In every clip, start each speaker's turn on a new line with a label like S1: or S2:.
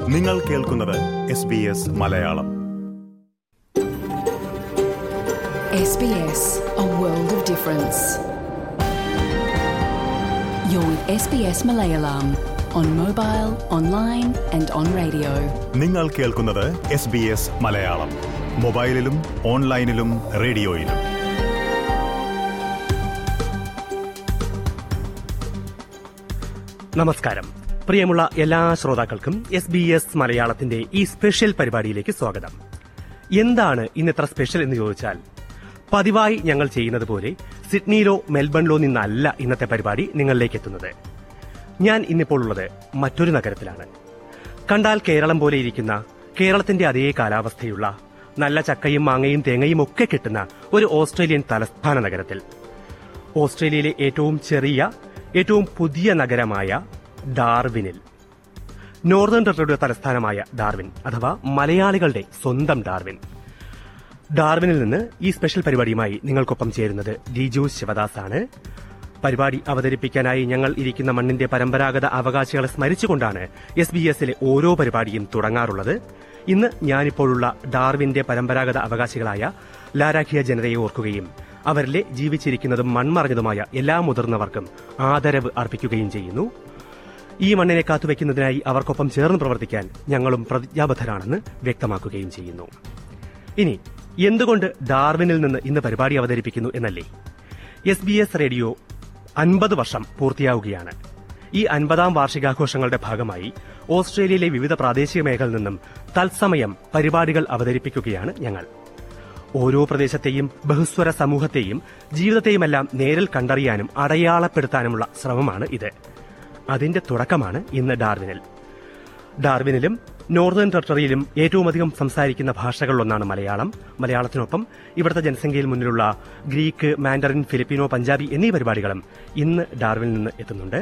S1: നിങ്ങൾ കേൾക്കുന്നത് SBS Malayalam.
S2: SBS, a world of difference. You're with SBS Malayalam on mobile, online and on radio.
S1: നിങ്ങൾ കേൾക്കുന്നത് SBS Malayalam. മൊബൈലിലും ഓൺലൈനിലും റേഡിയോയിലും.
S3: നമസ്കാരം. പ്രിയമുള്ള എല്ലാ ശ്രോതാക്കൾക്കും SBS മലയാളത്തിന്റെ ഈ സ്പെഷ്യൽ പരിപാടിയിലേക്ക് സ്വാഗതം. എന്താണ് ഇന്നത്ര സ്പെഷ്യൽ എന്ന് ചോദിച്ചാൽ, പതിവായി ഞങ്ങൾ ചെയ്യുന്നത് പോലെ സിഡ്നിയിലോ മെൽബണിലോ നിന്നല്ല ഇന്നത്തെ പരിപാടി നിങ്ങളിലേക്ക് എത്തുന്നത്. ഞാൻ ഇന്നിപ്പോൾ ഉള്ളത് മറ്റൊരു നഗരത്തിലാണ്. കണ്ടാൽ കേരളം പോലെ ഇരിക്കുന്ന, കേരളത്തിന്റെ അതേ കാലാവസ്ഥയുള്ള, നല്ല ചക്കയും മാങ്ങയും തേങ്ങയും ഒക്കെ കിട്ടുന്ന ഒരു ഓസ്ട്രേലിയൻ തലസ്ഥാന നഗരത്തിൽ. ഓസ്ട്രേലിയയിലെ ഏറ്റവും ചെറിയ, ഏറ്റവും പുതിയ നഗരമായ ഡാർവിനിൽ, നോർത്തേൺ ടെറിട്ടറിയുടെ തലസ്ഥാനമായ ഡാർവിൻ, അഥവാ മലയാളികളുടെ സ്വന്തം ഡാർവിൻ. ഡാർവിനിൽ നിന്ന് ഈ സ്പെഷ്യൽ പരിപാടിയുമായി നിങ്ങൾക്കൊപ്പം ചേരുന്നത് ജിജു ശിവദാസ് ആണ്. പരിപാടി അവതരിപ്പിക്കാനായി ഞങ്ങൾ ഇരിക്കുന്ന മണ്ണിന്റെ പരമ്പരാഗത അവകാശികളെ സ്മരിച്ചുകൊണ്ടാണ് SBS-ലെ ഓരോ പരിപാടിയും തുടങ്ങാറുള്ളത്. ഇന്ന് ഞാനിപ്പോഴുള്ള ഡാർവിന്റെ പരമ്പരാഗത അവകാശികളായ ലാരാഖിയ ജനതയെ ഓർക്കുകയും അവരിലെ ജീവിച്ചിരിക്കുന്നതും മൺമറഞ്ഞതുമായ എല്ലാ മുതിർന്നവർക്കും ആദരവ് അർപ്പിക്കുകയും ചെയ്യുന്നു. ഈ മണ്ണിനെ കാത്തുവയ്ക്കുന്നതിനായി അവർക്കൊപ്പം ചേർന്ന് പ്രവർത്തിക്കാൻ ഞങ്ങളും പ്രതിജ്ഞാബദ്ധരാണെന്ന് വ്യക്തമാക്കുകയും ചെയ്യുന്നു. ഇനി എന്തുകൊണ്ട് ഡാർവിനിൽ നിന്ന് ഇന്ന് പരിപാടി അവതരിപ്പിക്കുന്നു എന്നല്ലേ? SBS റേഡിയോ 50 വർഷം പൂർത്തിയാവുകയാണ്. ഈ 50-ാം വാർഷികാഘോഷങ്ങളുടെ ഭാഗമായി ഓസ്ട്രേലിയയിലെ വിവിധ പ്രാദേശിക മേഖലയിൽ നിന്നും തത്സമയം പരിപാടികൾ അവതരിപ്പിക്കുകയാണ് ഞങ്ങൾ. ഓരോ പ്രദേശത്തെയും ബഹുസ്വര സമൂഹത്തെയും ജീവിതത്തെയുമെല്ലാം നേരിൽ കണ്ടറിയാനും അടയാളപ്പെടുത്താനുമുള്ള ശ്രമമാണ് ഇത്. അതിന്റെ തുടക്കമാണ് ഇന്ന് ഡാർവിനിൽ. ഡാർവിനിലും നോർത്തേൺ ടെറിട്ടറിയിലും ഏറ്റവും അധികം സംസാരിക്കുന്ന ഭാഷകളിലൊന്നാണ് മലയാളം. മലയാളത്തിനൊപ്പം ഇവിടുത്തെ ജനസംഖ്യയിൽ മുന്നിലുള്ള ഗ്രീക്ക്, മാൻഡറിൻ, ഫിലിപ്പിനോ, പഞ്ചാബി എന്നീ പരിപാടികളും ഇന്ന് ഡാർവിനിൽ നിന്ന് എത്തുന്നുണ്ട്.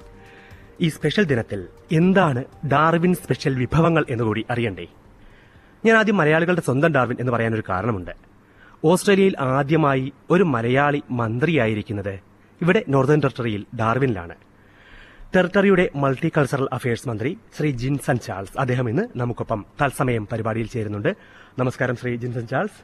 S3: ഈ സ്പെഷ്യൽ ദിനത്തിൽ എന്താണ് ഡാർവിൻ സ്പെഷ്യൽ വിഭവങ്ങൾ എന്നുകൂടി അറിയണ്ടേ? ഞാൻ ആദ്യം മലയാളികളുടെ സ്വന്തം ഡാർവിൻ എന്ന് പറയാനൊരു കാരണമുണ്ട്. ഓസ്ട്രേലിയയിൽ ആദ്യമായി ഒരു മലയാളി മന്ത്രിയായിരിക്കുന്നത് ഇവിടെ നോർത്തേൺ ടെറിട്ടറിയിൽ ഡാർവിനിലാണ്. ടെറിട്ടറിയുടെ മൾട്ടി കൾച്ചറൽ അഫയേഴ്സ് മന്ത്രി ശ്രീ ജിൻസൺ ചാൾസ്, അദ്ദേഹം ഇന്ന് നമുക്കൊപ്പം തത്സമയം പരിപാടിയിൽ ചേരുന്നുണ്ട്. നമസ്കാരം ശ്രീ ജിൻസൺ ചാൾസ്.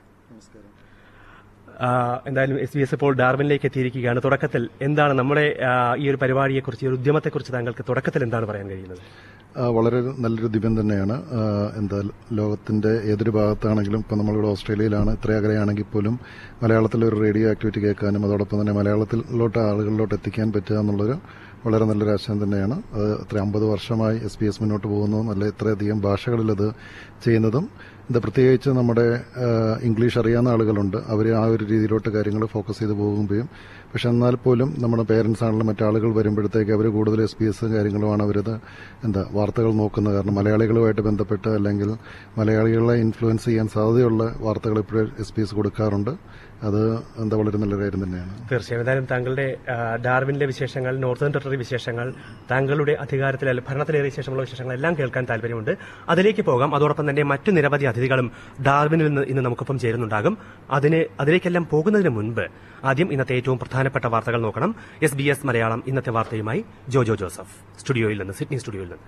S3: എന്തായാലും SBS ഇപ്പോൾ ഡാർവിനിലേക്ക് എത്തിയിരിക്കുകയാണ്. തുടക്കത്തിൽ എന്താണ് നമ്മുടെ ഈ ഒരു പരിപാടിയെക്കുറിച്ച്, ഈ ഒരു ഉദ്യമത്തെക്കുറിച്ച് താങ്കൾക്ക് തുടക്കത്തിൽ എന്താണ് പറയാൻ കഴിയുന്നത്?
S4: വളരെ നല്ലൊരു ദിവ്യം തന്നെയാണ്. എന്താ, ലോകത്തിന്റെ ഏതൊരു ഭാഗത്താണെങ്കിലും ഇപ്പം നമ്മളിവിടെ ഓസ്ട്രേലിയയിലാണ്, ഇത്ര അകലെയാണെങ്കിൽ പോലും മലയാളത്തിലൊരു റേഡിയോ ആക്ടിവിറ്റി കേൾക്കാനും അതോടൊപ്പം തന്നെ മലയാളത്തിലോട്ട് ആളുകളിലോട്ട് എത്തിക്കാൻ പറ്റുക എന്നുള്ളൊരു വളരെ നല്ലൊരു ആശയം തന്നെയാണ്. അത് അത്ര 50 വർഷമായി SBS മുന്നോട്ട് പോകുന്നതും അല്ലെ ഇത്രയധികം ഭാഷകളിൽ അത് ചെയ്യുന്നതും. ഇത് പ്രത്യേകിച്ച് നമ്മുടെ ഇംഗ്ലീഷ് അറിയാവുന്ന ആളുകളുണ്ട്, അവർ ആ ഒരു രീതിയിലോട്ട് കാര്യങ്ങൾ ഫോക്കസ് ചെയ്ത് പോകുകയും, പക്ഷെ എന്നാൽ പോലും നമ്മുടെ പേരൻസ് ആണെങ്കിലും മറ്റാളുകൾ വരുമ്പോഴത്തേക്ക് അവർ കൂടുതൽ SBS കാര്യങ്ങളുമാണ് അവരത് വാർത്തകൾ നോക്കുന്നത്. കാരണം മലയാളികളുമായിട്ട് ബന്ധപ്പെട്ട് അല്ലെങ്കിൽ മലയാളികളെ ഇൻഫ്ലുവൻസ് ചെയ്യാൻ സാധ്യതയുള്ള വാർത്തകൾ ഇപ്പോഴും SBS കൊടുക്കാറുണ്ട്. അത് വളരെ നല്ല കാര്യം തന്നെയാണ്.
S3: തീർച്ചയായും. എന്തായാലും താങ്കളുടെ ഡാർവിനിലെ വിശേഷങ്ങൾ, നോർത്തേൺ ടെറിട്ടറി വിശേഷങ്ങൾ, താങ്കളുടെ അധികാരത്തിൽ ഭരണത്തിലേറിയ ശേഷമുള്ള വിശേഷങ്ങൾ എല്ലാം കേൾക്കാൻ താല്പര്യമുണ്ട്. അതിലേക്ക് പോകാം. അതോടൊപ്പം തന്നെ മറ്റു നിരവധി അതിഥികളും ഡാർവിനിൽ നിന്ന് ഇന്ന് നമുക്കൊപ്പം ചേരുന്നുണ്ടാകും. അതിലേക്കെല്ലാം പോകുന്നതിന് മുൻപ് ആദ്യം ഇന്നത്തെ ഏറ്റവും പ്രധാനപ്പെട്ട വാർത്തകൾ നോക്കണം. SBS മലയാളം ഇന്നത്തെ വാർത്തയുമായി ജോജോ ജോസഫ് സ്റ്റുഡിയോയിൽ നിന്ന്, സിഡ്നി സ്റ്റുഡിയോയിൽ നിന്ന്.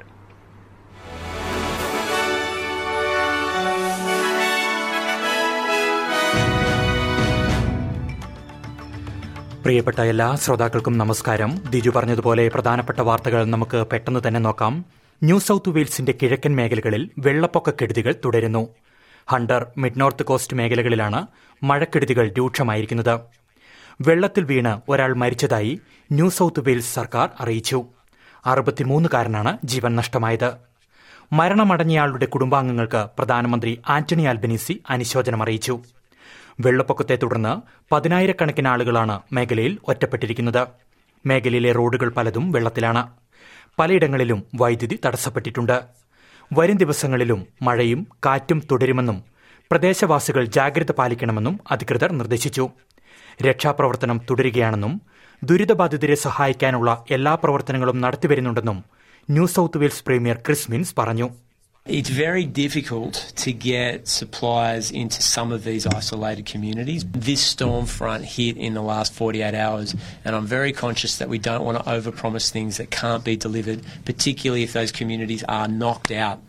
S5: പ്രിയപ്പെട്ട എല്ലാ ശ്രോതാക്കൾക്കും നമസ്കാരം. ദിജു പറഞ്ഞതുപോലെ പ്രധാനപ്പെട്ട വാർത്തകൾ നമുക്ക് പെട്ടെന്ന് തന്നെ നോക്കാം. ന്യൂ സൌത്ത് വെയിൽസിന്റെ കിഴക്കൻ മേഖലകളിൽ വെള്ളപ്പൊക്ക കെടുതികൾ തുടരുന്നു. ഹണ്ടർ, മിഡ് നോർത്ത് കോസ്റ്റ് മേഖലകളിലാണ് മഴക്കെടുതികൾ രൂക്ഷമായിരിക്കുന്നത്. വെള്ളത്തിൽ വീണ് ഒരാൾ മരിച്ചതായി ന്യൂ സൌത്ത് വെയിൽസ് സർക്കാർ അറിയിച്ചു. 63-കാരനാണ് ജീവൻ നഷ്ടമായത്. മരണമടഞ്ഞയാളുടെ കുടുംബാംഗങ്ങൾക്ക് പ്രധാനമന്ത്രി ആന്റണി ആൽബനീസി അനുശോചനം അറിയിച്ചു. വെള്ളപ്പൊക്കത്തെ തുടർന്ന് 10,000-കണക്കിന് ആളുകളാണ് മേഖലയിൽ ഒറ്റപ്പെട്ടിരിക്കുന്നത്. മേഖലയിലെ റോഡുകൾ പലതും വെള്ളത്തിലാണ്. പലയിടങ്ങളിലും വൈദ്യുതി തടസ്സപ്പെട്ടിട്ടുണ്ട്. വരും ദിവസങ്ങളിലും മഴയും കാറ്റും തുടരുമെന്നും പ്രദേശവാസികൾ ജാഗ്രത പാലിക്കണമെന്നും അധികൃതർ നിർദ്ദേശിച്ചു. രക്ഷാപ്രവർത്തനം തുടരുകയാണെന്നും ദുരിതബാധിതരെ സഹായിക്കാനുള്ള എല്ലാ പ്രവർത്തനങ്ങളും നടത്തിവരുന്നുണ്ടെന്നും New South Wales premier Chris Minns പറഞ്ഞു.
S6: It's very difficult to get supplies into some of these isolated communities. This storm front hit in the last 48 hours, and I'm very conscious that we don't want to overpromise things that can't be delivered, particularly if those communities are knocked out.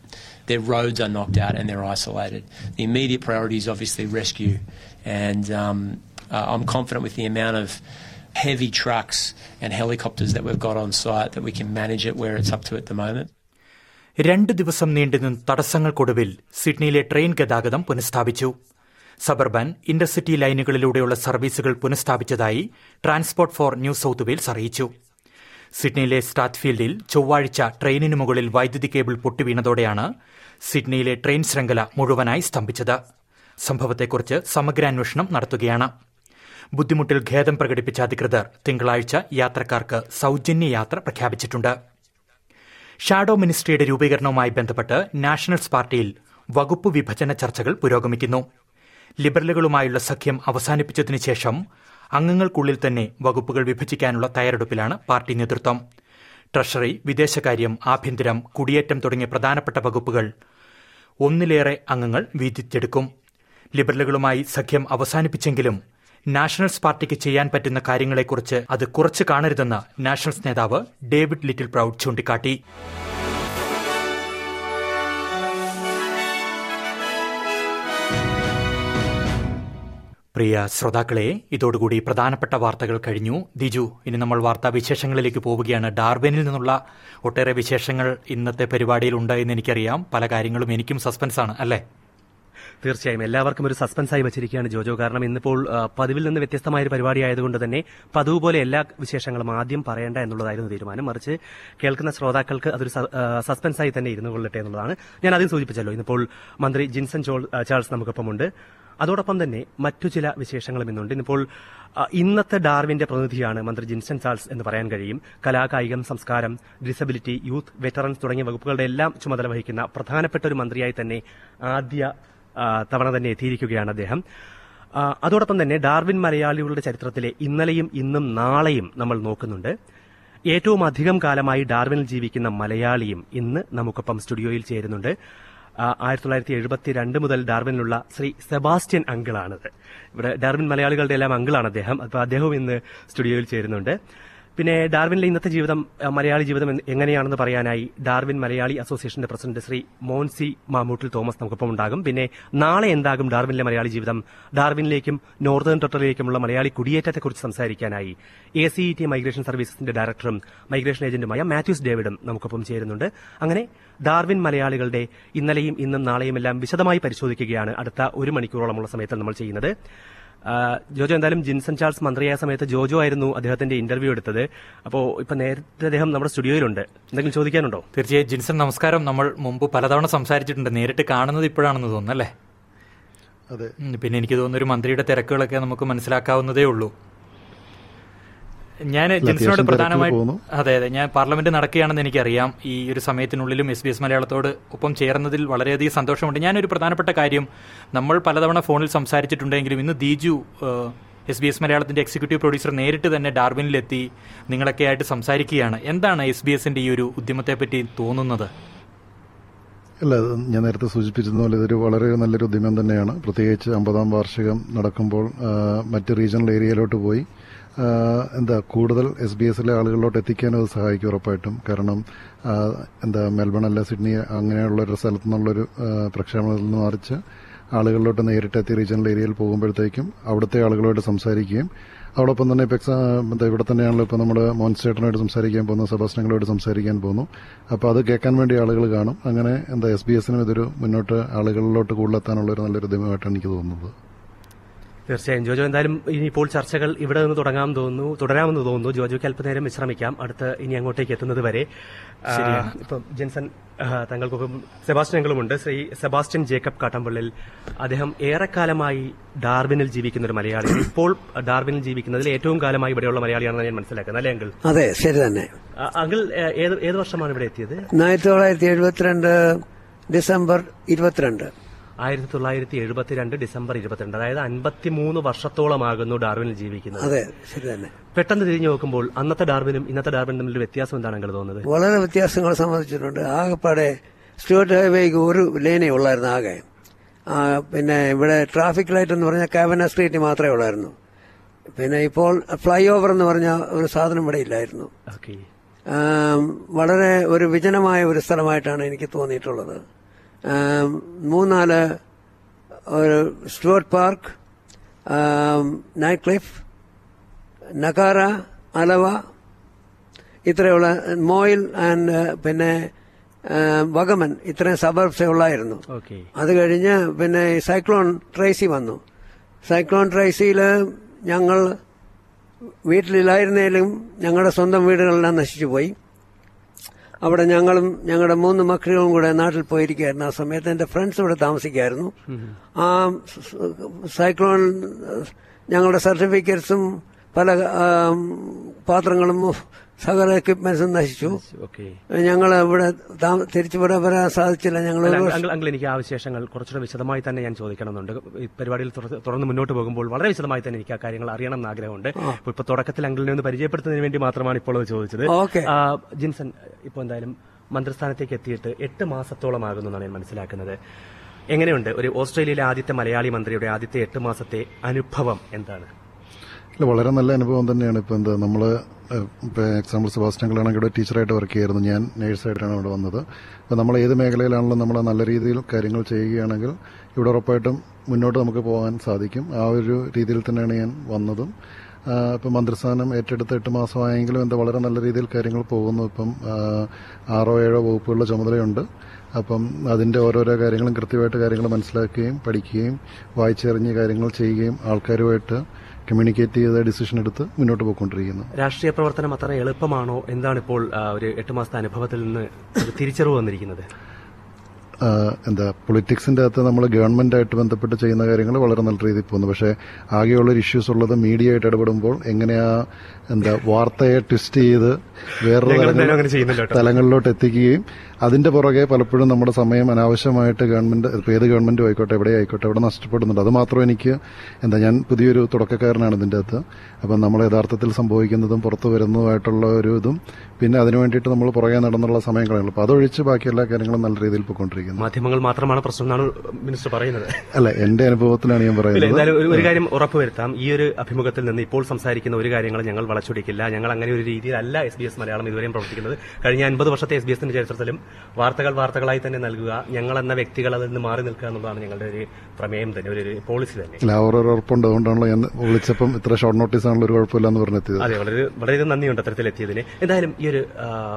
S6: their roads are knocked out and they're isolated. The immediate priority is obviously rescue, and I'm confident with the amount of heavy trucks and helicopters that we've got on site that we can manage it where it's up to at the moment.
S5: 2 ദിവസം നീണ്ടുനിന്ന തടസ്സങ്ങൾക്കൊടുവിൽ സിഡ്നിയിലെ train ഗതാഗതം പുനഃസ്ഥാപിച്ചു. Suburban intercity ലൈനുകളിലൂടെയുള്ള സർവീസുകൾ പുനഃസ്ഥാപിച്ചതായി Transport for New South Wales അറിയിച്ചു. സിഡ്നിയിലെ സ്റ്റാത്ത്ഫീൽഡിൽ ചൊവ്വാഴ്ച ട്രെയിനിനു മുകളിൽ വൈദ്യുതി കേബിൾ പൊട്ടിവീണതോടെയാണ് സിഡ്നിയിലെ ട്രെയിൻ ശൃംഖല മുഴുവനായി സ്തംഭിച്ചത്. സംഭവത്തെക്കുറിച്ച് സമഗ്രാന്വേഷണം നടത്തുകയാണ്. ബുദ്ധിമുട്ടിൽ ഖേദം പ്രകടിപ്പിച്ച അധികൃതർ തിങ്കളാഴ്ച യാത്രക്കാർക്ക് സൌജന്യ യാത്ര പ്രഖ്യാപിച്ചിട്ടുണ്ട്. ഷാഡോ മിനിസ്ട്രിയുടെ രൂപീകരണവുമായി ബന്ധപ്പെട്ട് നാഷണൽസ് പാർട്ടിയിൽ വകുപ്പ് വിഭജന ചർച്ചകൾ പുരോഗമിക്കുന്നു. ലിബറലുകളുമായുള്ള സഖ്യം അവസാനിപ്പിച്ചതിനു ശേഷം അംഗങ്ങൾക്കുള്ളിൽ തന്നെ വകുപ്പുകൾ വിഭജിക്കാനുള്ള തയ്യാറെടുപ്പിലാണ് പാർട്ടി നേതൃത്വം. ട്രഷറി, വിദേശകാര്യം, ആഭ്യന്തരം, കുടിയേറ്റം തുടങ്ങിയ പ്രധാനപ്പെട്ട വകുപ്പുകൾ ഒന്നിലേറെ അംഗങ്ങൾ വീതിച്ചെടുക്കും. ലിബറലുകളുമായി സഖ്യം അവസാനിപ്പിച്ചെങ്കിലും നാഷണൽസ് പാർട്ടിക്ക് ചെയ്യാൻ പറ്റുന്ന കാര്യങ്ങളെക്കുറിച്ച് അത് കുറച്ച് കാണരുതെന്ന് നാഷണൽസ് നേതാവ് ഡേവിഡ് ലിറ്റിൽ പ്രൌഡ് ചൂണ്ടിക്കാട്ടി. പ്രിയ ശ്രോതാക്കളെ, ഇതോടുകൂടി പ്രധാനപ്പെട്ട വാർത്തകൾ കഴിഞ്ഞു. ദിജു, ഇനി നമ്മൾ വാർത്താവിശേഷങ്ങളിലേക്ക് പോവുകയാണ്. ഡാർബനിൽ നിന്നുള്ള ഒട്ടേറെ വിശേഷങ്ങൾ ഇന്നത്തെ പരിപാടിയിലുണ്ട് എന്ന് എനിക്കറിയാം. പല കാര്യങ്ങളും എനിക്കും സസ്പെൻസാണ്, അല്ലേ?
S3: തീർച്ചയായും എല്ലാവർക്കും ഒരു സസ്പെൻസായി വെച്ചിരിക്കുകയാണ് ജോജോ. കാരണം ഇന്നിപ്പോൾ പതിവിൽ നിന്ന് വ്യത്യസ്തമായ ഒരു പരിപാടി ആയതുകൊണ്ട് തന്നെ പതിവ് പോലെ എല്ലാ വിശേഷങ്ങളും ആദ്യം പറയേണ്ട എന്നുള്ളതായിരുന്നു തീരുമാനം. മറിച്ച് കേൾക്കുന്ന ശ്രോതാക്കൾക്ക് അതൊരു സസ്പെൻസായി തന്നെ ഇരുന്നു കൊള്ളട്ടെ എന്നുള്ളതാണ്. ഞാൻ ആദ്യം സൂചിപ്പിച്ചല്ലോ, ഇന്നിപ്പോൾ മന്ത്രി ജിൻസൺ ചാൾസ് നമുക്കൊപ്പമുണ്ട്. അതോടൊപ്പം തന്നെ മറ്റു ചില വിശേഷങ്ങളും ഇന്നുണ്ട്. ഇന്നിപ്പോൾ ഇന്നത്തെ ഡാർവിന്റെ പ്രതിനിധിയാണ് മന്ത്രി ജിൻസൺ ചാൾസ് എന്ന് പറയാൻ കഴിയും. കലാകായികം, സംസ്കാരം, ഡിസബിലിറ്റി, യൂത്ത്, വെറ്ററൻസ് തുടങ്ങിയ വകുപ്പുകളുടെ എല്ലാം ചുമതല വഹിക്കുന്ന പ്രധാനപ്പെട്ട ഒരു മന്ത്രിയായി തന്നെ ആദ്യ തവണ തന്നെ എത്തിയിരിക്കുകയാണ് അദ്ദേഹം. അതോടൊപ്പം തന്നെ ഡാർവിൻ മലയാളികളുടെ ചരിത്രത്തിലെ ഇന്നലെയും ഇന്നും നാളെയും നമ്മൾ നോക്കുന്നുണ്ട്. ഏറ്റവും അധികം കാലമായി ഡാർവിനിൽ ജീവിക്കുന്ന മലയാളിയും ഇന്ന് നമുക്കൊപ്പം സ്റ്റുഡിയോയിൽ ചേരുന്നുണ്ട്. 1972 മുതൽ ഡാർവിനിലുള്ള ശ്രീ സെബാസ്റ്റ്യൻ അങ്കിളാണത്. ഇവിടെ ഡാർവിൻ മലയാളികളുടെ എല്ലാം അങ്കിളാണ് അദ്ദേഹം. അപ്പോൾ അദ്ദേഹവും ഇന്ന് സ്റ്റുഡിയോയിൽ ചേരുന്നുണ്ട്. പിന്നെ ഡാർവിനിലെ ഇന്നത്തെ ജീവിതം, മലയാളി ജീവിതം എങ്ങനെയാണെന്ന് പറയാനായി ഡാർവിൻ മലയാളി അസോസിയേഷന്റെ പ്രസിഡന്റ് ശ്രീ മോൻസി മാമൂട്ടിൽ തോമസ് നമുക്കൊപ്പം ഉണ്ടാകും. പിന്നെ നാളെ എന്താകും ഡാർവിനിലെ മലയാളി ജീവിതം, ഡാർവിനിലേക്കും നോർത്തേൺ ടെറിട്ടറിയിലേക്കുമുള്ള മലയാളി കുടിയേറ്റത്തെക്കുറിച്ച് സംസാരിക്കാനായി ACET മൈഗ്രേഷൻ സർവീസസിന്റെ ഡയറക്ടറും മൈഗ്രേഷൻ ഏജന്റുമായ മാത്യൂസ് ഡേവിഡും നമുക്കൊപ്പം ചേരുന്നുണ്ട്. അങ്ങനെ ഡാർവിൻ മലയാളികളുടെ ഇന്നലെയും ഇന്നും നാളെയും എല്ലാം വിശദമായി പരിശോധിക്കുകയാണ് അടുത്ത 1 മണിക്കൂറോളമുള്ള സമയത്ത് നമ്മൾ ചെയ്യുന്നത്. ജോജോ, എന്തായാലും ജിൻസൺ ചാൾസ് മന്ത്രിയായ സമയത്ത് ജോജോ ആയിരുന്നു അദ്ദേഹത്തിന്റെ ഇന്റർവ്യൂ എടുത്തത്. അപ്പോൾ ഇപ്പൊ നേരത്തെ അദ്ദേഹം നമ്മുടെ സ്റ്റുഡിയോയിലുണ്ട്. എന്തെങ്കിലും ചോദിക്കാനുണ്ടോ?
S5: തീർച്ചയായും. ജിൻസൺ, നമസ്കാരം. നമ്മൾ മുമ്പ് പലതവണ സംസാരിച്ചിട്ടുണ്ട്. നേരിട്ട് കാണുന്നത് ഇപ്പോഴാണെന്ന് തോന്നുന്നു, അല്ലേ?
S4: അതെ.
S5: പിന്നെ എനിക്ക് തോന്നുന്നു ഒരു മന്ത്രിയുടെ തിരക്കുകളൊക്കെ നമുക്ക് മനസ്സിലാക്കാവുന്നതേ ഉള്ളൂ. ഞാൻ ജിൻസനോട് പ്രധാനമായിട്ടും അതെ ഞാൻ പാർലമെന്റ് നടക്കുകയാണെന്ന് എനിക്കറിയാം. ഈ ഒരു സമയത്തിനുള്ളിലും SBS മലയാളത്തോട് ഒപ്പം ചേർന്നതിൽ വളരെയധികം സന്തോഷമുണ്ട്. ഞാനൊരു പ്രധാനപ്പെട്ട കാര്യം, നമ്മൾ പലതവണ ഫോണിൽ സംസാരിച്ചിട്ടുണ്ടെങ്കിലും ഇന്ന് ദീജു SBS മലയാളത്തിന്റെ എക്സിക്യൂട്ടീവ് പ്രൊഡ്യൂസർ നേരിട്ട് തന്നെ ഡാർവിനിലെത്തി നിങ്ങളൊക്കെ ആയിട്ട് സംസാരിക്കുകയാണ്. എന്താണ് SBSന്റെ ഈ ഒരു ഉദ്യമത്തെപ്പറ്റി തോന്നുന്നത്?
S4: അല്ല, ഞാൻ നേരത്തെ സൂചിപ്പിച്ചിരുന്ന പോലെ ഇതൊരു വളരെ നല്ലൊരു ഉദ്യമം തന്നെയാണ്. പ്രത്യേകിച്ച് 50ാം വാർഷികം നടക്കുമ്പോൾ മറ്റ് റീജിയണൽ ഏരിയയിലോട്ട് പോയി കൂടുതൽ SBS ആളുകളിലോട്ട് എത്തിക്കാനും അത് സഹായിക്കും ഉറപ്പായിട്ടും. കാരണം മെൽബൺ അല്ല സിഡ്നി അങ്ങനെയുള്ളൊരു സ്ഥലത്തു നിന്നുള്ളൊരു പ്രക്ഷേപണത്തിൽ നിന്ന് മറിച്ച് ആളുകളിലോട്ട് നേരിട്ടെത്തി റീജിയണൽ ഏരിയയിൽ പോകുമ്പോഴത്തേക്കും അവിടുത്തെ ആളുകളോട് സംസാരിക്കുകയും അതോടൊപ്പം തന്നെ ഇവിടെ തന്നെയാണല്ലോ ഇപ്പോൾ നമ്മുടെ മോൻസ്റ്റേട്ടനോട് സംസാരിക്കാൻ പോകുന്നു, സെബാസ്റ്റ്യനോട് സംസാരിക്കാൻ പോകുന്നു. അപ്പോൾ അത് കേൾക്കാൻ വേണ്ടി ആളുകൾ കാണും. അങ്ങനെ SBS-നും ഇതൊരു മുന്നോട്ട് ആളുകളിലോട്ട് കൂടുതലെത്താനുള്ള ഒരു നല്ലൊരു ഉദ്യമമായിട്ടാണ് എനിക്ക് തോന്നുന്നത്.
S3: തീർച്ചയായും ജോജോ, എന്തായാലും ഇനിയിപ്പോൾ ചർച്ചകൾ ഇവിടെ നിന്ന് തുടരാമെന്ന് തോന്നുന്നു. ജോജോയ്ക്ക് അല്പനേരം വിശ്രമിക്കാം ഇനി അങ്ങോട്ടേക്ക് എത്തുന്നത് വരെ. ഇപ്പം ജിൻസൺ തങ്ങൾക്കൊപ്പം സെബാസ്റ്റ്യനുമുണ്ട്. ശ്രീ സെബാസ്റ്റ്യൻ ജേക്കബ് കാട്ടമ്പള്ളിൽ, അദ്ദേഹം ഏറെക്കാലമായി ഡാർവിനിൽ ജീവിക്കുന്ന ഒരു മലയാളിയാണ്. ഇപ്പോൾ ഡാർവിനിൽ ജീവിക്കുന്നതിൽ ഏറ്റവും കാലമായി ഇവിടെയുള്ള മലയാളിയാണെന്ന് ഞാൻ മനസ്സിലാക്കുന്നത്, അല്ലേ അങ്കിൾ?
S7: അതെ, ശരി തന്നെ.
S3: അങ്കിൾ ഏത് വർഷമാണ് ഇവിടെ എത്തിയത്?
S7: 1972 ഡിസംബർ 22.
S3: 1972 ഡിസംബർ 22. അതായത് 53 വർഷത്തോളമാകുന്നു ഡാർവിനിൽ ജീവിക്കുന്നത്.
S7: അതെ, ശരി തന്നെ.
S3: പെട്ടെന്ന് തിരിഞ്ഞു നോക്കുമ്പോൾ അന്നത്തെ ഡാർവിനും ഇന്നത്തെ ഡാർവിനും തമ്മിൽ വ്യത്യാസം എന്താണെങ്കിലും തോന്നുന്നത്?
S7: വളരെ വ്യത്യാസങ്ങൾ സംബന്ധിച്ചിട്ടുണ്ട്. ആകെപ്പാടെ സ്റ്റുവർട്ട് ഹൈവേക്ക് ഒരു ലേനേ ഉള്ളായിരുന്നു ആകെ. പിന്നെ ഇവിടെ ട്രാഫിക് ലൈറ്റ് എന്ന് പറഞ്ഞാൽ കാവന സ്ട്രീറ്റ് മാത്രമേ ഉള്ളായിരുന്നു. പിന്നെ ഇപ്പോൾ ഫ്ലൈ ഓവർ എന്ന് പറഞ്ഞ ഒരു സാധനം ഇവിടെ ഇല്ലായിരുന്നു. വളരെ ഒരു വിജനമായ ഒരു സ്ഥലമായിട്ടാണ് എനിക്ക് തോന്നിയിട്ടുള്ളത്. 3-4 ഒരു Stuart Park, Nightcliff, Nakara, Alawa, ഇത്രയുള്ള മോയിൽ ആൻഡ് പിന്നെ വഗമൻ, ഇത്രയും സബർബ്സേ ഉള്ളായിരുന്നു. അത് കഴിഞ്ഞ് പിന്നെ സൈക്ലോൺ ട്രേസി വന്നു. സൈക്ലോൺ ട്രേസിയിൽ ഞങ്ങൾ വീട്ടിലില്ലായിരുന്നേലും ഞങ്ങളുടെ സ്വന്തം വീടുകളെല്ലാം നശിച്ചുപോയി. അവിടെ ഞങ്ങളും ഞങ്ങളുടെ 3 മക്കളും കൂടെ നാട്ടിൽ പോയിരിക്കുകയായിരുന്നു. ആ സമയത്ത് എന്റെ ഫ്രണ്ട്സ് ഇവിടെ താമസിക്കായിരുന്നു. ആ സൈക്ലോൺ ഞങ്ങളുടെ സർട്ടിഫിക്കറ്റ്സും പല പാത്രങ്ങളും സകല എക്വിപ്മെന്റ്സും നശിച്ചു. ഞങ്ങൾ ഇവിടെ തിരിച്ചു വരാൻ സാധിച്ചില്ല.
S3: അങ്കിൾ, എനിക്ക് ആ വിശേഷങ്ങൾ കുറച്ചുകൂടെ വിശദമായി തന്നെ ഞാൻ ചോദിക്കണമെന്നുണ്ട്. ഈ പരിപാടിയിൽ തുടർന്ന് മുന്നോട്ട് പോകുമ്പോൾ വളരെ വിശദമായി തന്നെ എനിക്ക് ആ കാര്യങ്ങൾ അറിയണം എന്ന് ആഗ്രഹമുണ്ട്. ഇപ്പൊ തുടക്കത്തിൽ അങ്കിളിനെ ഒന്ന് പരിചയപ്പെടുത്തുന്നതിന് വേണ്ടി മാത്രമാണ് ഇപ്പോൾ അത് ചോദിച്ചത്. ജിൻസൺ, ഇപ്പോൾ എന്തായാലും മന്ത്രിസ്ഥാനത്തേക്ക് എത്തിയിട്ട് 8 മാസത്തോളം ആകുന്നു എന്നാണ് ഞാൻ മനസ്സിലാക്കുന്നത്. എങ്ങനെയുണ്ട് ഒരു ഓസ്ട്രേലിയയിലെ ആദ്യത്തെ മലയാളി മന്ത്രിയുടെ ആദ്യത്തെ 8 മാസത്തെ അനുഭവം എന്താണ്?
S4: വളരെ നല്ല അനുഭവം തന്നെയാണ്. ഇപ്പൊ എന്താ നമ്മള് എക്സാമ്പിൾ സെബാസ്റ്റ്യനിലാണെങ്കിൽ ഇവിടെ ടീച്ചറായിട്ട് വർക്ക് ചെയ്യായിരുന്നു. ഞാൻ നേഴ്സായിട്ടാണ് ഇവിടെ വന്നത്. അപ്പോൾ നമ്മൾ ഏത് മേഖലയിലാണെങ്കിലും നമ്മൾ നല്ല രീതിയിൽ കാര്യങ്ങൾ ചെയ്യുകയാണെങ്കിൽ ഇവിടെ ഉറപ്പായിട്ടും മുന്നോട്ട് നമുക്ക് പോകാൻ സാധിക്കും. ആ ഒരു രീതിയിൽ തന്നെയാണ് ഞാൻ വന്നതും. ഇപ്പം മന്ത്രിസ്ഥാനം ഏറ്റെടുത്ത് 8 മാസമായെങ്കിലും എന്താ വളരെ നല്ല രീതിയിൽ കാര്യങ്ങൾ പോകുന്നു. ഇപ്പം 6-7 വകുപ്പുകളുടെ ചുമതലയുണ്ട്. അപ്പം അതിന്റെ ഓരോരോ കാര്യങ്ങളും കൃത്യമായിട്ട് കാര്യങ്ങൾ മനസ്സിലാക്കുകയും പഠിക്കുകയും വായിച്ചറിഞ്ഞ് കാര്യങ്ങൾ ചെയ്യുകയും ആൾക്കാരുമായിട്ട് കമ്മ്യൂണിക്കേറ്റ് ചെയ്ത ഡിസിഷൻ എടുത്ത് മുന്നോട്ട് പോയിക്കൊണ്ടിരിക്കുന്നു.
S3: രാഷ്ട്രീയ പ്രവർത്തനം അത്ര എളുപ്പമാണോ? എന്താണ് ഇപ്പോൾ ഒരു 8 മാസത്തെ അനുഭവത്തിൽ നിന്ന് ഒരു തിരിച്ചറിവ് വന്നിരിക്കുന്നത്?
S4: പൊളിറ്റിക്സിന്റെ അകത്ത് നമ്മൾ ഗവൺമെന്റായിട്ട് ബന്ധപ്പെട്ട് ചെയ്യുന്ന കാര്യങ്ങൾ വളരെ നല്ല രീതിയിൽ പോകുന്നു. പക്ഷേ ആകെയുള്ളൊരു ഇഷ്യൂസ് ഉള്ളത് മീഡിയ ആയിട്ട് ഇടപെടുമ്പോൾ എങ്ങനെയാ വാർത്തയെ ട്വിസ്റ്റ് ചെയ്ത് വേറൊരു തലങ്ങളിലോട്ട് എത്തിക്കുകയും അതിന്റെ പുറകെ പലപ്പോഴും നമ്മുടെ സമയം അനാവശ്യമായിട്ട് ഗവൺമെന്റ്, ഏത് ഗവൺമെന്റും ആയിക്കോട്ടെ എവിടെ ആയിക്കോട്ടെ അവിടെ നഷ്ടപ്പെടുന്നുണ്ട്. അത് മാത്രം എനിക്ക് ഞാൻ പുതിയൊരു തുടക്കക്കാരനാണ് ഇതിന്റെ അകത്ത്. അപ്പം നമ്മൾ യഥാർത്ഥത്തിൽ സംഭവിക്കുന്നതും പുറത്തു വരുന്നതുമായിട്ടുള്ള ഒരു ഇതും പിന്നെ അതിനു വേണ്ടിയിട്ട് നമ്മൾ പുറകെ നടന്നുള്ള സമയം കളയുള്ളൂ. അപ്പോൾ അതൊഴിച്ച് ബാക്കി എല്ലാ കാര്യങ്ങളും നല്ല രീതിയിൽ പോയിക്കൊണ്ടിരിക്കുന്നു.
S3: മാധ്യമങ്ങൾ മാത്രമാണ് പ്രശ്നം എന്നാണ് മിനിസ്റ്റർ പറയുന്നത്.
S4: അല്ല, എന്റെ അനുഭവത്തിലാണ് ഞാൻ പറയുന്നത്.
S3: ഒരു കാര്യം ഉറപ്പുവരുത്താം, ഈ ഒരു അഭിമുഖത്തിൽ നിന്ന് ഇപ്പോൾ സംസാരിക്കുന്ന ഒരു കാര്യങ്ങൾ ഞങ്ങൾ വളച്ചൊടിക്കില്ല. ഞങ്ങൾ അങ്ങനെ ഒരു രീതിയിലല്ല SBS മലയാളം ഇതുവരെയും പ്രവർത്തിക്കുന്നത്. കഴിഞ്ഞ 50 വർഷത്തെ SBS ചരിത്രത്തിലും വാർത്തകളായി തന്നെ നൽകുക, ഞങ്ങൾ എന്ന വ്യക്തികൾ അതിൽ നിന്ന് മാറി നിൽക്കുക എന്നുള്ളതാണ് ഞങ്ങളുടെ ഒരു പ്രമേയം തന്നെ, ഒരു പോളിസി തന്നെ.
S4: ഉറപ്പുണ്ട്. അതുകൊണ്ടാണല്ലോ ഞാൻ വിളിച്ചപ്പം ഇത്ര ഷോർട്ട് നോട്ടീസ് ആണല്ലോ ഒരു കുഴപ്പമില്ല എന്ന് പറഞ്ഞെത്തിയത്.
S3: അതെ, വളരെ നന്ദിയുണ്ട് അത്തരത്തിലെത്തിയതിന്. എന്തായാലും ഈ ഒരു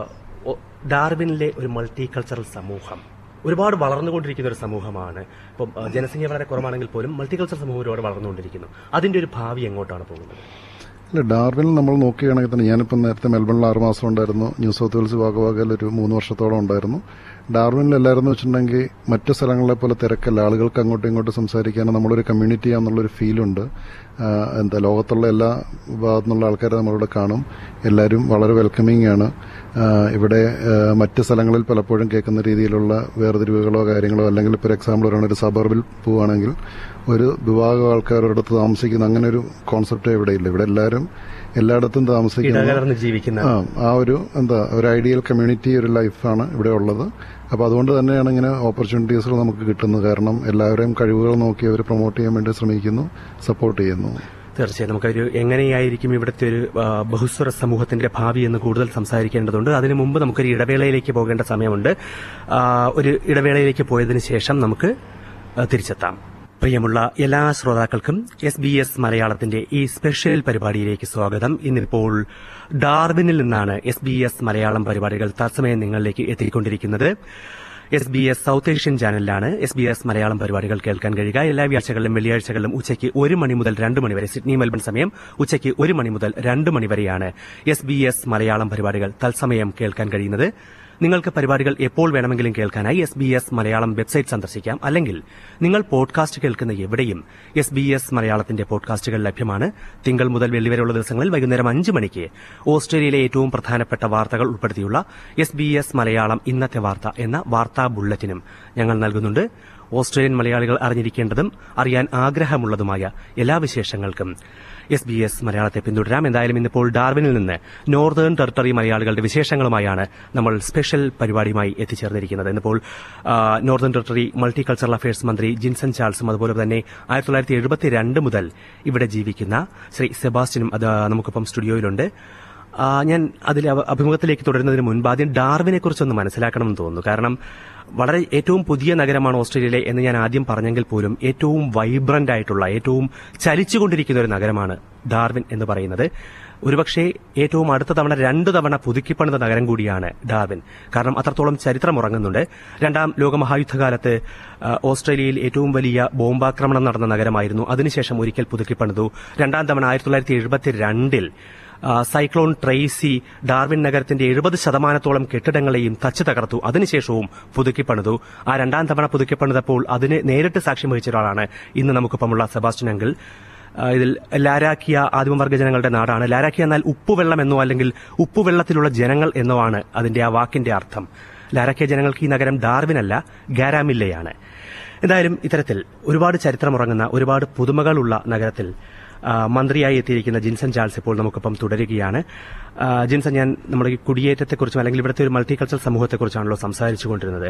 S3: ഡാർവിനിലെ ഒരു മൾട്ടി കൾച്ചറൽ സമൂഹം ഒരുപാട് വളർന്നുകൊണ്ടിരിക്കുന്ന ഒരു സമൂഹമാണ്. ഇപ്പം ജനസംഖ്യ വളരെ കുറവാണെങ്കിൽ പോലും മൾട്ടി കൾച്ചറൽ സമൂഹം ഒരുപാട് വളർന്നുകൊണ്ടിരിക്കുന്നു. അതിന്റെ ഒരു ഭാവി എങ്ങോട്ടാണ് പോകുന്നത്?
S4: അല്ല, ഡാർവിനിൽ നമ്മൾ നോക്കുകയാണെങ്കിൽ തന്നെ ഞാനിപ്പം നേരത്തെ മെൽബണിൽ 6 മാസം ഉണ്ടായിരുന്നു. ന്യൂ സൗത്ത് വെയിൽസ് വാഗവാഗയിൽ ഒരു 3 വർഷത്തോളം ഉണ്ടായിരുന്നു. ഡാർവിനിൽ എല്ലാവരും വെച്ചിട്ടുണ്ടെങ്കിൽ മറ്റു സ്ഥലങ്ങളെ പോലെ തിരക്കല്ല. ആളുകൾക്ക് അങ്ങോട്ടും ഇങ്ങോട്ടും സംസാരിക്കാനും നമ്മളൊരു കമ്മ്യൂണിറ്റി ആണെന്നുള്ളൊരു ഫീലുണ്ട്. ലോകത്തുള്ള എല്ലാ ഭാഗത്തു നിന്നുള്ള ആൾക്കാരെ നമ്മളിവിടെ കാണും. എല്ലാവരും വളരെ വെൽക്കമിങ് ആണ്. ഇവിടെ മറ്റ് സ്ഥലങ്ങളിൽ പലപ്പോഴും കേൾക്കുന്ന രീതിയിലുള്ള വേർതിരിവുകളോ കാര്യങ്ങളോ, അല്ലെങ്കിൽ ഇപ്പോൾ എക്സാമ്പിൾ പറയുന്ന ഒരു സബർബിൽ പോവുകയാണെങ്കിൽ ഒരു വിഭാഗം ആൾക്കാരുടെ താമസിക്കുന്ന അങ്ങനെ ഒരു കോൺസെപ്റ്റേ ഇവിടെ ഇല്ല. ഇവിടെ എല്ലാവരും എല്ലായിടത്തും താമസിക്കുന്ന ആ ഒരു ഒരു ഐഡിയൽ കമ്മ്യൂണിറ്റി, ഒരു ലൈഫാണ് ഇവിടെ ഉള്ളത്. അപ്പോൾ അതുകൊണ്ട് തന്നെയാണ് ഇങ്ങനെ ഓപ്പർച്യൂണിറ്റീസുകൾ നമുക്ക് കിട്ടുന്നത്. കാരണം എല്ലാവരെയും കഴിവുകൾ നോക്കി അവർ പ്രൊമോട്ട് ചെയ്യാൻ വേണ്ടി ശ്രമിക്കുന്നു, സപ്പോർട്ട് ചെയ്യുന്നു.
S3: തീർച്ചയായും നമുക്കൊരു എങ്ങനെയായിരിക്കും ഇവിടുത്തെ ഒരു ബഹുസ്വര സമൂഹത്തിന്റെ ഭാവി എന്ന് കൂടുതൽ സംസാരിക്കേണ്ടതുണ്ട്. അതിനു മുമ്പ് നമുക്കൊരു ഇടവേളയിലേക്ക് പോകേണ്ട സമയമുണ്ട്. ഒരു ഇടവേളയിലേക്ക് പോയതിനു ശേഷം നമുക്ക് തിരിച്ചെത്താം. പ്രിയമുള്ള എല്ലാ ശ്രോതാക്കൾക്കും SBS മലയാളത്തിന്റെ ഈ സ്പെഷ്യൽ പരിപാടിയിലേക്ക് സ്വാഗതം. ഇന്നിപ്പോൾ ഡാർവിനിൽ നിന്നാണ് SBS മലയാളം പരിപാടികൾ തത്സമയം നിങ്ങളിലേക്ക് എത്തിക്കൊണ്ടിരിക്കുന്നത്. SBS സൌത്ത് ഏഷ്യൻ ചാനലിലാണ് SBS മലയാളം പരിപാടികൾ കേൾക്കാൻ കഴിയുക. എല്ലാ വ്യാഴ്ചകളിലും വെള്ളിയാഴ്ചകളിലും ഉച്ചയ്ക്ക് 1 മണി മുതൽ 2 മണി വരെ, സിഡ്നി മെൽബൺ സമയം ഉച്ചയ്ക്ക് 1 മണി മുതൽ 2 മണി വരെയാണ് SBS മലയാളം പരിപാടികൾ തത്സമയം കേൾക്കാൻ കഴിയുന്നത്. നിങ്ങൾക്ക് പരിപാടികൾ എപ്പോൾ വേണമെങ്കിലും കേൾക്കാനായി SBS മലയാളം വെബ്സൈറ്റ് സന്ദർശിക്കാം. അല്ലെങ്കിൽ നിങ്ങൾ പോഡ്കാസ്റ്റ് കേൾക്കുന്ന എവിടെയും SBS മലയാളത്തിന്റെ പോഡ്കാസ്റ്റുകൾ ലഭ്യമാണ്. തിങ്കൾ മുതൽ വെള്ളി വരെയുള്ള ദിവസങ്ങളിൽ വൈകുന്നേരം 5 മണിക്ക് ഓസ്ട്രേലിയയിലെ ഏറ്റവും പ്രധാനപ്പെട്ട വാർത്തകൾ ഉൾപ്പെടുത്തിയുള്ള SBS മലയാളം ഇന്നത്തെ വാർത്ത എന്ന വാർത്താ ബുള്ളറ്റിനും ഞങ്ങൾ നൽകുന്നുണ്ട്. ഓസ്ട്രേലിയൻ മലയാളികൾ അറിഞ്ഞിരിക്കേണ്ടതും അറിയാൻ ആഗ്രഹമുള്ളതുമായ എല്ലാ വിശേഷങ്ങൾക്കും SBS മലയാളത്തെ പിന്തുടരാം. എന്തായാലും ഇന്നിപ്പോൾ ഡാർവിനിൽ നിന്ന് നോർത്തേൺ ടെറിട്ടറി മലയാളികളുടെ വിശേഷങ്ങളുമായാണ് നമ്മൾ സ്പെഷ്യൽ പരിപാടിയുമായി എത്തിച്ചേർന്നിരിക്കുന്നത്. ഇന്നിപ്പോൾ northern territory multicultural affairs മന്ത്രി ജിൻസൺ ചാൾസും അതുപോലെ തന്നെ 1972 മുതൽ ഇവിടെ ജീവിക്കുന്ന ശ്രീ സെബാസ്റ്റ്യനും നമുക്കിപ്പം സ്റ്റുഡിയോയിലുണ്ട്. ഞാൻ അതിൽ അഭിമുഖത്തിലേക്ക് തുടരുന്നതിന് മുൻപ് ആദ്യം ഡാർവിനെ കുറിച്ചൊന്ന് മനസ്സിലാക്കണമെന്ന് തോന്നുന്നു. കാരണം വളരെ ഏറ്റവും പുതിയ നഗരമാണ് ഓസ്ട്രേലിയയിലെ എന്ന് ഞാൻ ആദ്യം പറഞ്ഞെങ്കിൽ പോലും ഏറ്റവും വൈബ്രന്റ് ആയിട്ടുള്ള, ഏറ്റവും ചലിച്ചുകൊണ്ടിരിക്കുന്ന ഒരു നഗരമാണ് ഡാർവിൻ എന്ന് പറയുന്നത്. ഒരുപക്ഷെ ഏറ്റവും അടുത്ത തവണ 2 തവണ പുതുക്കിപ്പണിത നഗരം കൂടിയാണ് ഡാർവിൻ. കാരണം അത്രത്തോളം ചരിത്രം ഉറങ്ങുന്നുണ്ട്. 2ാം ലോകമഹായുദ്ധകാലത്ത് ഓസ്ട്രേലിയയിൽ ഏറ്റവും വലിയ ബോംബാക്രമണം നടന്ന നഗരമായിരുന്നു. അതിനുശേഷം ഒരിക്കൽ പുതുക്കിപ്പണിതു. 2ാം തവണ 1972 സൈക്ലോൺ ട്രേസി ഡാർവിൻ നഗരത്തിന്റെ 70% കെട്ടിടങ്ങളെയും തച്ചു തകർത്തു. അതിനുശേഷവും പുതുക്കിപ്പണിതു. ആ 2ാം തവണ പുതുക്കിപ്പണിതപ്പോൾ അതിന് നേരിട്ട് സാക്ഷ്യം വഹിച്ച ഒരാളാണ് ഇന്ന് നമുക്കൊപ്പമുള്ള സെബാസ്റ്റ്യൻ അങ്കിൾ. ഇതിൽ ലാരാക്കിയ ആദിമവർഗ ജനങ്ങളുടെ നാടാണ്. ലാരാക്കിയ എന്നാൽ ഉപ്പുവെള്ളം എന്നോ അല്ലെങ്കിൽ ഉപ്പുവെള്ളത്തിലുള്ള ജനങ്ങൾ എന്നോ ആണ് അതിന്റെ ആ വാക്കിന്റെ അർത്ഥം. ലാരാക്കിയ ജനങ്ങൾക്ക് ഈ നഗരം ഡാർവിനല്ല, ഗാരാമില്ലയാണ്. എന്തായാലും ഇത്തരത്തിൽ ഒരുപാട് ചരിത്രമുറങ്ങുന്ന, ഒരുപാട് പുതുമകളുള്ള നഗരത്തിൽ മന്ത്രിയായി എത്തിയിരിക്കുന്ന ജിൻസൺ ചാൾസ് ഇപ്പോൾ നമുക്കൊപ്പം തുടരുകയാണ്. ജിൻസൺ, ഞാൻ നമ്മുടെ ഈ കുടിയേറ്റത്തെക്കുറിച്ചും അല്ലെങ്കിൽ ഇവിടുത്തെ ഒരു മൾട്ടി കൾച്ചറൽ സമൂഹത്തെക്കുറിച്ചാണല്ലോ സംസാരിച്ചുകൊണ്ടിരുന്നത്.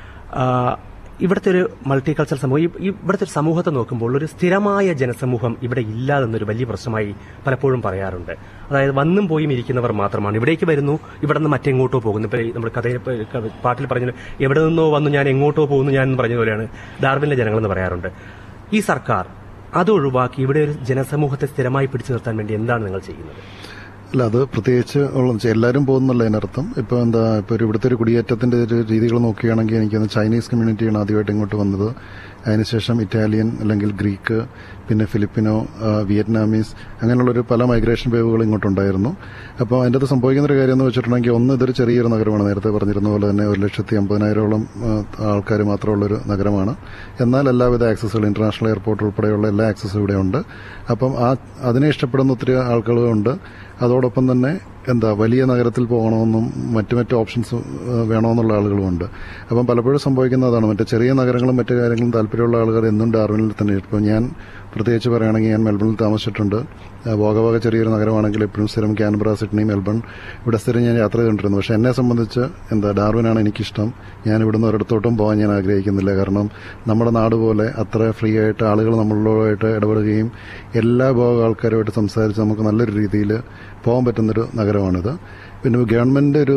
S3: ഇവിടുത്തെ ഒരു മൾട്ടി കൾച്ചറൽ സമൂഹം, ഇവിടുത്തെ ഒരു സമൂഹത്തെ നോക്കുമ്പോൾ ഒരു സ്ഥിരമായ ജനസമൂഹം ഇവിടെ ഇല്ലാതെന്നൊരു വലിയ പ്രശ്നമായി പലപ്പോഴും പറയാറുണ്ട്. അതായത് വന്നും പോയും ഇരിക്കുന്നവർ മാത്രമാണ്. ഇവിടേക്ക് വരുന്നു, ഇവിടെ നിന്ന് മറ്റെങ്ങോട്ടോ പോകുന്നു. ഇപ്പോൾ നമ്മുടെ പാട്ടിൽ പറഞ്ഞു, എവിടെ നിന്നോ വന്നു ഞാൻ എങ്ങോട്ടോ പോകുന്നു ഞാൻ എന്ന് പറഞ്ഞ പോലെയാണ് ഡാർവിനിലെ ജനങ്ങളെന്ന് പറയാറുണ്ട്. ഈ സർക്കാർ അത് ഒഴിവാക്കി ഇവിടെ ഒരു ജനസമൂഹത്തെ സ്ഥിരമായി പിടിച്ചു നിർത്താൻ വേണ്ടി എന്താണ് നിങ്ങൾ ചെയ്യുന്നത്?
S4: അല്ല, അത് പ്രത്യേകിച്ച് എല്ലാവരും പോകുന്നല്ല അതിനർത്ഥം. ഇപ്പോൾ ഇവിടുത്തെ ഒരു കുടിയേറ്റത്തിന്റെ ഒരു രീതികൾ നോക്കുകയാണെങ്കിൽ എനിക്കൊന്ന് ചൈനീസ് കമ്മ്യൂണിറ്റിയാണ് ആദ്യമായിട്ട് ഇങ്ങോട്ട് വന്നത്. അതിനുശേഷം ഇറ്റാലിയൻ അല്ലെങ്കിൽ ഗ്രീക്ക്, പിന്നെ ഫിലിപ്പിനോ, വിയറ്റ്നാമീസ്, അങ്ങനെയുള്ളൊരു പല മൈഗ്രേഷൻ വേവുകൾ ഇങ്ങോട്ടുണ്ടായിരുന്നു. അപ്പോൾ അതിൻ്റെ അത് സംഭവിക്കുന്നൊരു കാര്യം എന്ന് വെച്ചിട്ടുണ്ടെങ്കിൽ, ഒന്ന് ഇതൊരു ചെറിയൊരു നഗരമാണ്. നേരത്തെ പറഞ്ഞിരുന്ന പോലെ തന്നെ 1,50,000-ഓളം ആൾക്കാർ മാത്രമുള്ളൊരു നഗരമാണ്. എന്നാൽ എല്ലാവിധ ആക്സസുകളും, ഇന്റർനാഷണൽ എയർപോർട്ട് ഉൾപ്പെടെയുള്ള എല്ലാ ആക്സസും ഇവിടെ ഉണ്ട്. അപ്പം അതിനെ ഇഷ്ടപ്പെടുന്ന ഒത്തിരി ആളുകളുണ്ട്. അതോടൊപ്പം തന്നെ വലിയ നഗരത്തിൽ പോകണമെന്നും മറ്റു ഓപ്ഷൻസ് വേണമെന്നുള്ള ആളുകളുമുണ്ട്. അപ്പം പലപ്പോഴും സംഭവിക്കുന്നതാണ്, മറ്റു ചെറിയ നഗരങ്ങളും മറ്റു കാര്യങ്ങളും താല്പര്യമുള്ള ആളുകൾ എന്നും ഡാർവിനിൽ തന്നെ. ഇപ്പോൾ ഞാൻ പ്രത്യേകിച്ച് പറയുകയാണെങ്കിൽ, ഞാൻ മെൽബണിൽ താമസിച്ചിട്ടുണ്ട്. വോഗ ചെറിയൊരു നഗരമാണെങ്കിൽ എപ്പോഴും സ്ഥിരം ക്യാൻബറ, സിഡ്നി, മെൽബൺ ഇവിടെ സ്ഥിരം ഞാൻ യാത്ര ചെയ്തുകൊണ്ടിരുന്നു. പക്ഷെ എന്നെ സംബന്ധിച്ച് ഡാർവിനാണ് എനിക്കിഷ്ടം. ഞാൻ ഇവിടുന്ന് ഒരിടത്തോട്ടും പോകാൻ ഞാൻ ആഗ്രഹിക്കുന്നില്ല. കാരണം നമ്മുടെ നാട് പോലെ അത്ര ഫ്രീ ആയിട്ട് ആളുകൾ നമ്മളോടായിട്ട് ഇടപെടുകയും എല്ലാ ഭാഗം ആൾക്കാരുമായിട്ട് സംസാരിച്ച് നമുക്ക് നല്ലൊരു രീതിയിൽ പോകാൻ പറ്റുന്നൊരു നഗരമാണിത്. പിന്നെ ഗവൺമെന്റ് ഒരു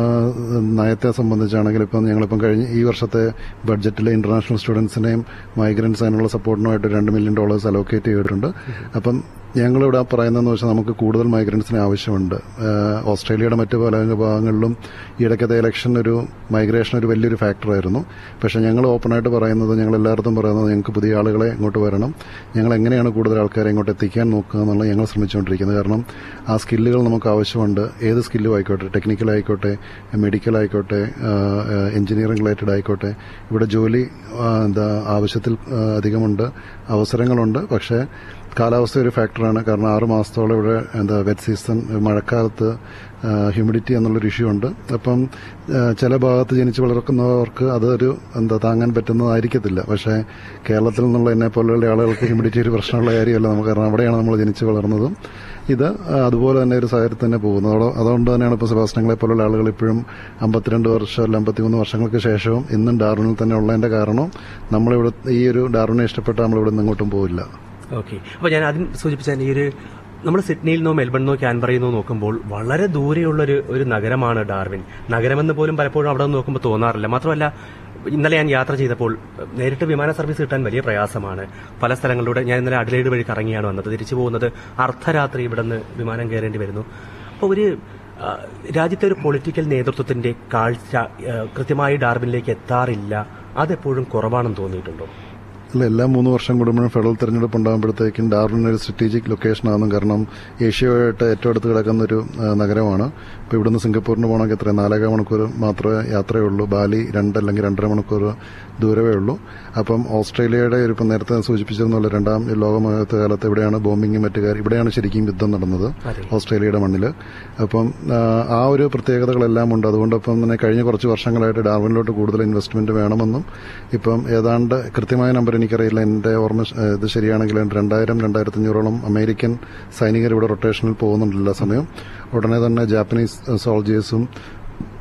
S4: നയത്തെ സംബന്ധിച്ചാണെങ്കിൽ ഞങ്ങളിപ്പം കഴിഞ്ഞ ഈ വർഷത്തെ ബഡ്ജറ്റിലെ ഇന്റർനാഷണൽ സ്റ്റുഡൻസിനെയും മൈഗ്രൻസ് അതിനുള്ള സപ്പോർട്ടിനുമായിട്ട് $2 million അലോക്കേറ്റ് ചെയ്തിട്ടുണ്ട്. അപ്പം ഞങ്ങളിവിടെ പറയുന്നതെന്ന് വെച്ചാൽ നമുക്ക് കൂടുതൽ മൈഗ്രൻസിന് ആവശ്യമുണ്ട്. ഓസ്ട്രേലിയയുടെ മറ്റു പല ഭാഗങ്ങളിലും ഈയിടയ്ക്കത്തെ ഇലക്ഷൻ മൈഗ്രേഷൻ ഒരു വലിയൊരു ഫാക്ടറായിരുന്നു. പക്ഷേ ഞങ്ങൾ ഓപ്പണായിട്ട് പറയുന്നത്, ഞങ്ങൾ എല്ലായിടത്തും പറയുന്നത്, ഞങ്ങൾക്ക് പുതിയ ആളുകളെ ഇങ്ങോട്ട് വരണം, ഞങ്ങൾ എങ്ങനെയാണ് കൂടുതൽ ആൾക്കാരെ ഇങ്ങോട്ട് എത്തിക്കാൻ നോക്കുക എന്നുള്ളത് ഞങ്ങൾ ശ്രമിച്ചുകൊണ്ടിരിക്കുന്നത്. കാരണം ആ സ്കില്ലുകൾ നമുക്ക് ആവശ്യമുണ്ട്. ഏത് സ്കില്ലും ആയിക്കോട്ടെ, ടെക്നിക്കൽ ആയിക്കോട്ടെ, മെഡിക്കൽ ആയിക്കോട്ടെ, എഞ്ചിനീയറിംഗ് റിലേറ്റഡ് ആയിക്കോട്ടെ, ഇവിടെ ജോലി ആവശ്യത്തിൽ അധികമുണ്ട്, അവസരങ്ങളുണ്ട്. പക്ഷേ കാലാവസ്ഥ ഒരു ഫാക്ടറാണ്. കാരണം 6 മാസത്തോളം ഇവിടെ വെറ്റ് സീസൺ, മഴക്കാലത്ത് ഹ്യൂമിഡിറ്റി എന്നുള്ളൊരു ഇഷ്യൂ ഉണ്ട്. അപ്പം ചില ഭാഗത്ത് ജനിച്ച് വളർക്കുന്നവർക്ക് അതൊരു താങ്ങാൻ പറ്റുന്നതായിരിക്കത്തില്ല. പക്ഷേ കേരളത്തിൽ നിന്നുള്ള എന്നെ പോലെയുള്ള ആളുകൾക്ക് ഹ്യൂമിഡിറ്റി ഒരു പ്രശ്നമുള്ള കാര്യമല്ല നമുക്ക്. കാരണം അവിടെയാണ് നമ്മൾ ജനിച്ച് വളർന്നതും. ഇത് അതുപോലെ തന്നെ ഒരു സാഹചര്യത്തിൽ തന്നെ പോകുന്നത്. അതുകൊണ്ട് തന്നെയാണ് ഇപ്പോൾ സെബാസ്റ്റ്യനെ പോലുള്ള ആളുകൾ ഇപ്പോഴും 52 വർഷം അല്ല 53 വർഷങ്ങൾക്ക് ശേഷവും ഇന്നും ഡാർവിനിൽ തന്നെ ഉള്ളതിന്റെ കാരണം നമ്മളിവിടെ ഈ ഒരു ഡാർവിനെ ഇഷ്ടപ്പെട്ടാൽ നമ്മളിവിടെ നിന്ന് ഇങ്ങോട്ടും പോവില്ല.
S3: ഓക്കെ, അപ്പോൾ ഞാൻ ആദ്യം സൂചിപ്പിച്ച ഈ ഒരു നമ്മൾ സിഡ്നിയിൽ നിന്നോ മെൽബണിൽ നിന്നോ ക്യാൻബറയിൽ നിന്നോ നോക്കുമ്പോൾ വളരെ ദൂരെയുള്ള ഒരു നഗരമാണ് ഡാർവിൻ. നഗരമെന്ന് പോലും പലപ്പോഴും അവിടെ നിന്ന് നോക്കുമ്പോൾ തോന്നാറില്ല. മാത്രമല്ല, ഇന്നലെ ഞാൻ യാത്ര ചെയ്തപ്പോൾ നേരിട്ട് വിമാന സർവീസ് കിട്ടാൻ വലിയ പ്രയാസമാണ്. പല സ്ഥലങ്ങളിലൂടെ ഞാൻ ഇന്നലെ അഡ്ലേഡ് വഴി കറങ്ങിയാണ് വന്നത്. തിരിച്ചു പോകുന്നത് അർദ്ധരാത്രി ഇവിടെ നിന്ന് വിമാനം കയറേണ്ടി വരുന്നു. അപ്പോൾ രാജ്യത്തെ ഒരു പൊളിറ്റിക്കൽ നേതൃത്വത്തിന്റെ കാഴ്ച കൃത്യമായി ഡാർവിനിലേക്ക് എത്താറില്ല. അതെപ്പോഴും കുറവാണെന്ന് തോന്നിയിട്ടുണ്ടോ?
S4: അല്ല, എല്ലാ 3 വർഷം കൂടുമ്പോഴും ഫെഡറൽ തെരഞ്ഞെടുപ്പ് ഉണ്ടാകുമ്പോഴത്തേക്കും ഡാർവിൻ ഒരു സ്ട്രാറ്റജിക് ലൊക്കേഷനാണ്. കാരണം ഏഷ്യയുമായിട്ട് ഏറ്റവും അടുത്ത് കിടക്കുന്ന ഒരു നഗരമാണ്. ഇപ്പോൾ ഇവിടുന്ന് സിംഗപ്പൂരിന് പോകണമെങ്കിൽ 4.5 മണിക്കൂർ മാത്രമേ യാത്രയുള്ളൂ. ബാലി 2 അല്ലെങ്കിൽ 2.5 മണിക്കൂർ ദൂരമേ ഉള്ളൂ. അപ്പം ഓസ്ട്രേലിയയുടെ ഇപ്പം നേരത്തെ സൂചിപ്പിച്ചിരുന്നുള്ള 2ാം ലോകമഹായുദ്ധകാലത്ത് ഇവിടെയാണ് ബോംബിങ്ങും ഇവിടെയാണ് ശരിക്കും യുദ്ധം നടന്നത്, ഓസ്ട്രേലിയയുടെ മണ്ണിൽ. അപ്പം ആ ഒരു പ്രത്യേകതകളെല്ലാം ഉണ്ട്. അതുകൊണ്ടൊപ്പം തന്നെ കഴിഞ്ഞ കുറച്ച് വർഷങ്ങളായിട്ട് ഡാർവിനിലോട്ട് കൂടുതൽ ഇൻവെസ്റ്റ്മെന്റ് വേണമെന്നും ഇപ്പം ഏതാണ്ട് കൃത്യമായ നമ്പർ എനിക്കറിയില്ല, എന്റെ ഓർമ്മ ഇത് ശരിയാണെങ്കിൽ 2000-2500ഓളം അമേരിക്കൻ സൈനികർ ഇവിടെ റൊട്ടേഷനിൽ പോകുന്നുണ്ട് എല്ലാ സമയം. ഉടനെ തന്നെ ജാപ്പനീസ് സോൾജേഴ്സും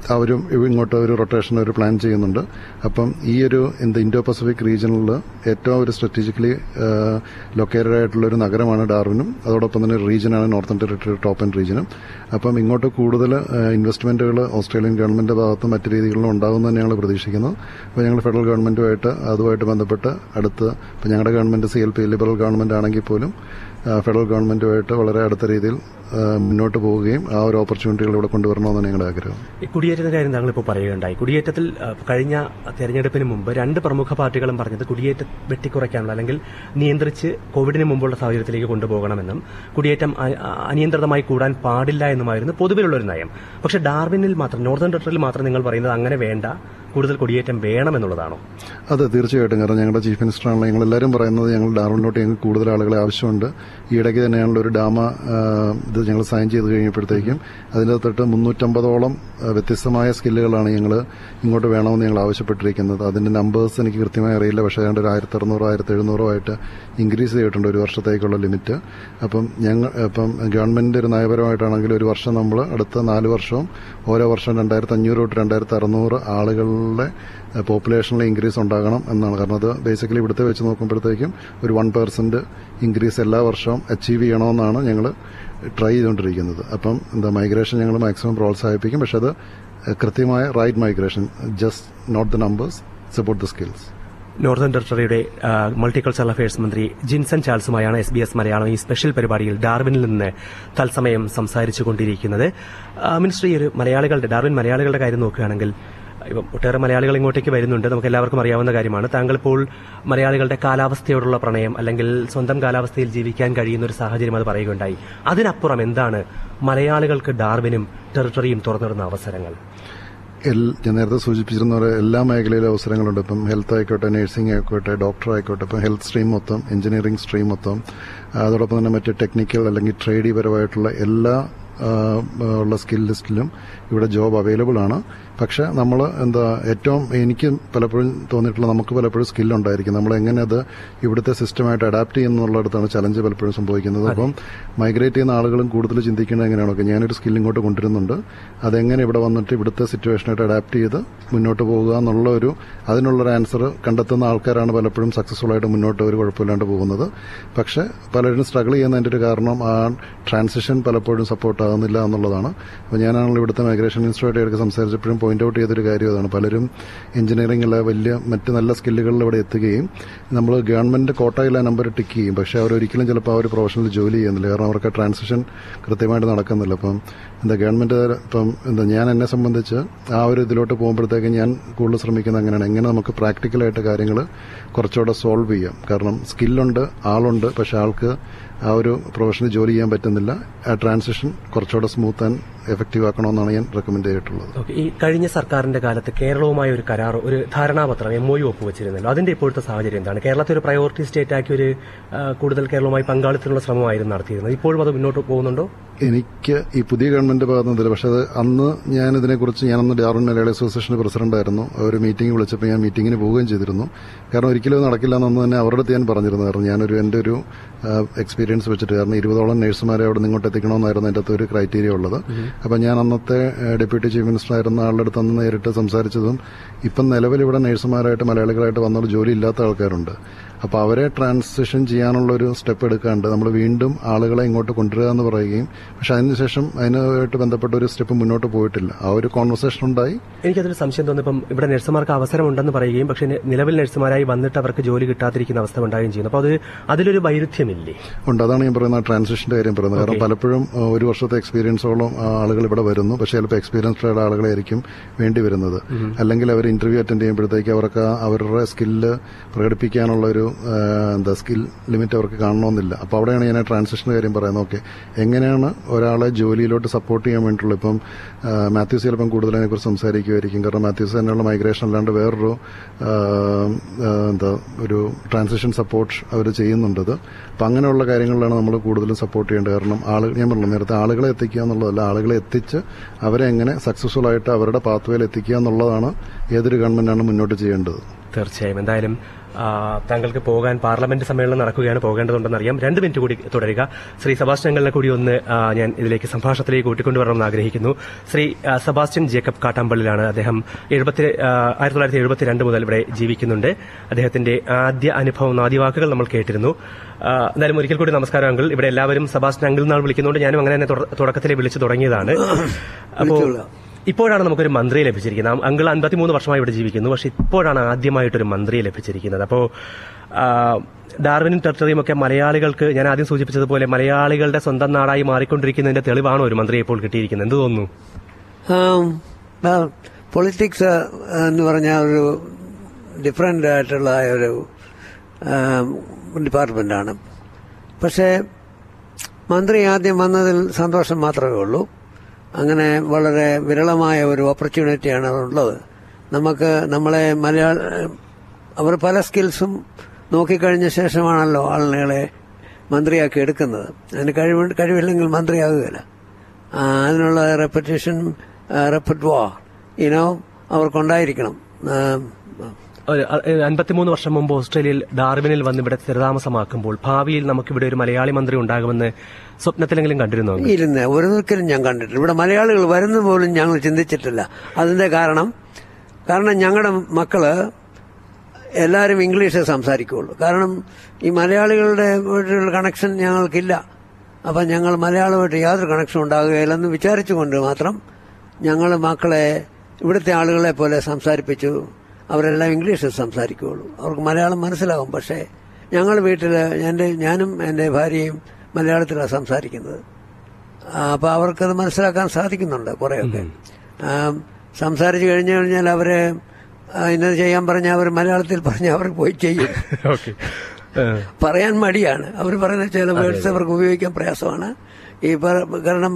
S4: അവരും ഇങ്ങോട്ട് ഒരു റൊട്ടേഷൻ ഒരു പ്ലാൻ ചെയ്യുന്നുണ്ട്. അപ്പം ഈ ഒരു ഇൻഡോ പസഫിക് റീജിയനിൽ ഏറ്റവും ഒരു സ്ട്രാറ്റജിക്കലി ലൊക്കേറ്റഡ് ആയിട്ടുള്ള ഒരു നഗരമാണ് ഡാർവിനും. അതോടൊപ്പം തന്നെ ഒരു റീജിയനാണ് നോർത്തേൺ ടെറിട്ടറി ടോപ്പ് ആൻഡ് റീജിയനും. അപ്പം ഇങ്ങോട്ട് കൂടുതൽ ഇൻവെസ്റ്റ്മെന്റുകൾ ഓസ്ട്രേലിയൻ ഗവൺമെന്റിന്റെ ഭാഗത്തും മറ്റു രീതികളിലും ഉണ്ടാകുമെന്ന് ഞങ്ങൾ പ്രതീക്ഷിക്കുന്നു. അപ്പോൾ ഞങ്ങൾ ഫെഡറൽ ഗവൺമെന്റുമായിട്ട് അതുമായിട്ട് ബന്ധപ്പെട്ട് അടുത്ത് ഇപ്പം ഞങ്ങളുടെ ഗവൺമെന്റ് CLP ലിബറൽ ഗവൺമെന്റ് ആണെങ്കിൽ പോലും ഫെഡറൽ ഗവൺമെന്റുമായിട്ട് വളരെ അടുത്ത രീതിയിൽ മുന്നോട്ട് പോവുകയും ആ ഒരു ഓപ്പർച്യൂണിറ്റികൾ ഇവിടെ കൊണ്ടുവരണമെന്നാണ് ഞങ്ങളുടെ ആഗ്രഹം.
S3: ഈ കുടിയേറ്റത്തിന്റെ കാര്യം താങ്കളിപ്പോൾ പറയുകയുണ്ടായി. കുടിയേറ്റത്തിൽ കഴിഞ്ഞ തെരഞ്ഞെടുപ്പിന് മുമ്പ് 2 പ്രമുഖ പാർട്ടികളും പറഞ്ഞത് കുടിയേറ്റം വെട്ടിക്കുറയ്ക്കാനുള്ള അല്ലെങ്കിൽ നിയന്ത്രിച്ച് കോവിഡിന് മുമ്പുള്ള സാഹചര്യത്തിലേക്ക് കൊണ്ടുപോകണമെന്നും കുടിയേറ്റം അനിയന്ത്രിതമായി കൂടാൻ പാടില്ല എന്നുമായിരുന്നു പൊതുവിലുള്ളൊരു നയം. പക്ഷേ ഡാർവിനിൽ മാത്രം, നോർത്തേൺ ടെറിട്ടറിയിൽ മാത്രം നിങ്ങൾ പറയുന്നത് അങ്ങനെ വേണ്ട, കൂടുതൽ കുടിയേറ്റം വേണമെന്നുള്ളതാണോ?
S4: അതെ, തീർച്ചയായിട്ടും. കാരണം ഞങ്ങളുടെ ചീഫ് മിനിസ്റ്ററാണല്ലോ ഞങ്ങളെല്ലാവരും പറയുന്നത് ഞങ്ങൾ ഡാർവിനിലോട്ട് ഞങ്ങൾക്ക് കൂടുതൽ ആളുകളെ ആവശ്യമുണ്ട്. ഈ ഇടയ്ക്ക് തന്നെ ഞങ്ങളൊരു ഡാമ ഇത് ഞങ്ങൾ സൈൻ ചെയ്ത് കഴിഞ്ഞപ്പോഴത്തേക്കും അതിൻ്റെ തൊട്ട് 350ഓളം വ്യത്യസ്തമായ സ്കില്ലുകളാണ് ഞങ്ങൾ ഇങ്ങോട്ട് വേണമെന്ന് ഞങ്ങൾ ആവശ്യപ്പെട്ടിരിക്കുന്നത്. അതിന്റെ നമ്പേഴ്സ് എനിക്ക് കൃത്യമായി അറിയില്ല. പക്ഷേ ഏതാണ്ട് ഒരു 1600-1700 ആയിട്ട് ഇൻക്രീസ് ചെയ്തിട്ടുണ്ട് ഒരു വർഷത്തേക്കുള്ള ലിമിറ്റ്. അപ്പം ഗവൺമെന്റിന്റെ ഒരു നയപരമായിട്ടാണെങ്കിൽ ഒരു വർഷം നമ്മൾ അടുത്ത 4 വർഷവും ഓരോ വർഷം 2500 തൊട്ട് 2600 ആളുകളുടെ പോപ്പുലേഷനിലെ ഇൻക്രീസ് ഉണ്ടാകണം എന്നാണ്. കാരണം അത് ബേസിക്കലി ഇവിടുത്തെ വെച്ച് നോക്കുമ്പോഴത്തേക്കും ഒരു 1% ഇൻക്രീസ് എല്ലാ വർഷവും അച്ചീവ് ചെയ്യണമെന്നാണ് ഞങ്ങൾ ട്രൈ ചെയ്തുകൊണ്ടിരിക്കുന്നത്. അപ്പം മൈഗ്രേഷൻ ഞങ്ങൾ മാക്സിമം പ്രോത്സാഹിപ്പിക്കും. പക്ഷെ അത് കൃത്യമായ right migration, just not the numbers, it's about the skills.
S3: Northern ടെറിട്ടറിയുടെ മൾട്ടികൾച്ചറൽ അഫയേഴ്സ് മന്ത്രി ജിൻസൺ ചാൾസുമായാണ് SBS മലയാളം ഈ സ്പെഷ്യൽ പരിപാടിയിൽ ഡാർവിനിൽ നിന്ന് തത്സമയം സംസാരിച്ചുകൊണ്ടിരിക്കുന്നത്. മിനിസ്റ്റർ, ഈ ഒരു ഡാർവിൻ മലയാളികളുടെ കാര്യം നോക്കുകയാണെങ്കിൽ ഇപ്പം ഒട്ടേറെ മലയാളികൾ ഇങ്ങോട്ടേക്ക് വരുന്നുണ്ട്, നമുക്ക് എല്ലാവർക്കും അറിയാവുന്ന കാര്യമാണ്. താങ്കൾ ഇപ്പോൾ മലയാളികളുടെ കാലാവസ്ഥയോടുള്ള പ്രണയം അല്ലെങ്കിൽ സ്വന്തം കാലാവസ്ഥയിൽ ജീവിക്കാൻ കഴിയുന്ന ഒരു സാഹചര്യം അത് പറയുകയുണ്ടായി. അതിനപ്പുറം എന്താണ് മലയാളികൾക്ക് ഡാർവിനും ടെറിട്ടറിയും തുറന്നിടുന്ന അവസരങ്ങൾ?
S4: ഞാൻ നേരത്തെ സൂചിപ്പിച്ചിരുന്ന പോലെ എല്ലാ മേഖലയിലും അവസരങ്ങളുണ്ട്. ഇപ്പം ഹെൽത്ത് ആയിക്കോട്ടെ, നഴ്സിംഗ് ആയിക്കോട്ടെ, ഡോക്ടർ ആയിക്കോട്ടെ, ഇപ്പം ഹെൽത്ത് സ്ട്രീം മൊത്തം, എഞ്ചിനീയറിംഗ് സ്ട്രീം മൊത്തം, അതോടൊപ്പം തന്നെ മറ്റ് ടെക്നിക്കൽ അല്ലെങ്കിൽ ട്രേഡി പരമായിട്ടുള്ള എല്ലാ ഉള്ള സ്കിൽ ലിസ്റ്റിലും ഇവിടെ ജോബ് അവൈലബിൾ ആണ്. പക്ഷെ നമ്മൾ ഏറ്റവും എനിക്ക് പലപ്പോഴും തോന്നിയിട്ടുള്ള നമുക്ക് പലപ്പോഴും സ്കില്ലുണ്ടായിരിക്കും. നമ്മൾ എങ്ങനെ അത് ഇവിടുത്തെ സിസ്റ്റമായിട്ട് അഡാപ്റ്റ് ചെയ്യുന്നുള്ളിടത്താണ് ചലഞ്ച് പലപ്പോഴും സംഭവിക്കുന്നത്. അപ്പം മൈഗ്രേറ്റ് ചെയ്യുന്ന ആളുകളും കൂടുതൽ ചിന്തിക്കുന്നത് എങ്ങനെയാണോ, ഞാനൊരു സ്കിൽ ഇങ്ങോട്ട് കൊണ്ടുവരുന്നുണ്ട്, അതെങ്ങനെ ഇവിടെ വന്നിട്ട് ഇവിടുത്തെ സിറ്റുവേഷനായിട്ട് അഡാപ്റ്റ് ചെയ്ത് മുന്നോട്ട് പോകുക എന്നുള്ള അതിനുള്ളൊരു ആൻസർ കണ്ടെത്തുന്ന ആൾക്കാരാണ് പലപ്പോഴും സക്സസ്ഫുൾ ആയിട്ട് മുന്നോട്ട് ഒരു കുഴപ്പമില്ലാണ്ട് പോകുന്നത്. പക്ഷെ പലരും സ്ട്രഗിൾ ചെയ്യുന്നതിന്റെ ഒരു കാരണം ആ ട്രാൻസിഷൻ പലപ്പോഴും സപ്പോർട്ട് ആകുന്നില്ല എന്നുള്ളതാണ്. അപ്പോൾ ഞാനാണല്ലോ ഇവിടുത്തെ മൈഗ്രേഷൻ മിനിസ്റ്ററുമായിട്ട് സംസാരിച്ചപ്പോഴും പോയിന്റ് ഔട്ട് ചെയ്തൊരു കാര്യം അതാണ്. പലരും എഞ്ചിനീയറിംഗ് അല്ല മറ്റ് നല്ല സ്കില്ലുകളിൽ ഇവിടെ എത്തുകയും നമ്മൾ ഗവൺമെന്റ് കോട്ടയിൽ ആ നമ്പർ ടിക്ക് ചെയ്യും. പക്ഷെ അവരൊരിക്കലും ചിലപ്പോൾ ആ ഒരു പ്രൊഫഷനിൽ ജോലി ചെയ്യുന്നില്ല. കാരണം അവർക്ക് ട്രാൻസിഷൻ കൃത്യമായിട്ട് നടക്കുന്നില്ല. അപ്പം ഗവൺമെന്റ് ഞാൻ എന്നെ സംബന്ധിച്ച് ആ ഒരു ഇതിലോട്ട് പോകുമ്പോഴത്തേക്ക് ഞാൻ കൂടുതൽ ശ്രമിക്കുന്നത് അങ്ങനെയാണ്, എങ്ങനെ നമുക്ക് പ്രാക്ടിക്കലായിട്ട് കാര്യങ്ങൾ കുറച്ചുകൂടെ സോൾവ് ചെയ്യാം. കാരണം സ്കില്ലുണ്ട്, ആളുണ്ട്, പക്ഷെ ആൾക്ക് ആ ഒരു പ്രൊഫഷനിൽ ജോലി ചെയ്യാൻ പറ്റുന്നില്ല. ആ ട്രാൻസിഷൻ കുറച്ചുകൂടെ സ്മൂത്ത് ആൻഡ് എഫക്റ്റീവ് ആക്കണമെന്നാണ് ഞാൻ റെക്കമെൻഡ് ചെയ്തിട്ടുള്ളത്.
S3: ഈ കഴിഞ്ഞ സർക്കാരിന്റെ കാലത്ത് കേരളവുമായി ഒരു കരാർ, ഒരു ധാരണാപത്രം MOU ഒപ്പുവച്ചിരുന്നല്ലോ. അതിന്റെ ഇപ്പോഴത്തെ സാഹചര്യം എന്താണ്? കേരളത്തെ ഒരു പ്രയോറിറ്റി സ്റ്റേറ്റ് ആക്കി ഒരു കൂടുതൽ കേരളവുമായി പങ്കാളിത്തത്തിനുള്ള ശ്രമമായിരുന്നു നടത്തിയിരുന്നത്. ഇപ്പോഴും അത് മുന്നോട്ട് പോകുന്നുണ്ടോ?
S4: എനിക്ക് ഈ പുതിയ ഗവൺമെന്റ് ഭാഗത്തുനിന്നില്ല. പക്ഷെ അത് അന്ന് ഞാനന്ന് ഡാർവിൻ മലയാളി അസോസിയേഷന്റെ പ്രസിഡന്റായിരുന്നു. ഒരു മീറ്റിംഗ് വിളിച്ചപ്പോൾ ഞാൻ മീറ്റിംഗിന് പോവുകയും ചെയ്തിരുന്നു. കാരണം ഒരിക്കലും നടക്കില്ല എന്നന്ന് തന്നെ അവരുടെ അടുത്ത് ഞാൻ പറഞ്ഞിരുന്നു. കാരണം ഞാനൊരു എന്റെ ഒരു എക്സ്പീരിയൻസ് വെച്ചിട്ട്, കാരണം 20ഓളം നഴ്സുമാരെ അവിടെ ഇങ്ങോട്ട് എത്തിക്കണമെന്നായിരുന്നു അതിന്റെ അകത്ത് ഒരു ക്രൈറ്റീരിയ ഉള്ളത്. അപ്പം ഞാൻ അന്നത്തെ ഡെപ്യൂട്ടി ചീഫ് മിനിസ്റ്റർ ആയിരുന്ന ആളുടെ അടുത്ത് അന്ന് നേരിട്ട് സംസാരിച്ചതും ഇപ്പം നിലവിൽ ഇവിടെ നഴ്സുമാരായിട്ട് മലയാളികളായിട്ട് വന്നുള്ള ജോലി ഇല്ലാത്ത ആൾക്കാരുണ്ട്. അപ്പോൾ അവരെ ട്രാൻസിഷൻ ചെയ്യാനുള്ള ഒരു സ്റ്റെപ്പ് എടുക്കാണ്ട് നമ്മൾ വീണ്ടും ആളുകളെ ഇങ്ങോട്ട് കൊണ്ടുവരിക എന്ന് പറയുകയും, പക്ഷെ അതിനുശേഷം അതിനുമായിട്ട് ബന്ധപ്പെട്ട ഒരു സ്റ്റെപ്പ് മുന്നോട്ട് പോയിട്ടില്ല. ആ ഒരു കോൺവെർസേഷൻ ഉണ്ടായി.
S3: എനിക്കതൊരു സംശയം തോന്നി. ഇപ്പം ഇവിടെ നഴ്സുമാർക്ക് അവസരമുണ്ടെന്ന് പറയുകയും പക്ഷേ നിലവിൽ നഴ്സുമാരായി വന്നിട്ട് അവർക്ക് ജോലി കിട്ടാതിരിക്കുന്ന അവസ്ഥ ഉണ്ടാവുകയും ചെയ്യുന്നു. അപ്പോൾ അതിലൊരു വൈരുദ്ധ്യമില്ലേ? ഉണ്ട്.
S4: അതാണ് ഞാൻ പറയുന്നത്, ട്രാൻസിഷന്റെ കാര്യം പറയുന്നത്. കാരണം പലപ്പോഴും ഒരു വർഷത്തെ എക്സ്പീരിയൻസോളം ആളുകൾ ഇവിടെ വരുന്നു, പക്ഷേ ചിലപ്പോൾ എക്സ്പീരിയൻസ്ഡ് ആളുകളായിരിക്കും വേണ്ടി വരുന്നത്. അല്ലെങ്കിൽ അവർ ഇന്റർവ്യൂ അറ്റൻഡ് ചെയ്യുമ്പോഴത്തേക്ക് അവർക്ക് അവരുടെ സ്കില്ല് പ്രകടിപ്പിക്കാനുള്ള ഒരു സ്കിൽ ലിമിറ്റ് അവർക്ക് കാണണമെന്നില്ല. അപ്പോൾ അവിടെയാണ് ഞാൻ ട്രാൻസിഷന്റെ കാര്യം പറയുന്നത്. ഓക്കെ, എങ്ങനെയാണ് ഒരാളെ ജോലിയിലോട്ട് സപ്പോർട്ട് ചെയ്യാൻ വേണ്ടിയിട്ടുള്ള, ഇപ്പം മാത്യൂസ് ചിലപ്പം കൂടുതൽ അതിനെക്കുറിച്ച് സംസാരിക്കുമായിരിക്കും. കാരണം മാത്യൂസ് തന്നെയുള്ള മൈഗ്രേഷൻ അല്ലാണ്ട് വേറൊരു ഒരു ട്രാൻസിഷൻ സപ്പോർട്ട് അവർ ചെയ്യുന്നുണ്ടത്. അപ്പം അങ്ങനെയുള്ള കാര്യങ്ങളിലാണ് നമ്മൾ കൂടുതലും സപ്പോർട്ട് ചെയ്യേണ്ടത്. കാരണം ഞാൻ പറഞ്ഞു നേരത്തെ, ആളുകളെ എത്തിക്കുക എന്നുള്ളതല്ല, ആളുകളെ എത്തിച്ച് അവരെ എങ്ങനെ സക്സസ്ഫുൾ ആയിട്ട് അവരുടെ പാത്വേയിൽ എത്തിക്കുക എന്നുള്ളതാണ് ഏതൊരു ഗവൺമെന്റാണ് മുന്നോട്ട് ചെയ്യേണ്ടത്.
S3: തീർച്ചയായും. എന്തായാലും താങ്കൾക്ക് പോകാൻ പാർലമെന്റ് സമ്മേളനം നടക്കുകയാണ്, പോകേണ്ടതുണ്ടെന്നറിയാം. 2 മിനിറ്റ് കൂടി തുടരുക. ശ്രീ സെബാസ്റ്റ്യൻ അങ്കിളിനെ കൂടി ഒന്ന് ഞാൻ ഇതിലേക്ക് സംഭാഷണത്തിലേക്ക് കൂട്ടിക്കൊണ്ടുവരണമെന്ന് ആഗ്രഹിക്കുന്നു. ശ്രീ സെബാസ്റ്റ്യൻ ജേക്കബ് കാട്ടാമ്പള്ളിലാണ്. അദ്ദേഹം 1972 മുതൽ ഇവിടെ ജീവിക്കുന്നുണ്ട്. അദ്ദേഹത്തിന്റെ ആദ്യ അനുഭവം, ആദ്യ വാക്കുകൾ നമ്മൾ കേട്ടിരുന്നു. എന്തായാലും ഒരിക്കൽ കൂടി നമസ്കാരം അങ്കിൾ. ഇവിടെ എല്ലാവരും സെബാസ്റ്റ്യൻ അങ്കിൾ എന്നാണ് വിളിക്കുന്നുണ്ട്. ഞാനും അങ്ങനെ തന്നെ തുടക്കത്തിൽ വിളിച്ചു തുടങ്ങിയതാണ്. അപ്പോൾ ഇപ്പോഴാണ് നമുക്കൊരു മന്ത്രിയെ ലഭിച്ചിരിക്കുന്നത്. അങ്കിൾ 53 വർഷമായി ഇവിടെ ജീവിക്കുന്നു, പക്ഷെ ഇപ്പോഴാണ് ആദ്യമായിട്ടൊരു മന്ത്രിയെ ലഭിച്ചിരിക്കുന്നത്. അപ്പോൾ ഡാർവിനും ടെറിട്ടറിയും ഒക്കെ മലയാളികൾക്ക്, ഞാൻ ആദ്യം സൂചിപ്പിച്ചതുപോലെ, മലയാളികളുടെ സ്വന്തം നാടായി മാറിക്കൊണ്ടിരിക്കുന്നതിന്റെ തെളിവാണോ ഒരു മന്ത്രിയെ ഇപ്പോൾ കിട്ടിയിരിക്കുന്നത്? എന്ത് തോന്നുന്നു?
S7: പൊളിറ്റിക്സ് എന്ന് പറഞ്ഞാൽ ഒരു ഡിഫറന്റ് ആയിട്ടുള്ള ഒരു ഡിപ്പാർട്ട്മെന്റാണ്. പക്ഷേ മന്ത്രി ആദ്യം വന്നതിൽ സന്തോഷം മാത്രമേ ഉള്ളൂ. അങ്ങനെ വളരെ വിരളമായ ഒരു ഓപ്പർച്യൂണിറ്റിയാണ് ഉള്ളത്. നമുക്ക് നമ്മളെ അവർ പല സ്കിൽസും നോക്കിക്കഴിഞ്ഞ ശേഷമാണല്ലോ ആളുകളെ മന്ത്രിയാക്കി എടുക്കുന്നത്. അതിന് കഴിവില്ലെങ്കിൽ മന്ത്രിയാകുകയില്ല. അതിനുള്ള റെപ്പർട്വാർ അവർക്കുണ്ടായിരിക്കണം.
S3: 53 വർഷം മുമ്പ് ഓസ്ട്രേലിയയിൽ ഡാർവിനിൽ വന്ന് ഇവിടെ സ്ഥിരതാമസമാക്കുമ്പോൾ ഭാവിയിൽ നമുക്കിവിടെ ഒരു മലയാളി മന്ത്രി ഉണ്ടാകുമെന്ന് സ്വപ്നത്തിലെങ്കിലും കണ്ടിരുന്നോ?
S7: ഇല്ല, ഒരിക്കലും ഞാൻ കണ്ടിട്ടില്ല. ഇവിടെ മലയാളികൾ വരുന്നത് പോലും ഞങ്ങൾ ചിന്തിച്ചിട്ടില്ല. അതിന്റെ കാരണം ഞങ്ങളുടെ മക്കള് എല്ലാവരും ഇംഗ്ലീഷേ സംസാരിക്കുകയുള്ളൂ. കാരണം ഈ മലയാളികളുടെ കണക്ഷൻ ഞങ്ങൾക്കില്ല. അപ്പം ഞങ്ങൾ മലയാളമായിട്ട് യാതൊരു കണക്ഷൻ ഉണ്ടാകുകയില്ലെന്ന് വിചാരിച്ചുകൊണ്ട് മാത്രം ഞങ്ങൾ മക്കളെ ഇവിടുത്തെ ആളുകളെ പോലെ സംസാരിപ്പിച്ചു. അവരെല്ലാം ഇംഗ്ലീഷിൽ സംസാരിക്കുകയുള്ളൂ. അവർക്ക് മലയാളം മനസ്സിലാവും. പക്ഷേ ഞങ്ങൾ വീട്ടിൽ ഞാനും എൻ്റെ ഭാര്യയും മലയാളത്തിലാണ് സംസാരിക്കുന്നത്. അപ്പോൾ അവർക്കത് മനസ്സിലാക്കാൻ സാധിക്കുന്നുണ്ട് കുറേയൊക്കെ. സംസാരിച്ചു കഴിഞ്ഞാൽ അവരെ ഇന്നത് ചെയ്യാൻ പറഞ്ഞാൽ അവർ മലയാളത്തിൽ പറഞ്ഞാൽ അവർ പോയി ചെയ്യും. പറയാൻ മടിയാണ്. അവർ പറയുന്ന ചില വേർഡ്സ് അവർക്ക് ഉപയോഗിക്കാൻ പ്രയാസമാണ്. കാരണം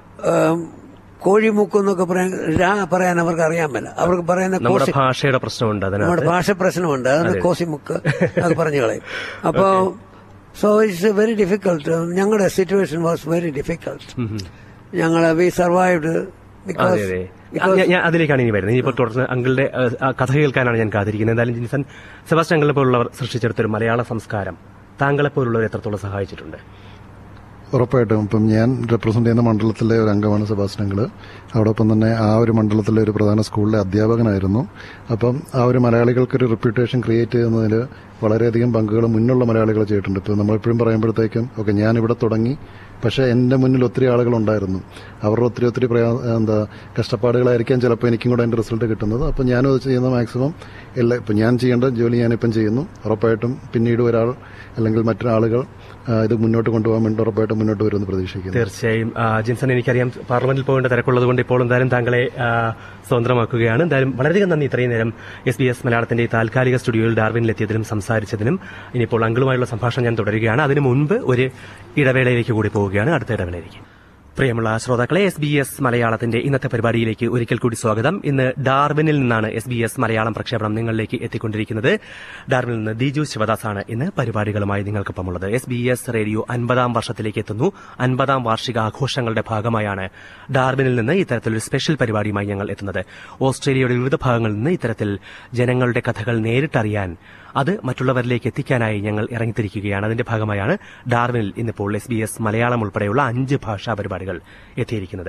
S7: കോഴിമുക്കെന്നൊക്കെ പറയാൻ അവർക്ക് അറിയാൻ പറ്റില്ല. അവർക്ക് പറയുന്ന
S3: ഭാഷയുടെ പ്രശ്നമുണ്ട്,
S7: നമ്മുടെ ഭാഷ പ്രശ്നമുണ്ട്. അതാണ് കോശിമുക്ക് അത് പറഞ്ഞു കളയും. അപ്പോ സോ ഇറ്റ്സ് വെരി ഡിഫിക്കൾട്ട്. ഞങ്ങളുടെ situation was very difficult. We survived because
S3: അതിലേക്കാണ് ഇനി വരുന്നത്. ഇനിയിപ്പോൾ തുടർന്ന് അങ്കിളുടെ കഥ കേൾക്കാനാണ് ഞാൻ കാത്തിരിക്കുന്നത്. എന്തായാലും ജിൻസൺ, സെബാസ്റ്റ്യൻ അങ്കിളിനെ പോലുള്ളവർ സൃഷ്ടിച്ചെടുത്തൊരു മലയാള സംസ്കാരം താങ്കളെപ്പോലുള്ളവർ എത്രത്തോളം സഹായിച്ചിട്ടുണ്ട്?
S4: ഉറപ്പായിട്ടും. ഇപ്പം ഞാൻ റെപ്രസെന്റ് ചെയ്യുന്ന മണ്ഡലത്തിലെ ഒരു അംഗമാണ് സെബാസ്റ്റ്യൻ അങ്കിള്. അതോടൊപ്പം തന്നെ ആ ഒരു മണ്ഡലത്തിലെ ഒരു പ്രധാന സ്കൂളിലെ അധ്യാപകനായിരുന്നു. അപ്പം ആ ഒരു മലയാളികൾക്കൊരു റെപ്യൂട്ടേഷൻ ക്രിയേറ്റ് ചെയ്യുന്നതിൽ വളരെയധികം പങ്കുകൾ മുന്നുള്ള മലയാളികൾ ചെയ്തിട്ടുണ്ട്. ഇപ്പോൾ നമ്മളെപ്പോഴും പറയുമ്പോഴത്തേക്കും ഓക്കെ ഞാനിവിടെ തുടങ്ങി, പക്ഷേ എൻ്റെ മുന്നിൽ ഒത്തിരി ആളുകളുണ്ടായിരുന്നു. അവരുടെ ഒത്തിരി കഷ്ടപ്പാടുകളായിരിക്കാം ചിലപ്പോൾ എനിക്കും കൂടെ അതിൻ്റെ റിസൾട്ട് കിട്ടുന്നത്. അപ്പോൾ ഞാനും അത് ചെയ്യുന്ന മാക്സിമം ഇപ്പം ഞാൻ ചെയ്യേണ്ട ജോലി ഞാനിപ്പം ചെയ്യുന്നു. ഉറപ്പായിട്ടും പിന്നീട് ഒരാൾ അല്ലെങ്കിൽ മറ്റൊരാളുകൾ ഇത് മുന്നോട്ട് കൊണ്ടുപോകാൻ വേണ്ടി ഉറപ്പായിട്ടും മുന്നോട്ട് വരുമെന്ന് പ്രതീക്ഷിക്കുന്നു.
S3: തീർച്ചയായും. ജിൻസൺ, എനിക്കറിയാം പാർലമെന്റിൽ പോകേണ്ട തിരക്കുള്ളതുകൊണ്ട് ഇപ്പോൾ എന്തായാലും താങ്കളെ സ്വതന്ത്രമാക്കുകയാണ്. എന്തായാലും വളരെയധികം നന്ദി ഇത്രയും നേരം SBS മലയാളത്തിന്റെ താൽക്കാലിക സ്റ്റുഡിയോയിൽ ഡാർവിനിലെത്തിയതിനും സംസാരിച്ചതിനും. ഇനിയിപ്പോൾ അങ്കിളുമായുള്ള സംഭാഷണം ഞാൻ തുടരുകയാണ്. അതിനു മുൻപ് ഒരു ഇടവേളയിലേക്ക് കൂടി പോവുകയാണ്. അടുത്ത ഇടവേളയിലേക്ക്. പ്രിയമുള്ള ശ്രോതാക്കളെ, SBS മലയാളത്തിന്റെ ഇന്നത്തെ പരിപാടിയിലേക്ക് ഒരിക്കൽ കൂടി സ്വാഗതം. ഇന്ന് ഡാർവിനിൽ നിന്നാണ് SBS മലയാളം പ്രക്ഷേപണം നിങ്ങളിലേക്ക് എത്തിക്കൊണ്ടിരിക്കുന്നത്. ഡാർവിനിൽ നിന്ന് ദിജു ശിവദാസാണ് ഇന്ന് പരിപാടികളുമായി നിങ്ങൾക്കൊപ്പമുള്ളത്. SBS റേഡിയോ 50-ാം വർഷത്തിലേക്ക് എത്തുന്നു. 50-ാം വാർഷിക ആഘോഷങ്ങളുടെ ഭാഗമായാണ് ഡാർവിനിൽ നിന്ന് ഇത്തരത്തിലൊരു സ്പെഷ്യൽ പരിപാടിയുമായി ഞങ്ങൾ എത്തുന്നത്. ഓസ്ട്രേലിയയുടെ വിവിധ ഭാഗങ്ങളിൽ നിന്ന് ഇത്തരത്തിൽ ജനങ്ങളുടെ കഥകൾ നേരിട്ടറിയാൻ, അത് മറ്റുള്ളവരിലേക്ക് എത്തിക്കാനായി ഞങ്ങൾ ഇറങ്ങിത്തിരിക്കുകയാണ്. അതിന്റെ ഭാഗമായാണ് ഡാർവിനിൽ ഇന്നിപ്പോൾ SBS മലയാളം ഉൾപ്പെടെയുള്ള 5 ഭാഷാ പരിപാടികൾ എത്തിയിരിക്കുന്നത്.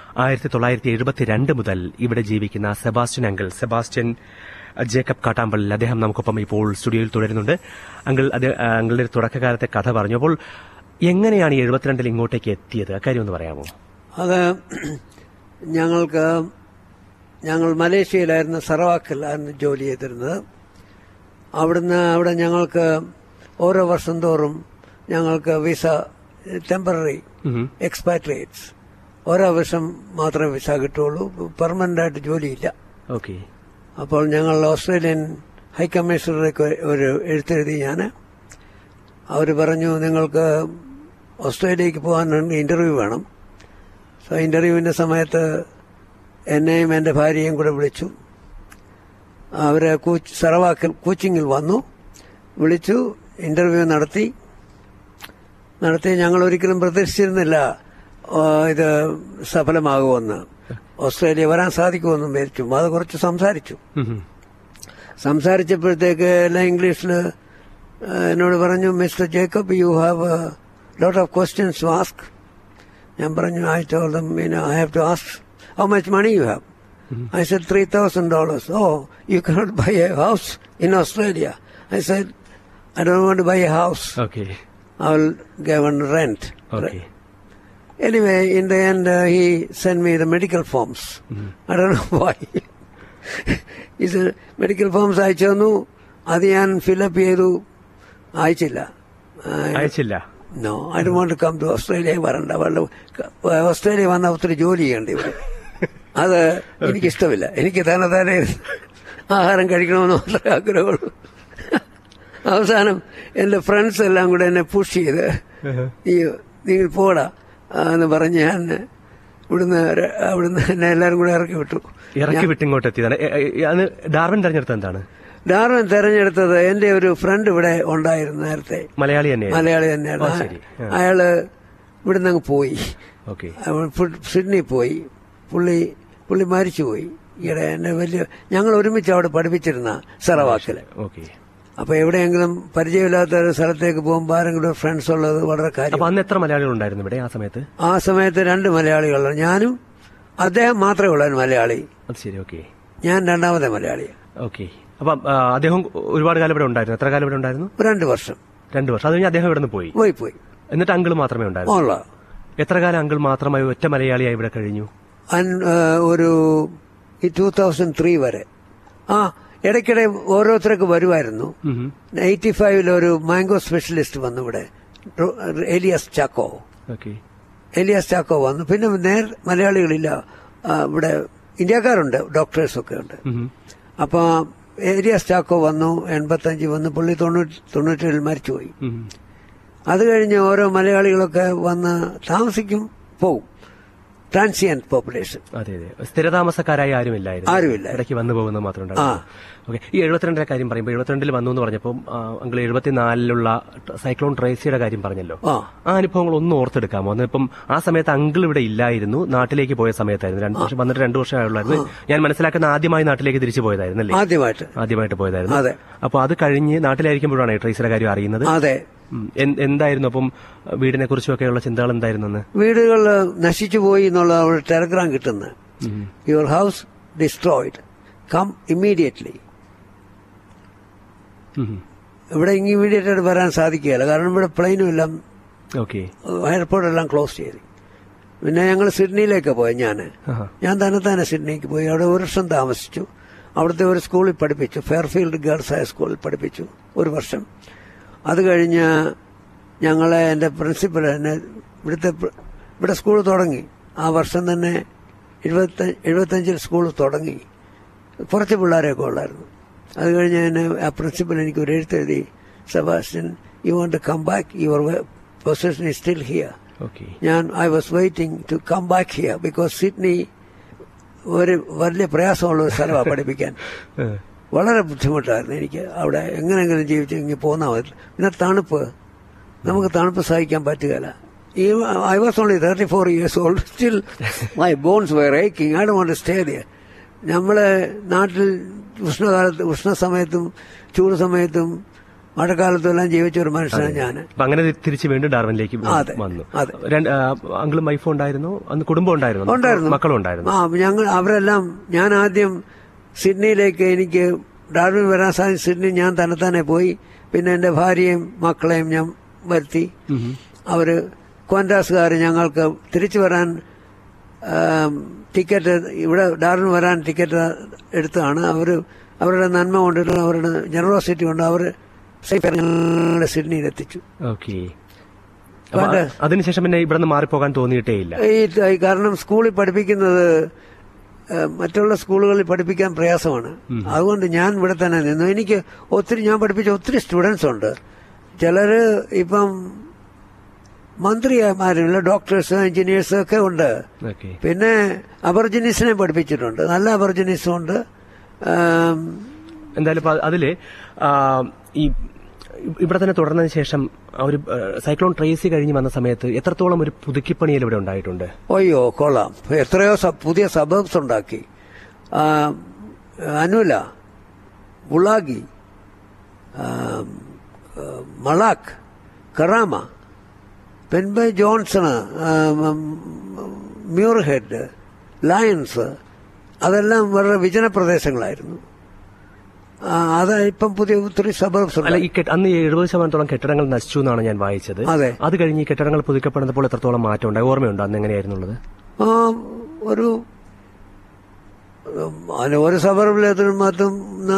S3: 1972 മുതൽ ഇവിടെ ജീവിക്കുന്ന സെബാസ്റ്റ്യൻ ജേക്കബ് കാട്ടാമ്പള്ളിൽ, അദ്ദേഹം നമുക്കൊപ്പം ഇപ്പോൾ സ്റ്റുഡിയോയിൽ തുടരുന്നുണ്ട്. അങ്കിളുടെ തുടക്കകാലത്തെ കഥ പറഞ്ഞു. അപ്പോൾ എങ്ങനെയാണ് 72 ഇങ്ങോട്ടേക്ക് എത്തിയത്? അക്കാര്യം ഒന്ന് പറയാമോ?
S7: അത് ഞങ്ങൾ മലേഷ്യയിലായിരുന്നു, സറവാക്കിലായിരുന്നു ജോലി ചെയ്തിരുന്നത്. അവിടെ ഞങ്ങൾക്ക് ഓരോ വർഷം തോറും ഞങ്ങൾക്ക് വിസ, ടെമ്പററി എക്സ്പാട്രിയേറ്റ്സ്, ഓരോ വർഷം മാത്രമേ വിസ കിട്ടുള്ളൂ. പെർമനന്റ് ആയിട്ട് ജോലിയില്ല. അപ്പോൾ ഞങ്ങൾ ഓസ്ട്രേലിയൻ ഹൈക്കമ്മീഷണർക്ക് ഒരു എഴുത്തെഴുതി. അവർ പറഞ്ഞു നിങ്ങൾക്ക് ഓസ്ട്രേലിയക്ക് പോകാൻ ഇന്റർവ്യൂ വേണം. സോ ഇന്റർവ്യൂവിന്റെ സമയത്ത് എന്നെയും എന്റെ ഭാര്യയും കൂടെ വിളിച്ചു. അവര് സറവാക്കിൽ കോച്ചിങ്ങിൽ വിളിച്ചു, ഇന്റർവ്യൂ നടത്തി. ഞങ്ങൾ ഒരിക്കലും പ്രതീക്ഷിച്ചിരുന്നില്ല ഇത് സഫലമാകുമെന്ന്, ഓസ്ട്രേലിയ വരാൻ സാധിക്കുമെന്നും വിചാരിച്ചു. അത് കുറച്ച് സംസാരിച്ചു. സംസാരിച്ചപ്പോഴത്തേക്ക് എല്ലാം ഇംഗ്ലീഷിൽ എന്നോട് പറഞ്ഞു, mister Jacob, you have lot of questions to ask. ഞാൻ പറഞ്ഞു, I told them, I have to ask how much money you have. I said $3,000. Oh, you cannot buy a house in Australia. I said, I don't want to buy a house.
S3: Okay.
S7: I will give on rent.
S3: Okay.
S7: Anyway, in the end, he sent me the medical forms. I don't know why. He said, medical forms അയച്ചു. അത് ഞാൻ fill up ചെയ്തു. അയച്ചില്ല. No, I don't want to come to Australia. വരണ്ട. Australia വന്ന ഒത്തിരി ജോലി ചെയ്യേണ്ടി വരും. അത് എനിക്കിഷ്ടമില്ല. എനിക്ക് തന്നെ ആഹാരം കഴിക്കണമെന്ന് മാത്രമേ ആഗ്രഹമുള്ളൂ. അവസാനം എന്റെ ഫ്രണ്ട്സ് എല്ലാം കൂടെ എന്നെ പുഷ് ചെയ്ത്, നിങ്ങൾ പോടാ എന്ന് പറഞ്ഞ് ഞാൻ അവിടുന്ന് എന്നെ എല്ലാരും കൂടെ ഇറക്കി വിട്ടു.
S3: ഇങ്ങോട്ട് എത്തിയതാണ്. ഡാർവിൻ തെരഞ്ഞെടുത്തത് എന്താണ്?
S7: ഡാർവിൻ തെരഞ്ഞെടുത്തത് എന്റെ ഒരു ഫ്രണ്ട് ഇവിടെ ഉണ്ടായിരുന്നു നേരത്തെ, മലയാളി തന്നെയാണ്. അയാള് ഇവിടുന്ന് അങ്ങ് പോയി, സിഡ്നി പോയി. പുള്ളി മരിച്ചുപോയി ഈയിടെ. എന്നെ ഞങ്ങൾ ഒരുമിച്ച് അവിടെ പഠിപ്പിച്ചിരുന്ന സറവാക്കില്. അപ്പൊ എവിടെയെങ്കിലും പരിചയമില്ലാത്ത ഒരു സ്ഥലത്തേക്ക് പോകുമ്പോൾ ആരെങ്കിലും ഫ്രണ്ട്സ് ഉള്ളത് വളരെ കാര്യം.
S3: അന്ന് എത്ര മലയാളികൾ ഉണ്ടായിരുന്നു ഇവിടെ ആ സമയത്ത്?
S7: ആ സമയത്ത് 2 മലയാളികൾ, ഞാനും അദ്ദേഹം മാത്രമേ ഉള്ളൂ മലയാളി.
S3: ശരി, ഓക്കെ.
S7: ഞാൻ രണ്ടാമത്തെ മലയാളി.
S3: ഓക്കെ. അപ്പൊ അദ്ദേഹം ഒരുപാട് കാലം ഇവിടെ ഉണ്ടായിരുന്നു. എത്ര കാലം ഇവിടെ ഉണ്ടായിരുന്നു?
S7: 2 വർഷം.
S3: 2 വർഷം. അത് കഴിഞ്ഞ് അദ്ദേഹം ഇവിടെ നിന്ന് പോയി. എന്നിട്ട് അങ്കിൾ മാത്രമേ ഉണ്ടായിരുന്നു. എത്ര കാലം അങ്കിൾ മാത്രമായി ഒറ്റ മലയാളിയായി ഇവിടെ കഴിഞ്ഞു?
S7: ഒരു 2003 വരെ. ഇടയ്ക്കിടെ ഓരോരുത്തർക്ക് വരുമായിരുന്നു. 85 ഒരു മാംഗോ സ്പെഷ്യലിസ്റ്റ് വന്നു ഇവിടെ, എലിയാസ് ചാക്കോ വന്നു. പിന്നെ മലയാളികളില്ല ഇവിടെ, ഇന്ത്യക്കാരുണ്ട്, ഡോക്ടേഴ്സൊക്കെ ഉണ്ട്. അപ്പൊ എലിയാസ് ചാക്കോ വന്നു, 85 വന്നു. പുള്ളി 97 മരിച്ചുപോയി. അത് കഴിഞ്ഞ് ഓരോ മലയാളികളൊക്കെ വന്ന് താമസിക്കും, പോവും. Transient population.
S3: അതെ. സ്ഥിരതാമസക്കാരായി ആരുമില്ല. ഇടയ്ക്ക് വന്നു പോകുന്നത് മാത്രം ഉണ്ടായിരുന്നു. ഓക്കെ. ഈ 72 കാര്യം പറയുമ്പോൾ 72 വന്നു എന്ന് പറഞ്ഞപ്പോൾ അങ്കിൾ 74 സൈക്ലോൺ ട്രേസിയുടെ കാര്യം പറഞ്ഞല്ലോ. ആ അനുഭവങ്ങൾ ഒന്ന് ഓർത്തെടുക്കാമോ? അന്നിപ്പം ആ സമയത്ത് അങ്കിൾ ഇവിടെ ഇല്ലായിരുന്നു, നാട്ടിലേക്ക് പോയ സമയത്തായിരുന്നു. വന്നിട്ട് 2 വർഷമായുള്ളായിരുന്നു. ഞാൻ മനസ്സിലാക്കുന്ന ആദ്യമായി നാട്ടിലേക്ക് തിരിച്ചു പോയതായിരുന്നു അല്ലേ? ആദ്യമായിട്ട് പോയതായിരുന്നു. അപ്പൊ അത് കഴിഞ്ഞ് നാട്ടിലായിരിക്കുമ്പോഴാണ് ട്രേസിയുടെ കാര്യം അറിയുന്നത്.
S7: അതെ.
S3: എന്തായിരുന്നു അപ്പം വീടിനെ കുറിച്ചൊക്കെയുള്ള ചിന്തകൾ എന്തായിരുന്നു?
S7: വീടുകൾ നശിച്ചു പോയി എന്നുള്ള ഒരു ടെലഗ്രാം കിട്ടുന്നത്, your house destroyed, come immediately. ഇവിടെ ഇമ്മീഡിയറ്റ് ആയിട്ട് വരാൻ സാധിക്കുകയില്ല, കാരണം ഇവിടെ പ്ലെയിനും എല്ലാം എയർപോർട്ടെല്ലാം ക്ലോസ് ചെയ്തു. പിന്നെ ഞങ്ങൾ സിഡ്നിയിലേക്ക് പോയി. ഞാൻ തന്നെ സിഡ്നിക്ക് പോയി. അവിടെ 1 വർഷം താമസിച്ചു. അവിടുത്തെ ഒരു സ്കൂളിൽ പഠിപ്പിച്ചു, ഫെയർഫീൽഡ് ഗേൾസ് ഹൈസ്കൂളിൽ പഠിപ്പിച്ചു 1 വർഷം. അത് കഴിഞ്ഞ് എന്റെ പ്രിൻസിപ്പൽ എന്നെ ഇവിടെ സ്കൂൾ തുടങ്ങി. ആ വർഷം തന്നെ 75 സ്കൂൾ തുടങ്ങി. കുറച്ച് പിള്ളേരെയൊക്കെ ഉള്ളായിരുന്നു. അത് കഴിഞ്ഞ് ആ പ്രിൻസിപ്പൽ എനിക്ക് ഒരു എഴുത്തെഴുതി, Sebastian, you want to come back, your position is still here. I was waiting to come back here because Sydney ഒരു വലിയ പ്രയാസമുള്ള ഒരു സ്ഥലമാണ് പഠിപ്പിക്കാൻ. വളരെ ബുദ്ധിമുട്ടായിരുന്നു എനിക്ക് അവിടെ. എങ്ങനെയെങ്കിലും ജീവിച്ച് ഇങ്ങനെ പോന്നാൽ മതി. പിന്നെ തണുപ്പ്, നമുക്ക് തണുപ്പ് സഹിക്കാൻ പറ്റുകയില്ല. I was only 34 years old. Still my bones were aching. I don't want to stay there. നമ്മളെ നാട്ടിൽ ഉഷ്ണ സമയത്തും ചൂട് സമയത്തും മഴക്കാലത്തും എല്ലാം ജീവിച്ച ഒരു മനുഷ്യനാണ് ഞാൻ.
S3: അങ്ങനെ തിരിച്ച് വീണ്ടും ഡാർവിനിലേക്ക് വന്നു. അങ്കിളും വൈഫും ഉണ്ടായിരുന്നു, അന്ന് കുടുംബം ഉണ്ടായിരുന്നു, മക്കളും ഉണ്ടായിരുന്നു.
S7: അവരെല്ലാം, ഞാൻ ആദ്യം സിഡ്നിയിലേക്ക്, എനിക്ക് ഡാർവിൻ വരാൻ സാധിച്ചു. സിഡ്നി ഞാൻ തന്നെ പോയി. പിന്നെ എന്റെ ഭാര്യയും മക്കളെയും ഞാൻ വരുത്തി. അവര് ക്വാൻറ്റാസുകാർ ഞങ്ങൾക്ക് തിരിച്ചു വരാൻ ടിക്കറ്റ്, ഇവിടെ ഡാർവിൻ വരാൻ ടിക്കറ്റ് എടുത്തതാണ്. അവരുടെ നന്മ കൊണ്ടിട്ട്, അവരുടെ ജനറോസിറ്റി കൊണ്ട് അവർ സിഡ്നിയിൽ എത്തിച്ചു.
S3: അതിനുശേഷം പിന്നെ ഇവിടെ നിന്ന് മാറിപ്പോകാൻ തോന്നിയിട്ടേ ഇല്ല.
S7: കാരണം സ്കൂളിൽ പഠിപ്പിക്കുന്നത് മറ്റുള്ള സ്കൂളുകളിൽ പഠിപ്പിക്കാൻ പ്രയാസമാണ്. അതുകൊണ്ട് ഞാൻ ഇവിടെ തന്നെ നിന്നു. എനിക്ക് ഞാൻ പഠിപ്പിച്ച ഒത്തിരി സ്റ്റുഡൻസ് ഉണ്ട്. ചിലര് ഇപ്പം മന്ത്രിമാരുമില്ല, ഡോക്ടേഴ്സ്, എഞ്ചിനീയേഴ്സ് ഒക്കെ ഉണ്ട്. പിന്നെ അബർജിനീസിനെ പഠിപ്പിച്ചിട്ടുണ്ട്, നല്ല അബർജിനീസും ഉണ്ട്.
S3: എന്തായാലും അതില് ഈ ഇവിടെ തന്നെ തുടർന്നതിന് ശേഷം ഒരു സൈക്ലോൺ ട്രേസി കഴിഞ്ഞ് വന്ന സമയത്ത് എത്രത്തോളം ഒരു പുതുക്കിപ്പണിയിൽ ഇവിടെ ഉണ്ടായിട്ടുണ്ട്?
S7: അയ്യോ കൊള്ളാം. എത്രയോ പുതിയ സബർബ്സ് ഉണ്ടാക്കി. അനുല വുളാഗി, മളാക്ക്, കറാമ, പെൻബൈ ജോൺസണ്, മ്യൂർഹെഡ്, ലയൺസ്, അതെല്ലാം വളരെ വിജന പ്രദേശങ്ങളായിരുന്നു. അത് ഇപ്പം പുതിയ ഒത്തിരി സബർബ്സ് ഉണ്ട്.
S3: അന്ന് 70% കെട്ടിടങ്ങൾ നശിച്ചു എന്നാണ് ഞാൻ വായിച്ചത്.
S7: അതെ.
S3: അത് കഴിഞ്ഞ് ഈ കെട്ടിടങ്ങൾ പുതുക്കപ്പെടുന്നപ്പോൾ എത്രത്തോളം മാറ്റം ഉണ്ടായി? ഓർമ്മയുണ്ടോ അന്ന് എങ്ങനെയായിരുന്നുള്ളത്?
S7: ഒരു സബർബിൽ മാത്രം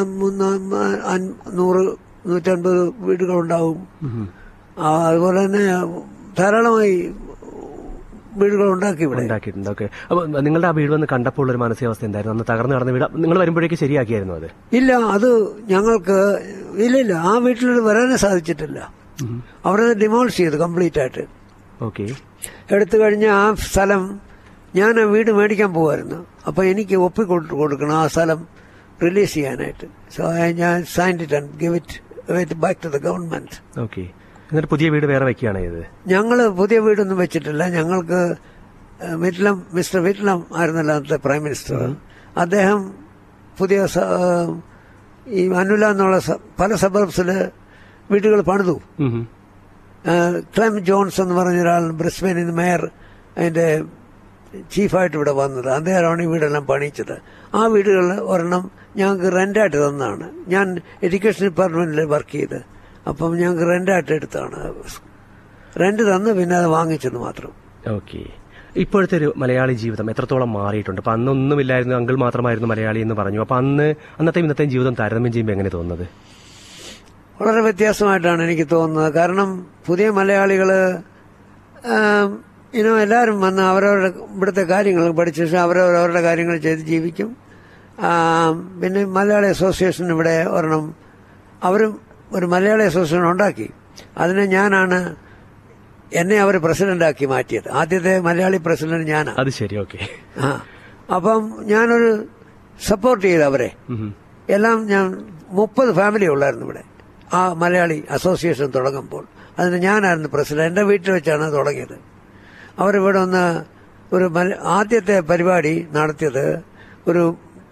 S7: 100-150 വീടുകളുണ്ടാവും. അതുപോലെ തന്നെ ധാരാളമായി വീടുകൾ ഉണ്ടാക്കിയിട്ടുണ്ട്.
S3: ഓക്കെ. അപ്പൊ നിങ്ങളുടെ ആ വീട് വന്ന് കണ്ടപ്പോൾ ഒരു മാനസികാവസ്ഥ എന്തായിരുന്നു? അന്ന് തകർന്നു നടന്ന വീട് നിങ്ങൾ വരുമ്പോഴേക്ക് ശരിയാക്കിയായിരുന്നു അത്?
S7: ഇല്ല, അത് ഞങ്ങൾക്ക് ഇല്ല, ആ വീട്ടിൽ വരാനേ സാധിച്ചിട്ടില്ല. അവരത് ഡിമോളിഷ് ചെയ്തു കംപ്ലീറ്റ് ആയിട്ട്.
S3: ഓക്കെ.
S7: എടുത്തു കഴിഞ്ഞ ആ സ്ഥലം ഞാൻ ആ വീട് മേടിക്കാൻ പോകുമായിരുന്നു. അപ്പൊ എനിക്ക് കൊടുക്കണം ആ സ്ഥലം റിലീസ് ചെയ്യാനായിട്ട്. സോ ഞാൻ signed it and give it back to the government.
S3: Okay. എന്നിട്ട് പുതിയ വീട് വേറെ വെക്കുകയാണ് ചെയ്തത്?
S7: ഞങ്ങള് പുതിയ വീടൊന്നും വെച്ചിട്ടില്ല. ഞങ്ങൾക്ക് മിസ്റ്റർ വിറ്റ്ലം ആയിരുന്നല്ലോ അന്നത്തെ പ്രൈം മിനിസ്റ്റർ. അദ്ദേഹം പുതിയ ഈ അനുല എന്നുള്ള പല സബർബ്സില് വീടുകൾ പണിതു. ക്ലെം ജോൺസ് എന്ന് പറഞ്ഞ ഒരാൾ ബ്രിസ്ബെയിനിൽ നിന്ന് മേയർ അതിന്റെ ചീഫായിട്ട് ഇവിടെ വന്നത്, അദ്ദേഹമാണ് ഈ വീടെല്ലാം പണിയിച്ചത്. ആ വീടുകളിൽ ഒരെണ്ണം ഞങ്ങൾക്ക് റെന്റായിട്ട് തന്നതാണ്. ഞാൻ എഡ്യൂക്കേഷൻ ഡിപ്പാർട്ട്മെന്റിൽ വർക്ക് ചെയ്ത്, അപ്പം ഞങ്ങൾക്ക് റെന്റായിട്ട് എടുത്താണ്. റെന്റ് തന്ന് പിന്നെ അത് വാങ്ങിച്ചെന്ന് മാത്രം.
S3: ഓക്കെ. ഇപ്പോഴത്തെ ഒരു മലയാളി ജീവിതം എത്രത്തോളം മാറിയിട്ടുണ്ട്? അപ്പൊ അന്നൊന്നുമില്ലായിരുന്നു, അങ്കിൾ മാത്രമായിരുന്നു മലയാളി എന്ന് പറഞ്ഞു. അപ്പൊ അന്നത്തെയും ഇന്നത്തെയും ജീവിതം താരതമ്യം ചെയ്യുമ്പോൾ എങ്ങനെ തോന്നുന്നത്?
S7: വളരെ വ്യത്യാസമായിട്ടാണ് എനിക്ക് തോന്നുന്നത്. കാരണം പുതിയ മലയാളികള് എല്ലാവരും വന്ന് അവരവരുടെ ഇവിടുത്തെ കാര്യങ്ങൾ പഠിച്ച ശേഷം അവരവരുടെ കാര്യങ്ങൾ ചെയ്ത് ജീവിക്കും. പിന്നെ മലയാളി അസോസിയേഷൻ ഇവിടെ ഒരെണ്ണം അവരും ഒരു മലയാളി അസോസിയേഷൻ ഉണ്ടാക്കി. അതിനെ എന്നെ അവർ പ്രസിഡന്റാക്കി മാറ്റിയത്. ആദ്യത്തെ മലയാളി പ്രസിഡന്റ് ഞാനാണ്.
S3: അത് ശരി. ഓക്കെ.
S7: അപ്പം ഞാനൊരു സപ്പോർട്ട് ചെയ്ത് അവരെ എല്ലാം. ഞാൻ 30 ഫാമിലി ഉള്ളായിരുന്നു ഇവിടെ ആ മലയാളി അസോസിയേഷൻ തുടങ്ങുമ്പോൾ. അതിന് ഞാനായിരുന്നു പ്രസിഡന്റ്. എന്റെ വീട്ടിൽ വെച്ചാണ് തുടങ്ങിയത്. അവരിവിടെ ഒന്ന് ആദ്യത്തെ പരിപാടി നടത്തിയത് ഒരു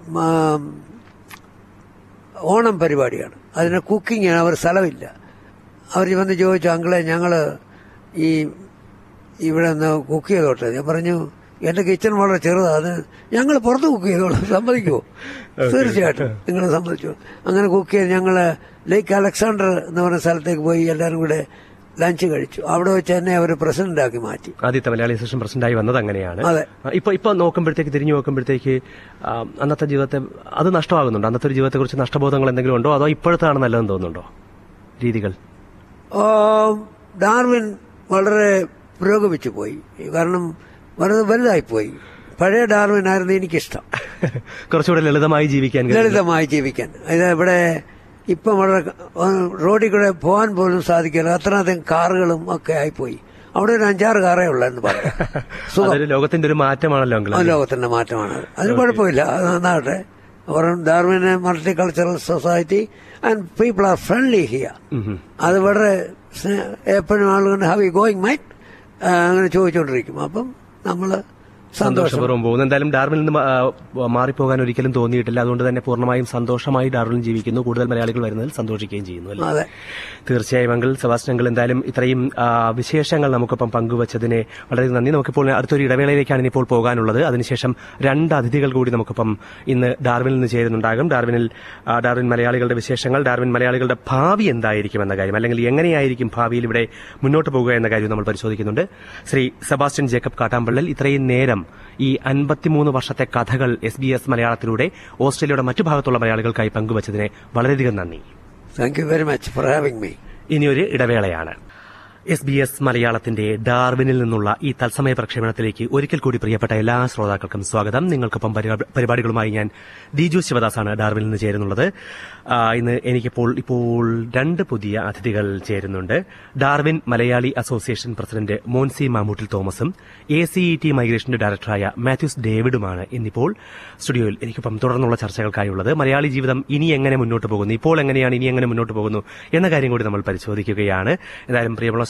S7: ഓണം പരിപാടിയാണ്. അതിന് കുക്കിംഗ് അവർ സ്ഥലമില്ല. അവർ വന്ന് ചോദിച്ചു, അങ്കിളെ ഞങ്ങള് ഇവിടെ നിന്ന് കുക്ക് ചെയ്തോട്ടെ. ഞാൻ പറഞ്ഞു എന്റെ കിച്ചൺ വളരെ ചെറുതാണ്, അത് ഞങ്ങൾ പുറത്ത് കുക്ക് ചെയ്തോളൂ, സമ്മതിക്കുമോ? തീർച്ചയായിട്ടും നിങ്ങൾ സമ്മതിച്ചു. അങ്ങനെ കുക്ക് ചെയ്ത് ഞങ്ങള് ലേക്ക് അലക്സാണ്ടർ എന്ന് പറഞ്ഞ സ്ഥലത്തേക്ക് പോയി എല്ലാവരും കൂടെ ലഞ്ച് കഴിച്ചു. അവിടെ വെച്ച് തന്നെ അവർ പ്രസിഡന്റാക്കി മാറ്റി.
S3: ആദ്യത്തെ മലയാളി അസോസിയേഷൻ പ്രസിഡന്റായി വന്നത് അങ്ങനെയാണ്.
S7: അതെ.
S3: ഇപ്പൊ നോക്കുമ്പോഴത്തേക്ക്, തിരിഞ്ഞു നോക്കുമ്പോഴത്തേക്ക് അന്നത്തെ ജീവിതത്തെ അത് നഷ്ടമാകുന്നുണ്ടോ? അന്നത്തെ ഒരു ജീവിതത്തെ കുറിച്ച് നഷ്ടബോധങ്ങൾ എന്തെങ്കിലും ഉണ്ടോ? അതോ ഇപ്പോഴത്താണ് നല്ലതെന്ന് തോന്നുന്നുണ്ടോ രീതികൾ?
S7: ഡാർവിൻ വളരെ പുരോഗമിച്ചു പോയി. കാരണം വളരെ വലുതായിപ്പോയി. പഴയ ഡാർവിൻ ആയിരുന്നു എനിക്കിഷ്ടം.
S3: കുറച്ചുകൂടെ ലളിതമായി ജീവിക്കാൻ.
S7: ഇത് ഇവിടെ ഇപ്പം വളരെ റോഡിൽ കൂടെ പോകാൻ പോലും സാധിക്കില്ല. അത്രയധികം കാറുകളും ഒക്കെ ആയിപ്പോയി. അവിടെ ഒരു 5-6 കാറേ ഉള്ളതെന്ന് പറയാം.
S3: ലോകത്തിന്റെ ഒരു മാറ്റമാണല്ലോ.
S7: ലോകത്തിന്റെ മാറ്റമാണ്. അതിന് കുഴപ്പമില്ല, അത് നന്നാവട്ടെ. Darwin multicultural society and people are friendly here. അത് വളരെ എപ്പോഴും ആളുകൾ ഹൗ യു ഗോയിങ് മൈറ്റ് അങ്ങനെ ചോദിച്ചുകൊണ്ടിരിക്കും. അപ്പം നമ്മള്
S3: സന്തോഷപൂർവ്വം പോകുന്നു. എന്തായാലും ഡാർവിനിൽ നിന്ന് മാറിപ്പോകാൻ ഒരിക്കലും തോന്നിയിട്ടില്ല. അതുകൊണ്ട് തന്നെ പൂർണ്ണമായും സന്തോഷമായി ഡാർവിനിൽ ജീവിക്കുന്നു. കൂടുതൽ മലയാളികൾ വരുന്നതിൽ സന്തോഷിക്കുകയും ചെയ്യുന്നു.
S7: അല്ലേ?
S3: തീർച്ചയായും അങ്കിൾ സെബാസ്റ്റ്യൻ അങ്കിൾ, എന്തായാലും ഇത്രയും വിശേഷങ്ങൾ നമുക്കിപ്പം പങ്കുവച്ചതിന് വളരെ നന്ദി. നമുക്കിപ്പോൾ അടുത്തൊരു ഇടവേളയിലേക്കാണ് ഇനിയിപ്പോൾ പോകാനുള്ളത്. അതിനുശേഷം 2 അതിഥികൾ കൂടി നമുക്കിപ്പം ഇന്ന് ഡാർവിനിൽ നിന്ന് ചേരുന്നുണ്ടാകും. ഡാർവിൻ മലയാളികളുടെ വിശേഷങ്ങൾ, ഡാർവിൻ മലയാളികളുടെ ഭാവി എന്തായിരിക്കും എന്ന കാര്യം, അല്ലെങ്കിൽ എങ്ങനെയായിരിക്കും ഭാവിയിൽ ഇവിടെ മുന്നോട്ട് പോകുക എന്ന കാര്യം നമ്മൾ പരിശോധിക്കുന്നുണ്ട്. ശ്രീ സെബാസ്റ്റ്യൻ ജേക്കബ് കാട്ടാമ്പള്ളൽ ഇത്രയും നേരം ഈ 53 വർഷത്തെ കഥകൾ SBS മലയാളത്തിലൂടെ ഓസ്ട്രേലിയയുടെ മറ്റു ഭാഗത്തുള്ള മലയാളികൾക്കായി പങ്കുവച്ചതിന് വളരെയധികം നന്ദി.
S7: Thank you very much for having me.
S3: ഇനിയൊരു ഇടവേളയാണ്. SBS മലയാളത്തിന്റെ ഡാർവിനിൽ നിന്നുള്ള ഈ തത്സമയ പ്രക്ഷേപണത്തിലേക്ക് ഒരിക്കൽ കൂടി പ്രിയപ്പെട്ട എല്ലാ ശ്രോതാക്കൾക്കും സ്വാഗതം. നിങ്ങൾക്കൊപ്പം പരിപാടികളുമായി ഞാൻ ദിജു ശിവദാസാണ് ഡാർവിനിൽ നിന്ന് ചേരുന്നുള്ളത്. ഇന്ന് എനിക്കിപ്പോൾ 2 പുതിയ അതിഥികൾ ചേരുന്നുണ്ട്. Darwin Malayali association president Monsi Mamoottil തോമസും ACET മൈഗ്രേഷന്റെ ഡയറക്ടറായ മാത്യൂസ് ഡേവിഡുമാണ് ഇന്നിപ്പോൾ സ്റ്റുഡിയോയിൽ എനിക്കൊപ്പം തുടർന്നുള്ള ചർച്ചകൾക്കായുള്ളത്. മലയാളി ജീവിതം ഇനി എങ്ങനെ മുന്നോട്ട് പോകുന്നു, ഇപ്പോൾ എങ്ങനെയാണ്, ഇനി എങ്ങനെ മുന്നോട്ട് പോകുന്നു എന്ന കാര്യം കൂടി നമ്മൾ പരിശോധിക്കുകയാണ്. എന്തായാലും പ്രിയമുള്ള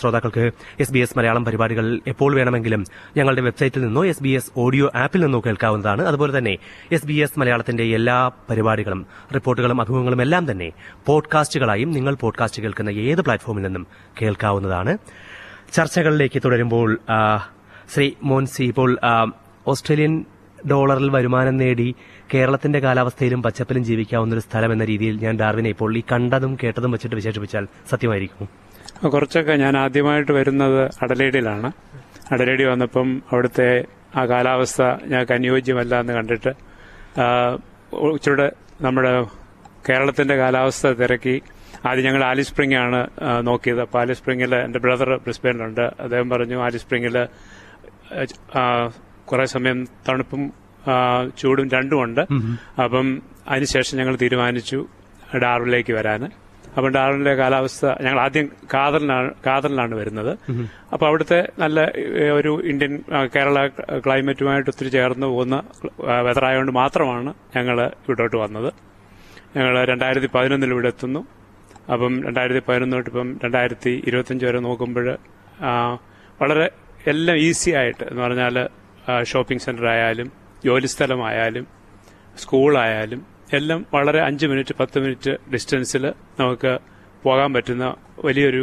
S3: ശ്രോതാക്കൾക്ക് SBS മലയാളം പരിപാടികൾ എപ്പോൾ വേണമെങ്കിലും ഞങ്ങളുടെ വെബ്സൈറ്റിൽ നിന്നോ SBS ഓഡിയോ ആപ്പിൽ നിന്നോ കേൾക്കാവുന്നതാണ്. അതുപോലെ തന്നെ SBS മലയാളത്തിന്റെ എല്ലാ പരിപാടികളും റിപ്പോർട്ടുകളും അഭിമുഖങ്ങളും എല്ലാം തന്നെ പോഡ്കാസ്റ്റുകളായും നിങ്ങൾ പോഡ്കാസ്റ്റ് കേൾക്കുന്ന ഏത് പ്ലാറ്റ്ഫോമിൽ നിന്നും കേൾക്കാവുന്നതാണ്. ചർച്ചകളിലേക്ക് തുടരുമ്പോൾ ശ്രീ മോൻസി, ഇപ്പോൾ ഓസ്ട്രേലിയൻ ഡോളറിൽ വരുമാനം നേടി കേരളത്തിന്റെ കാലാവസ്ഥയിലും പച്ചപ്പിലും ജീവിക്കാവുന്ന ഒരു സ്ഥലം എന്ന രീതിയിൽ ഞാൻ ഡാർവിനെ ഇപ്പോൾ ഈ കണ്ടതും കേട്ടതും വെച്ചിട്ട് വിശേഷിപ്പിച്ചാൽ സത്യമായിരിക്കും?
S8: കുറച്ചൊക്കെ ഞാൻ ആദ്യമായിട്ട് വരുന്നത് അഡലേഡിലാണ്. അഡലേഡി വന്നപ്പം അവിടുത്തെ ആ കാലാവസ്ഥ ഞങ്ങൾക്ക് അനുയോജ്യമല്ല എന്ന് കണ്ടിട്ട് ഇച്ചിരി നമ്മുടെ കേരളത്തിന്റെ കാലാവസ്ഥ തിരക്കി ആദ്യം ഞങ്ങൾ ആലിസ് സ്പ്രിംഗ് ആണ് നോക്കിയത്. അപ്പോൾ ആലിസ് സ്പ്രിംഗിൽ എന്റെ ബ്രദർ ബ്രിസ്ബെയിനിലുണ്ട്. അദ്ദേഹം പറഞ്ഞു ആലിസ് സ്പ്രിംഗിൽ കുറെ സമയം തണുപ്പും ചൂടും രണ്ടുമുണ്ട്. അപ്പം അതിനുശേഷം ഞങ്ങൾ തീരുമാനിച്ചു ഡാർവിനിലേക്ക് വരാൻ. അപ്പം ഡാർവിനിലെ കാലാവസ്ഥ ഞങ്ങൾ ആദ്യം കാതറിലാണ് വരുന്നത്. അപ്പൊ അവിടുത്തെ നല്ല ഒരു ഇന്ത്യൻ കേരള ക്ലൈമറ്റുമായിട്ട് ഒത്തിരി ചേർന്ന് പോകുന്ന വെതറായതുകൊണ്ട് മാത്രമാണ് ഞങ്ങൾ ഇവിടോട്ട് വന്നത്. ഞങ്ങൾ 2011 ഇവിടെ എത്തുന്നു. അപ്പം 2011 തൊട്ട് ഇപ്പം 2025 വരെ നോക്കുമ്പോൾ വളരെ എല്ലാം ഈസി ആയിട്ട് എന്ന് പറഞ്ഞാൽ ഷോപ്പിംഗ് സെന്റർ ആയാലും ജോലിസ്ഥലമായാലും സ്കൂളായാലും എല്ലാം വളരെ 5 മിനിറ്റ് 10 മിനിറ്റ് ഡിസ്റ്റൻസിൽ നമുക്ക് പോകാൻ പറ്റുന്ന വലിയൊരു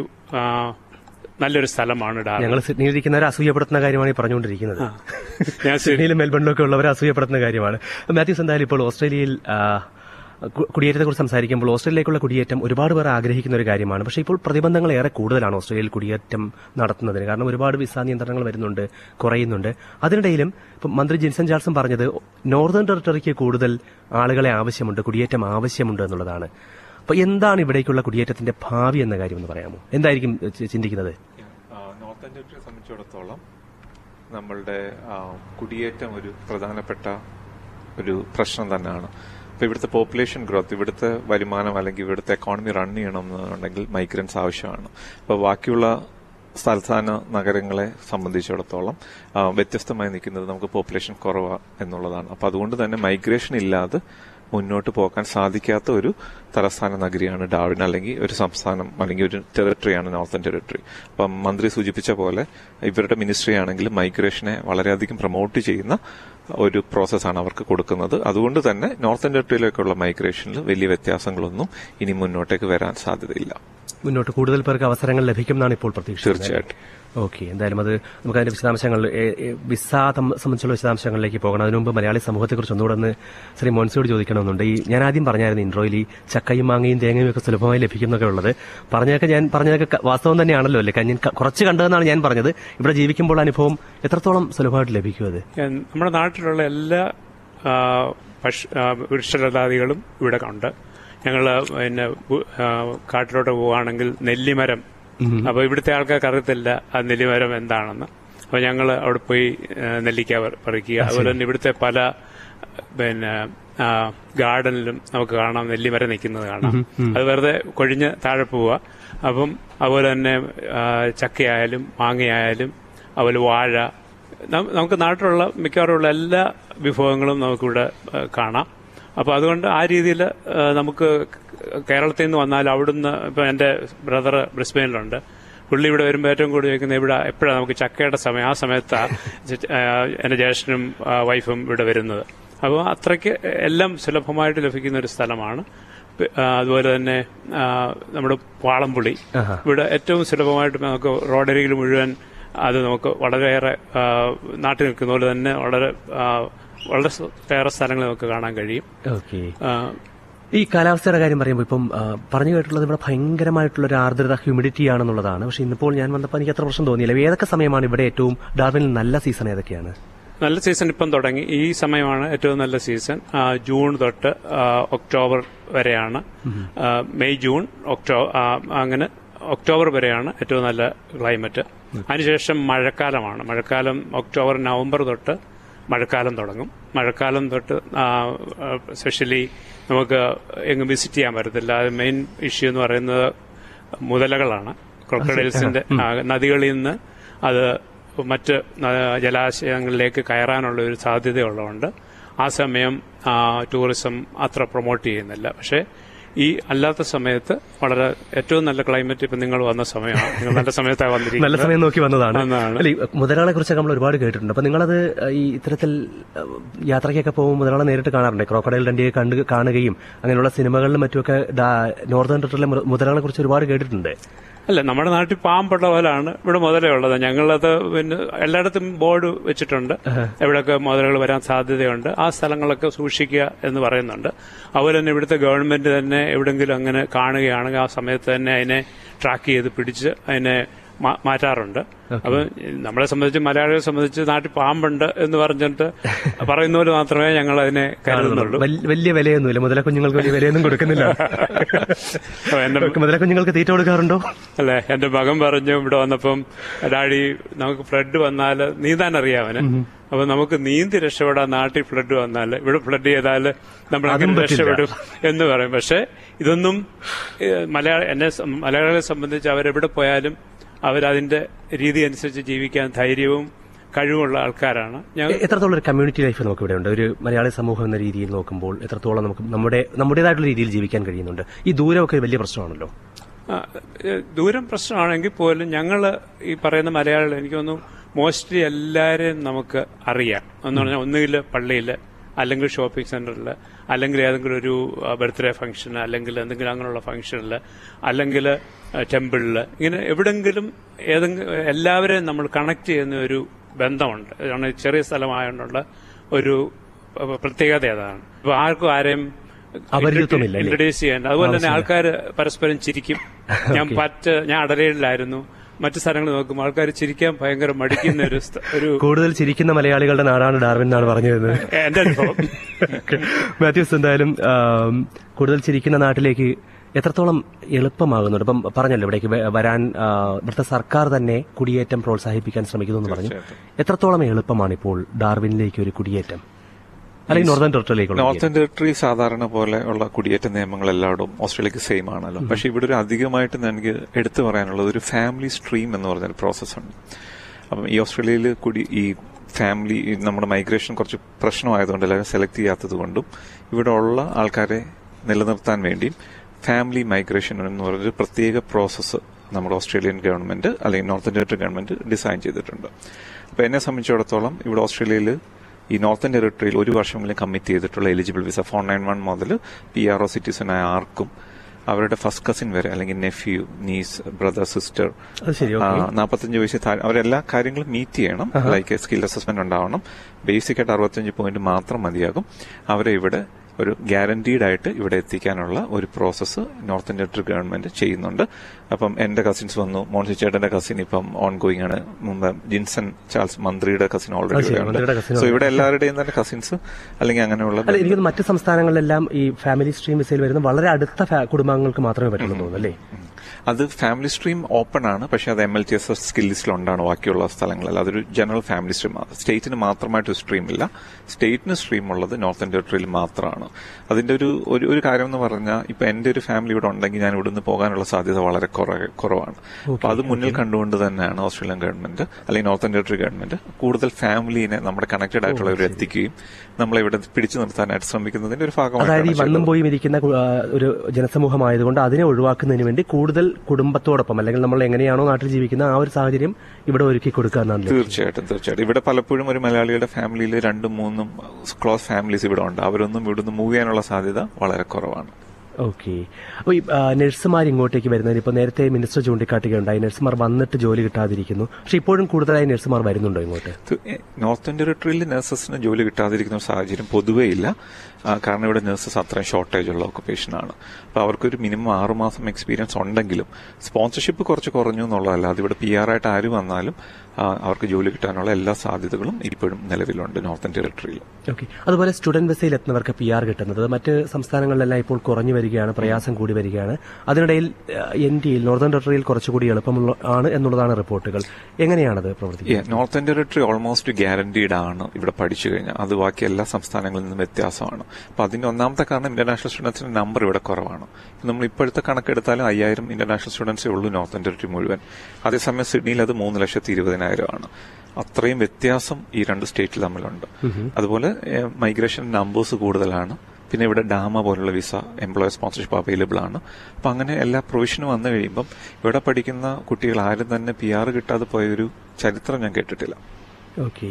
S8: നല്ലൊരു സ്ഥലമാണ് ഡാർവിൻ.
S3: ഞങ്ങൾ സിഡ്നിയിൽ ഇരിക്കുന്നവരെ അസൂയപ്പെടുത്തുന്ന കാര്യമാണ് ഈ പറഞ്ഞുകൊണ്ടിരിക്കുന്നത്. സിഡ്നിയിലും മെൽബണിലൊക്കെ ഉള്ളവരെ അസൂയപ്പെടുത്തുന്ന കാര്യമാണ്. മാത്യൂസ്, എന്തായാലും ഇപ്പോൾ ഓസ്ട്രേലിയയിൽ കുടിയേറ്റത്തെക്കുറിച്ച് സംസാരിക്കുമ്പോൾ ഓസ്ട്രേലിയയിലേക്കുള്ള കുടിയേറ്റം ഒരുപാട് പേർ ആഗ്രഹിക്കുന്ന ഒരു കാര്യമാണ്. പക്ഷേ ഇപ്പോൾ പ്രതിബന്ധങ്ങൾ ഏറെ കൂടുതലാണ് ഓസ്ട്രേലിയയിൽ കുടിയേറ്റം നടത്തുന്നതിന്. കാരണം ഒരുപാട് വിസ നിയന്ത്രണങ്ങൾ വരുന്നുണ്ട്, കുറയുന്നുണ്ട്. അതിനിടയിലും ഇപ്പം മന്ത്രി ജിൻസൺ ചാൾസും പറഞ്ഞത് നോർത്തേൺ ടെറിട്ടറിക്ക് കൂടുതൽ ആളുകളെ ആവശ്യമുണ്ട്, കുടിയേറ്റം ആവശ്യമുണ്ട് എന്നുള്ളതാണ്. അപ്പൊ എന്താണ് ഇവിടേക്കുള്ള കുടിയേറ്റത്തിന്റെ ഭാവി എന്ന കാര്യം എന്ന് പറയാമോ? എന്തായിരിക്കും ചിന്തിക്കുന്നത്?
S9: നോർത്തേൺ ടെറിട്ടറിയെ സംബന്ധിച്ചിടത്തോളം നമ്മളുടെ കുടിയേറ്റം ഒരു പ്രധാനപ്പെട്ട ഒരു പ്രശ്നം തന്നെയാണ്. ഇപ്പൊ ഇവിടുത്തെ പോപ്പുലേഷൻ ഗ്രോത്ത്, ഇവിടുത്തെ വരുമാനം അല്ലെങ്കിൽ ഇവിടുത്തെ എക്കോണമി റൺ ചെയ്യണമെന്നുണ്ടെങ്കിൽ മൈഗ്രൻസ് ആവശ്യമാണ്. ഇപ്പൊ ബാക്കിയുള്ള സംസ്ഥാന നഗരങ്ങളെ സംബന്ധിച്ചിടത്തോളം വ്യത്യസ്തമായി നിൽക്കുന്നത് നമുക്ക് പോപ്പുലേഷൻ കുറവ് എന്നുള്ളതാണ്. അപ്പൊ അതുകൊണ്ട് തന്നെ മൈഗ്രേഷൻ ഇല്ലാതെ മുന്നോട്ട് പോകാൻ സാധിക്കാത്ത ഒരു തലസ്ഥാന നഗരിയാണ് ഡാർവിൻ, അല്ലെങ്കിൽ ഒരു സംസ്ഥാനം അല്ലെങ്കിൽ ഒരു ടെറിട്ടറിയാണ് നോർത്തേൺ ടെറിട്ടറി. അപ്പം മന്ത്രി സൂചിപ്പിച്ച പോലെ ഇവരുടെ മിനിസ്ട്രി ആണെങ്കിൽ മൈഗ്രേഷനെ വളരെയധികം പ്രൊമോട്ട് ചെയ്യുന്ന ഒരു പ്രോസസ്സാണ് അവർക്ക് കൊടുക്കുന്നത്. അതുകൊണ്ട് തന്നെ നോർത്തേൺ ടെറിട്ടറിയിലേക്കുള്ള മൈഗ്രേഷനിൽ വലിയ വ്യത്യാസങ്ങളൊന്നും ഇനി മുന്നോട്ടേക്ക് വരാൻ സാധ്യതയില്ല.
S3: മുന്നോട്ട് കൂടുതൽ പേർക്ക് അവസരങ്ങൾ ലഭിക്കും എന്നാണ് ഇപ്പോൾ പ്രതീക്ഷ.
S9: തീർച്ചയായിട്ടും.
S3: ഓക്കെ, എന്തായാലും അത് നമുക്ക് അതിന്റെ വിശദാംശങ്ങൾ, വിസ സംബന്ധിച്ചുള്ള വിശദാംശങ്ങളിലേക്ക് പോകണം. അതിനു മുമ്പ് മലയാളി സമൂഹത്തെക്കുറിച്ച് ഒന്നുകൂടെ ഒന്ന് ശ്രീ മോൻസിയോട് ചോദിക്കണമെന്നുണ്ട്. ഞാൻ ആദ്യം പറഞ്ഞായിരുന്നു ഇൻട്രോയിൽ ഈ ചക്കയും മാങ്ങയും തേങ്ങയും ഒക്കെ സുലഭമായി ലഭിക്കുന്നൊക്കെ ഉള്ളത്. പറഞ്ഞതൊക്കെ വാസ്തവം തന്നെയാണല്ലോ അല്ലേ? ഞാൻ കുറച്ച് കണ്ടതെന്നാണ് ഞാൻ പറഞ്ഞത്. ഇവിടെ ജീവിക്കുമ്പോൾ അനുഭവം എത്രത്തോളം സുലഭമായിട്ട് ലഭിക്കും? അത്
S8: നമ്മുടെ നാട്ടിലുള്ള എല്ലാ വൃക്ഷലതാദികളും ഇവിടെ ഉണ്ട്. ഞങ്ങൾ പിന്നെ കാട്ടിലോട്ട് പോവുകയാണെങ്കിൽ നെല്ലിമരം, അപ്പൊ ഇവിടുത്തെ ആൾക്കാർക്ക് അറിയത്തില്ല ആ നെല്ലിമരം എന്താണെന്ന്. അപ്പൊ ഞങ്ങൾ അവിടെ പോയി നെല്ലിക്ക പറിക്കുക. അതുപോലെ തന്നെ ഇവിടുത്തെ പല പിന്നെ ഗാർഡനിലും നമുക്ക് കാണാം നെല്ലിമരം നിൽക്കുന്നത് കാണാം. അത് വെറുതെ കൊഴിഞ്ഞ് താഴെ പോവുക. അപ്പം അതുപോലെ തന്നെ ചക്കയായാലും മാങ്ങയായാലും അതുപോലെ വാഴ, നമുക്ക് നാട്ടിലുള്ള മിക്കവാറുമുള്ള എല്ലാ വിഭവങ്ങളും നമുക്കിവിടെ കാണാം. അപ്പൊ അതുകൊണ്ട് ആ രീതിയിൽ നമുക്ക് കേരളത്തിൽ നിന്ന് വന്നാൽ അവിടുന്ന് ഇപ്പൊ എന്റെ ബ്രദർ ബ്രിസ്ബെയിനിലുണ്ട്. പുള്ളി ഇവിടെ വരുമ്പോൾ ഏറ്റവും കൂടുതൽ ചോദിക്കുന്നത് ഇവിടെ എപ്പോഴാണ് നമുക്ക് ചക്കയുടെ സമയം, ആ സമയത്താണ് എന്റെ ജ്യേഷ്ഠനും വൈഫും ഇവിടെ വരുന്നത്. അപ്പോൾ അത്രയ്ക്ക് എല്ലാം സുലഭമായിട്ട് ലഭിക്കുന്ന ഒരു സ്ഥലമാണ്. അതുപോലെ തന്നെ നമ്മുടെ വാളംപുളി ഇവിടെ ഏറ്റവും സുലഭമായിട്ട് നമുക്ക് റോഡരികിൽ മുഴുവൻ അത് നമുക്ക് വളരെയേറെ നാട്ടിൽ നിൽക്കുന്ന പോലെ തന്നെ വളരെ ഏറെ സ്ഥലങ്ങൾ നമുക്ക് കാണാൻ കഴിയും.
S3: ഈ കാലാവസ്ഥയുടെ കാര്യം പറയുമ്പോൾ ഇപ്പം പറഞ്ഞു കേട്ടുള്ളത് ഇവിടെ ഭയങ്കരമായിട്ടുള്ള ഒരു ആർദ്രത, ഹ്യൂമിഡിറ്റി ആണെന്നുള്ളതാണ്. പക്ഷെ ഇന്നിപ്പോൾ ഞാൻ വന്നപ്പോൾ എനിക്ക് അത്ര പ്രശ്നം തോന്നിയില്ല. ഏതൊക്കെ സമയമാണ് ഇവിടെ ഏറ്റവും ഡാർവിനിൽ നല്ല സീസൺ ഏതൊക്കെയാണ്?
S8: നല്ല സീസൺ ഇപ്പം തുടങ്ങി. ഈ സമയമാണ് ഏറ്റവും നല്ല സീസൺ. ജൂൺ തൊട്ട് ഒക്ടോബർ വരെയാണ്. മെയ്, ജൂൺ, അങ്ങനെ ഒക്ടോബർ വരെയാണ് ഏറ്റവും നല്ല ക്ലൈമറ്റ്. അതിനുശേഷം മഴക്കാലമാണ്. മഴക്കാലം ഒക്ടോബർ, നവംബർ തൊട്ട് മഴക്കാലം തുടങ്ങും. മഴക്കാലം തൊട്ട് സ്പെഷ്യലി നമുക്ക് എങ്ങും വിസിറ്റ് ചെയ്യാൻ പറ്റത്തില്ല. അത് മെയിൻ ഇഷ്യൂ എന്ന് പറയുന്നത് മുതലകളാണ്. ക്രൊക്കഡൈൽസിന്റെ നദികളിൽ നിന്ന് അത് മറ്റ് ജലാശയങ്ങളിലേക്ക് കയറാനുള്ള ഒരു സാധ്യതയുള്ളതുകൊണ്ട് ആ സമയം ടൂറിസം അത്ര പ്രൊമോട്ട് ചെയ്യുന്നില്ല. പക്ഷേ ഈ അല്ലാത്ത സമയത്ത് വളരെ ഏറ്റവും നല്ല ക്ലൈമറ്റ് ഇപ്പം നിങ്ങൾ വന്ന സമയമാണ്. നിങ്ങൾ നല്ല സമയത്താണ് വന്നിരിക്കുന്നത്.
S3: നല്ല സമയം നോക്കി വന്നതാണ്. അല്ലെ, മുതലാളെ കുറിച്ചൊക്കെ നമ്മൾ ഒരുപാട് കേട്ടിട്ടുണ്ട്. അപ്പൊ നിങ്ങളത് ഈ ഇത്തരത്തിൽ യാത്രയ്ക്കൊക്കെ പോകുമ്പോൾ മുതലാളെ നേരിട്ട് കാണാറുണ്ട്. ക്രോക്കഡൈൽ ഡണ്ടിയെ കാണുകയും അങ്ങനെയുള്ള സിനിമകളിലും മറ്റുമൊക്കെ നോർത്തേൺ ടെറിട്ടറിയിലെ മുതലാളെ കുറിച്ച് ഒരുപാട് കേട്ടിട്ടുണ്ട്.
S8: അല്ല, നമ്മുടെ നാട്ടിൽ പാമ്പുള്ള പോലാണ് ഇവിടെ മുതലേ ഉള്ളത്. ഞങ്ങളത് പിന്നെ എല്ലായിടത്തും ബോർഡ് വെച്ചിട്ടുണ്ട്, എവിടെയൊക്കെ മുതലുകൾ വരാൻ സാധ്യതയുണ്ട്, ആ സ്ഥലങ്ങളൊക്കെ സൂക്ഷിക്കുക എന്ന് പറയുന്നുണ്ട്. അതുപോലെ തന്നെ ഇവിടുത്തെ ഗവൺമെന്റ് തന്നെ എവിടെങ്കിലും അങ്ങനെ കാണുകയാണെങ്കിൽ ആ സമയത്ത് തന്നെ അതിനെ ട്രാക്ക് ചെയ്ത് പിടിച്ച് അതിനെ മാറ്റാറുണ്ട്. അപ്പൊ നമ്മളെ സംബന്ധിച്ച്, മലയാളികളെ സംബന്ധിച്ച് നാട്ടിൽ പാമ്പുണ്ട് എന്ന് പറഞ്ഞിട്ട് പറയുന്ന പോലെ മാത്രമേ ഞങ്ങൾ അതിനെ കരുതുന്നുള്ളൂ.
S3: വലിയ വിലയൊന്നുമില്ല, മുതല കുഞ്ഞുങ്ങൾക്ക് വലിയ വിലയൊന്നും കൊടുക്കുന്നില്ല. മുതല കുഞ്ഞുങ്ങൾക്ക് തീറ്റ കൊടുക്കാറുണ്ടോ?
S8: അല്ലെ, എന്റെ മകൻ പറഞ്ഞു ഇവിടെ വന്നപ്പം, ഡാഡി നമുക്ക് ഫ്ലഡ് വന്നാൽ നീന്താൻ അറിയാവന്, അപ്പൊ നമുക്ക് നീന്തി രക്ഷപ്പെടാൻ, നാട്ടിൽ ഫ്ലഡ് വന്നാൽ, ഇവിടെ ഫ്ലഡ് ചെയ്താൽ നമ്മൾ അങ്ങനെ രക്ഷപ്പെടും എന്ന് പറയും. പക്ഷെ ഇതൊന്നും മലയാളികളെ സംബന്ധിച്ച് അവരെവിടെ പോയാലും അവരതിന്റെ രീതി അനുസരിച്ച് ജീവിക്കാൻ ധൈര്യവും കഴിവുള്ള ആൾക്കാരാണ്.
S3: എത്രത്തോളം ഒരു കമ്മ്യൂണിറ്റി ലൈഫ് നമുക്ക് ഇവിടെ ഉണ്ട്? ഒരു മലയാളി സമൂഹം എന്ന രീതിയിൽ നോക്കുമ്പോൾ എത്രത്തോളം നമുക്ക് നമ്മുടേതായിട്ടുള്ള രീതിയിൽ ജീവിക്കാൻ കഴിയുന്നുണ്ട്? ഈ ദൂരമൊക്കെ വലിയ പ്രശ്നമാണല്ലോ.
S8: ദൂരം പ്രശ്നമാണെങ്കിൽ പോലും ഞങ്ങൾ ഈ പറയുന്ന മലയാളികൾ, എനിക്ക് തോന്നുന്നു മോസ്റ്റ്ലി എല്ലാവരെയും നമുക്ക് അറിയാം. എന്ന് പറഞ്ഞാൽ ഒന്നുകിൽ പള്ളിയിൽ, അല്ലെങ്കിൽ ഷോപ്പിംഗ് സെന്ററിൽ, അല്ലെങ്കിൽ ഏതെങ്കിലും ഒരു ബർത്ത്ഡേ ഫംഗ്ഷന്, അല്ലെങ്കിൽ എന്തെങ്കിലും അങ്ങനെയുള്ള ഫംഗ്ഷനിൽ, അല്ലെങ്കിൽ ടെമ്പിളിൽ, ഇങ്ങനെ എവിടെങ്കിലും എല്ലാവരെയും നമ്മൾ കണക്ട് ചെയ്യുന്ന ഒരു ബന്ധമുണ്ട്. ചെറിയ സ്ഥലമായതുകൊണ്ടുള്ള ഒരു പ്രത്യേകത അതാണ്. ഇപ്പൊ ആർക്കും ആരെയും ഇൻട്രൊഡ്യൂസ് ചെയ്യാൻ. അതുപോലെ തന്നെ ആൾക്കാർ പരസ്പരം ചിരിക്കും. ഞാൻ അടലയിലായിരുന്നു, മറ്റു സ്ഥലങ്ങൾ നോക്കുമ്പോൾ ആൾക്കാർ ചിരിക്കാൻ ഭയങ്കര മടിക്കുന്ന ഒരു
S3: കൂടുതൽ ചിരിക്കുന്ന മലയാളികളുടെ നാടാണ് ഡാർവിൻ എന്നാണ് പറഞ്ഞു വരുന്നത്
S8: എന്റെ അനുഭവം.
S3: മാത്യൂസ്, എന്തായാലും കൂടുതൽ ചിരിക്കുന്ന നാട്ടിലേക്ക് എത്രത്തോളം എളുപ്പമാകുന്നുണ്ട്? ഇപ്പം പറഞ്ഞല്ലോ, ഇവിടേക്ക് വരാൻ ഇവിടുത്തെ സർക്കാർ തന്നെ കുടിയേറ്റം പ്രോത്സാഹിപ്പിക്കാൻ ശ്രമിക്കുന്നു എന്ന് പറഞ്ഞു. എത്രത്തോളം എളുപ്പമാണ് ഇപ്പോൾ ഡാർവിനിലേക്ക് ഒരു കുടിയേറ്റം, അല്ലെങ്കിൽ നോർത്തേൺ ടെറിട്ടറിയിലേക്ക്?
S9: നോർത്തേൺ ടെറിട്ടറി സാധാരണ പോലെ ഉള്ള കുടിയേറ്റ നിയമങ്ങൾ എല്ലായിടും ഓസ്ട്രേലിയക്ക് സെയിം ആണല്ലോ. പക്ഷെ ഇവിടെ ഒരു അധികമായിട്ട് എനിക്ക് എടുത്തു പറയാനുള്ളത് ഒരു ഫാമിലി സ്ട്രീം എന്ന് പറഞ്ഞൊരു പ്രോസസ്സുണ്ട്. അപ്പം ഈ ഓസ്ട്രേലിയയിൽ ഈ ഫാമിലി, നമ്മുടെ മൈഗ്രേഷൻ കുറച്ച് പ്രശ്നമായതുകൊണ്ട് എല്ലാവരും സെലക്ട് ചെയ്യാത്തത് കൊണ്ടും ഇവിടെ ഉള്ള ആൾക്കാരെ നിലനിർത്താൻ വേണ്ടിയും ഫാമിലി മൈഗ്രേഷൻ എന്ന് പറഞ്ഞൊരു പ്രത്യേക പ്രോസസ്സ് നമ്മുടെ ഓസ്ട്രേലിയൻ ഗവൺമെന്റ് അല്ലെങ്കിൽ നോർത്തേൺ ടെറിട്ടറി ഗവൺമെന്റ് ഡിസൈൻ ചെയ്തിട്ടുണ്ട്. അപ്പൊ എന്നെ സംബന്ധിച്ചിടത്തോളം ഇവിടെ ഓസ്ട്രേലിയയിൽ ഈ നോർത്തേൺ ടെറിട്ടറിയിൽ ഒരു വർഷമെങ്കിലും കമ്മിറ്റ് ചെയ്തിട്ടുള്ള എലിജിബിൾ വിസ 491 മുതൽ PRO സിറ്റിസൺ ആയ ആർക്കും അവരുടെ ഫസ്റ്റ് കസിൻ വരെ, അല്ലെങ്കിൽ നെഫ്യൂ, നീസ്, ബ്രദർ, സിസ്റ്റർ, 45 വയസ്സിൽ അവരെല്ലാ കാര്യങ്ങളും മീറ്റ് ചെയ്യണം. ലൈക്ക് സ്കിൽ അസസ്മെന്റ് ഉണ്ടാവണം. ബേസിക് ആയിട്ട് 65 പോയിന്റ് മാത്രം മതിയാകും. അവരെ ഇവിടെ ഒരു ഗ്യാരണ്ടീഡ് ആയിട്ട് ഇവിടെ എത്തിക്കാനുള്ള ഒരു പ്രോസസ്സ് നോർത്തേൺ ടെറിട്ടറി ഗവൺമെന്റ് ചെയ്യുന്നുണ്ട്. അപ്പം എന്റെ കസിൻസ് വന്നു, മോൻസി ചേട്ടന്റെ കസിൻ ഇപ്പം ഓൺ ഗോയിങ് ആണ്. മുമ്പ് ജിൻസൺ ചാൾസ് മന്ത്രിയുടെ കസിൻ ഓൾറെഡി ഉണ്ട്. സോ ഇവിടെ എല്ലാവരുടെയും തന്നെ കസിൻസ് അല്ലെങ്കിൽ അങ്ങനെയുള്ള.
S3: എനിക്ക് മറ്റ് സംസ്ഥാനങ്ങളിലെല്ലാം ഈ ഫാമിലി സ്ട്രീം വിസയിൽ വരുന്ന വളരെ അടുത്ത കുടുംബാംഗങ്ങൾക്ക് മാത്രമേ പറ്റുള്ളൂ തോന്നുന്നു, അല്ലേ?
S9: അത് ഫാമിലി സ്ട്രീം ഓപ്പൺ ആണ്, പക്ഷെ അത് MLTS സ്കിൽ ലിസ്റ്റിലുണ്ടാണ്. ബാക്കിയുള്ള സ്ഥലങ്ങളിൽ അതൊരു ജനറൽ ഫാമിലി സ്ട്രീം. സ്റ്റേറ്റിന് മാത്രമായിട്ട് സ്ട്രീം ഇല്ല. സ്റ്റേറ്റിന് സ്ട്രീം ഉള്ളത് നോർത്തേൺ ടെറിട്ടറിയിൽ മാത്രമാണ്. അതിന്റെ ഒരു കാര്യം എന്ന് പറഞ്ഞാൽ, ഇപ്പൊ എന്റെ ഒരു ഫാമിലി ഇവിടെ ഉണ്ടെങ്കിൽ ഞാൻ ഇവിടുന്ന് പോകാനുള്ള സാധ്യത വളരെ കുറവാണ്. അപ്പൊ അത് മുന്നിൽ കണ്ടുകൊണ്ട് തന്നെയാണ് ഓസ്ട്രേലിയൻ ഗവൺമെന്റ് അല്ലെങ്കിൽ നോർത്തേൺ ടെറിട്ടറി ഗവൺമെന്റ് കൂടുതൽ ഫാമിലിനെ നമ്മുടെ കണക്റ്റഡ് ആയിട്ടുള്ളവർ എത്തിക്കുകയും നമ്മളെ ഇവിടെ പിടിച്ചു നിർത്താനായിട്ട് ശ്രമിക്കുന്നതിന്റെ ഒരു ഭാഗമാണ്.
S3: അതായത് ഈ വന്നും പോയി ഇരിക്കുന്ന ഒരു ജനസമൂഹമായതുകൊണ്ട് അതിനെ ഒഴിവാക്കുന്നതിന് വേണ്ടി കൂടുതൽ കുടുംബത്തോടൊപ്പം, അല്ലെങ്കിൽ നമ്മൾ എങ്ങനെയാണോ നാട്ടിൽ ജീവിക്കുന്ന ആ ഒരു സാഹചര്യം ഇവിടെ ഒരുക്കി കൊടുക്കുക എന്നാണ്.
S9: തീർച്ചയായിട്ടും. ഇവിടെ പലപ്പോഴും ഒരു മലയാളിയുടെ ഫാമിലിയിൽ 2-3 ക്ലോസ് ഫാമിലീസ് ഇവിടെ ഉണ്ട്. അവരൊന്നും ഇവിടുന്ന് മൂവ് ചെയ്യാനുള്ള സാധ്യത വളരെ കുറവാണ്.
S3: ഓക്കെ. അപ്പോൾ ഈ നഴ്സുമാർ ഇങ്ങോട്ടേക്ക് വരുന്നതിന് ഇപ്പോൾ നേരത്തെ മിനിസ്റ്റർ ചൂണ്ടിക്കാട്ടുകയുണ്ടായി, നഴ്സുമാർ വന്നിട്ട് ജോലി കിട്ടാതിരിക്കുന്നു. പക്ഷെ ഇപ്പോഴും കൂടുതലായി നഴ്സുമാർ വരുന്നുണ്ടോ ഇങ്ങോട്ട്?
S9: നോർത്തേൺ ടെറിട്ടറിയിൽ നഴ്സസിന് ജോലി കിട്ടാതിരിക്കുന്ന സാഹചര്യം പൊതുവേ ഇല്ല. കാരണം ഇവിടെ നഴ്സസ് അത്രയും ഷോർട്ടേജ് ഉള്ള ഓക്കുപേഷനാണ്. അപ്പോൾ അവർക്കൊരു മിനിമം 6 മാസം എക്സ്പീരിയൻസ് ഉണ്ടെങ്കിലും സ്പോൺസർഷിപ്പ് കുറച്ച് കുറഞ്ഞു എന്നുള്ളതല്ല. അതിവിടെ PR ആയിട്ട് ആര് വന്നാലും അവർക്ക് ജോലി കിട്ടാനുള്ള എല്ലാ സാധ്യതകളും ഇപ്പോഴും നിലവിലുണ്ട് നോർത്തേൺ ടെറിട്ടറിയിൽ.
S3: ഓക്കെ. അതുപോലെ സ്റ്റുഡന്റ് വിസയിൽ എത്തുന്നവർക്ക് PR കിട്ടുന്നത് മറ്റ് സംസ്ഥാനങ്ങളിലെല്ലാം ഇപ്പോൾ കുറഞ്ഞു വരികയാണ്, പ്രയാസം കൂടി വരികയാണ്. അതിനിടയിൽ NTയിൽ നോർത്തേൺ ടെറിട്ടറിയിൽ കുറച്ചുകൂടി എളുപ്പമാണ് എന്നുള്ളതാണ് റിപ്പോർട്ടുകൾ. എങ്ങനെയാണത് പ്രവർത്തിക്കുന്നത്?
S9: നോർത്തേൺ ടെറിട്ടറി ഓൾമോസ്റ്റ് ഗ്യാരണ്ടീഡ് ആണ് ഇവിടെ പഠിച്ചു കഴിഞ്ഞാൽ. അത് ബാക്കി എല്ലാ സംസ്ഥാനങ്ങളിൽ നിന്നും വ്യത്യാസമാണ്. അപ്പൊ അതിന്റെ ഒന്നാമത്തെ കാരണം ഇന്റർനാഷണൽ സ്റ്റുഡൻസിന്റെ നമ്പർ ഇവിടെ കുറവാണ്. നമ്മൾ ഇപ്പോഴത്തെ കണക്കെടുത്താലും 5000 ഇന്റർനാഷണൽ സ്റ്റുഡൻസേ ഉള്ളൂ നോർത്തേൺ ടെറിട്ടറി മുഴുവൻ. അതേസമയം സിഡ്നിയിൽ അത് 3,20,000 ആണ്. അത്രയും വ്യത്യാസം ഈ രണ്ട് സ്റ്റേറ്റിൽ തമ്മിലുണ്ട്. അതുപോലെ മൈഗ്രേഷൻ നമ്പേഴ്സ് കൂടുതലാണ്. പിന്നെ ഇവിടെ ഡാമ പോലുള്ള വിസ എംപ്ലോയർ സ്പോൺസർഷിപ്പ് അവൈലബിൾ ആണ്. അപ്പം അങ്ങനെ എല്ലാ പ്രൊവിഷനും വന്നു കഴിയുമ്പം ഇവിടെ പഠിക്കുന്ന കുട്ടികൾ ആരും തന്നെ PR കിട്ടാതെ പോയൊരു ചരിത്രം ഞാൻ കേട്ടിട്ടില്ല.
S3: ഓക്കെ.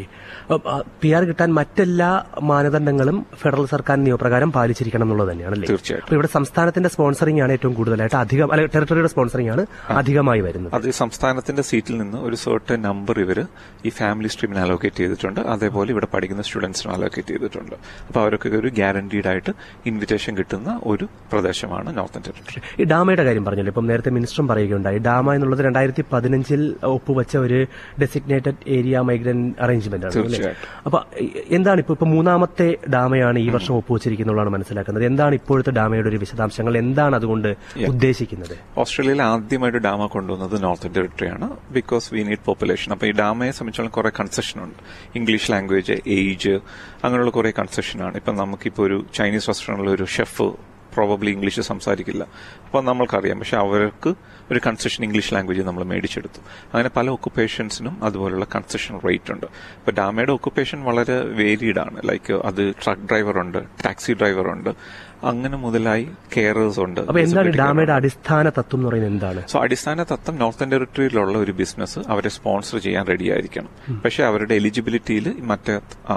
S3: PR കിട്ടാൻ മറ്റെല്ലാ മാനദണ്ഡങ്ങളും ഫെഡറൽ സർക്കാർ നിയമപ്രകാരം പാലിച്ചിരിക്കണം എന്നുള്ളത് തന്നെയാണല്ലേ?
S9: തീർച്ചയായിട്ടും.
S3: അപ്പോൾ ഇവിടെ സംസ്ഥാനത്തിന്റെ സ്പോൺസറിംഗ് ആണ് ഏറ്റവും കൂടുതലായിട്ട് അധികം, അല്ലെങ്കിൽ ടെറിട്ടറിയുടെ സ്പോൺസറിംഗ് ആണ് അധികമായി വരുന്നത്.
S9: അത് സംസ്ഥാനത്തിന്റെ സീറ്റിൽ നിന്ന് ഒരു സർട്ടൻ നമ്പർ ഇവര് ഈ ഫാമിലി സ്ട്രീമിന് അലോക്കേറ്റ് ചെയ്തിട്ടുണ്ട്. അതേപോലെ ഇവിടെ പഠിക്കുന്ന സ്റ്റുഡൻസിനും അലോക്കേറ്റ് ചെയ്തിട്ടുണ്ട്. അപ്പോൾ അവരൊക്കെ ഒരു ഗ്യാരണ്ടീഡ് ആയിട്ട് ഇൻവിറ്റേഷൻ കിട്ടുന്ന ഒരു പ്രദേശമാണ് നോർത്തേൺ ടെറിട്ടറി.
S3: ഈ ഡാമയുടെ കാര്യം പറഞ്ഞല്ലോ, ഇപ്പം നേരത്തെ മിനിസ്റ്ററും പറയുകയുണ്ടായി. ഡാമ എന്നുള്ളത് 2015 ഒപ്പുവെച്ച ഒരു ഡെസിഗ്നേറ്റഡ് ഏരിയ മൈഗ്രന്റ് അറേഞ്ച്മെന്റ് ആണ്. അപ്പൊ എന്താണ് ഇപ്പൊ മൂന്നാമത്തെ ഡാമയാണ് ഈ വർഷം ഒപ്പുവെച്ചിരിക്കുന്നുള്ളതാണ് മനസ്സിലാക്കുന്നത്. എന്താണ് ഇപ്പോഴത്തെ ഡാമയുടെ ഒരു വിശദാംശങ്ങൾ, എന്താണ് അതുകൊണ്ട് ഉദ്ദേശിക്കുന്നത്?
S9: ഓസ്ട്രേലിയയിൽ ആദ്യമായിട്ട് ഡാമ കൊണ്ടുവന്നത് നോർത്തേൺ ടെറിട്ടറിയാണ്. Because we need population. അപ്പൊ ഈ ഡാമയെ സംബന്ധിച്ചോളം കുറെ കൺസെഷൻ ഉണ്ട്. ഇംഗ്ലീഷ് ലാംഗ്വേജ്, ഏജ്, അങ്ങനെയുള്ള കുറെ കൺസെഷനാണ്. ഇപ്പൊ നമുക്കിപ്പോ ഒരു ചൈനീസ് റെസ്റ്റോറന്റിൽ ഒരു ഷെഫ് പ്രോബബ്ലി ഇംഗ്ലീഷ് സംസാരിക്കില്ല, അപ്പോൾ നമ്മൾക്കറിയാം. പക്ഷെ അവർക്ക് ഒരു കൺസെഷൻ ഇംഗ്ലീഷ് ലാംഗ്വേജ് നമ്മൾ മേടിച്ചെടുത്തു. അങ്ങനെ പല ഒക്കുപേഷൻസിനും അതുപോലുള്ള കൺസെഷൻ റേറ്റ് ഉണ്ട്. ഇപ്പൊ ഡാമയുടെ ഒക്കുപേഷൻ വളരെ വേരിയഡ് ആണ്. ലൈക്ക് അത് ട്രക്ക് ഡ്രൈവർ ഉണ്ട്, ടാക്സി ഡ്രൈവർ ഉണ്ട്, അങ്ങനെ മുതലായി കെയറേഴ്സ് ഉണ്ട്.
S3: എന്താണ് ഡാമയുടെ അടിസ്ഥാന തത്വം എന്ന് പറയുന്നത്? എന്താണ്?
S9: സോ അടിസ്ഥാന തത്വം നോർത്തേൺ ടെറിട്ടറിയിലുള്ള ഒരു ബിസിനസ് അവരെ സ്പോൺസർ ചെയ്യാൻ റെഡി ആയിരിക്കണം. പക്ഷെ അവരുടെ എലിജിബിലിറ്റിയിൽ മറ്റേ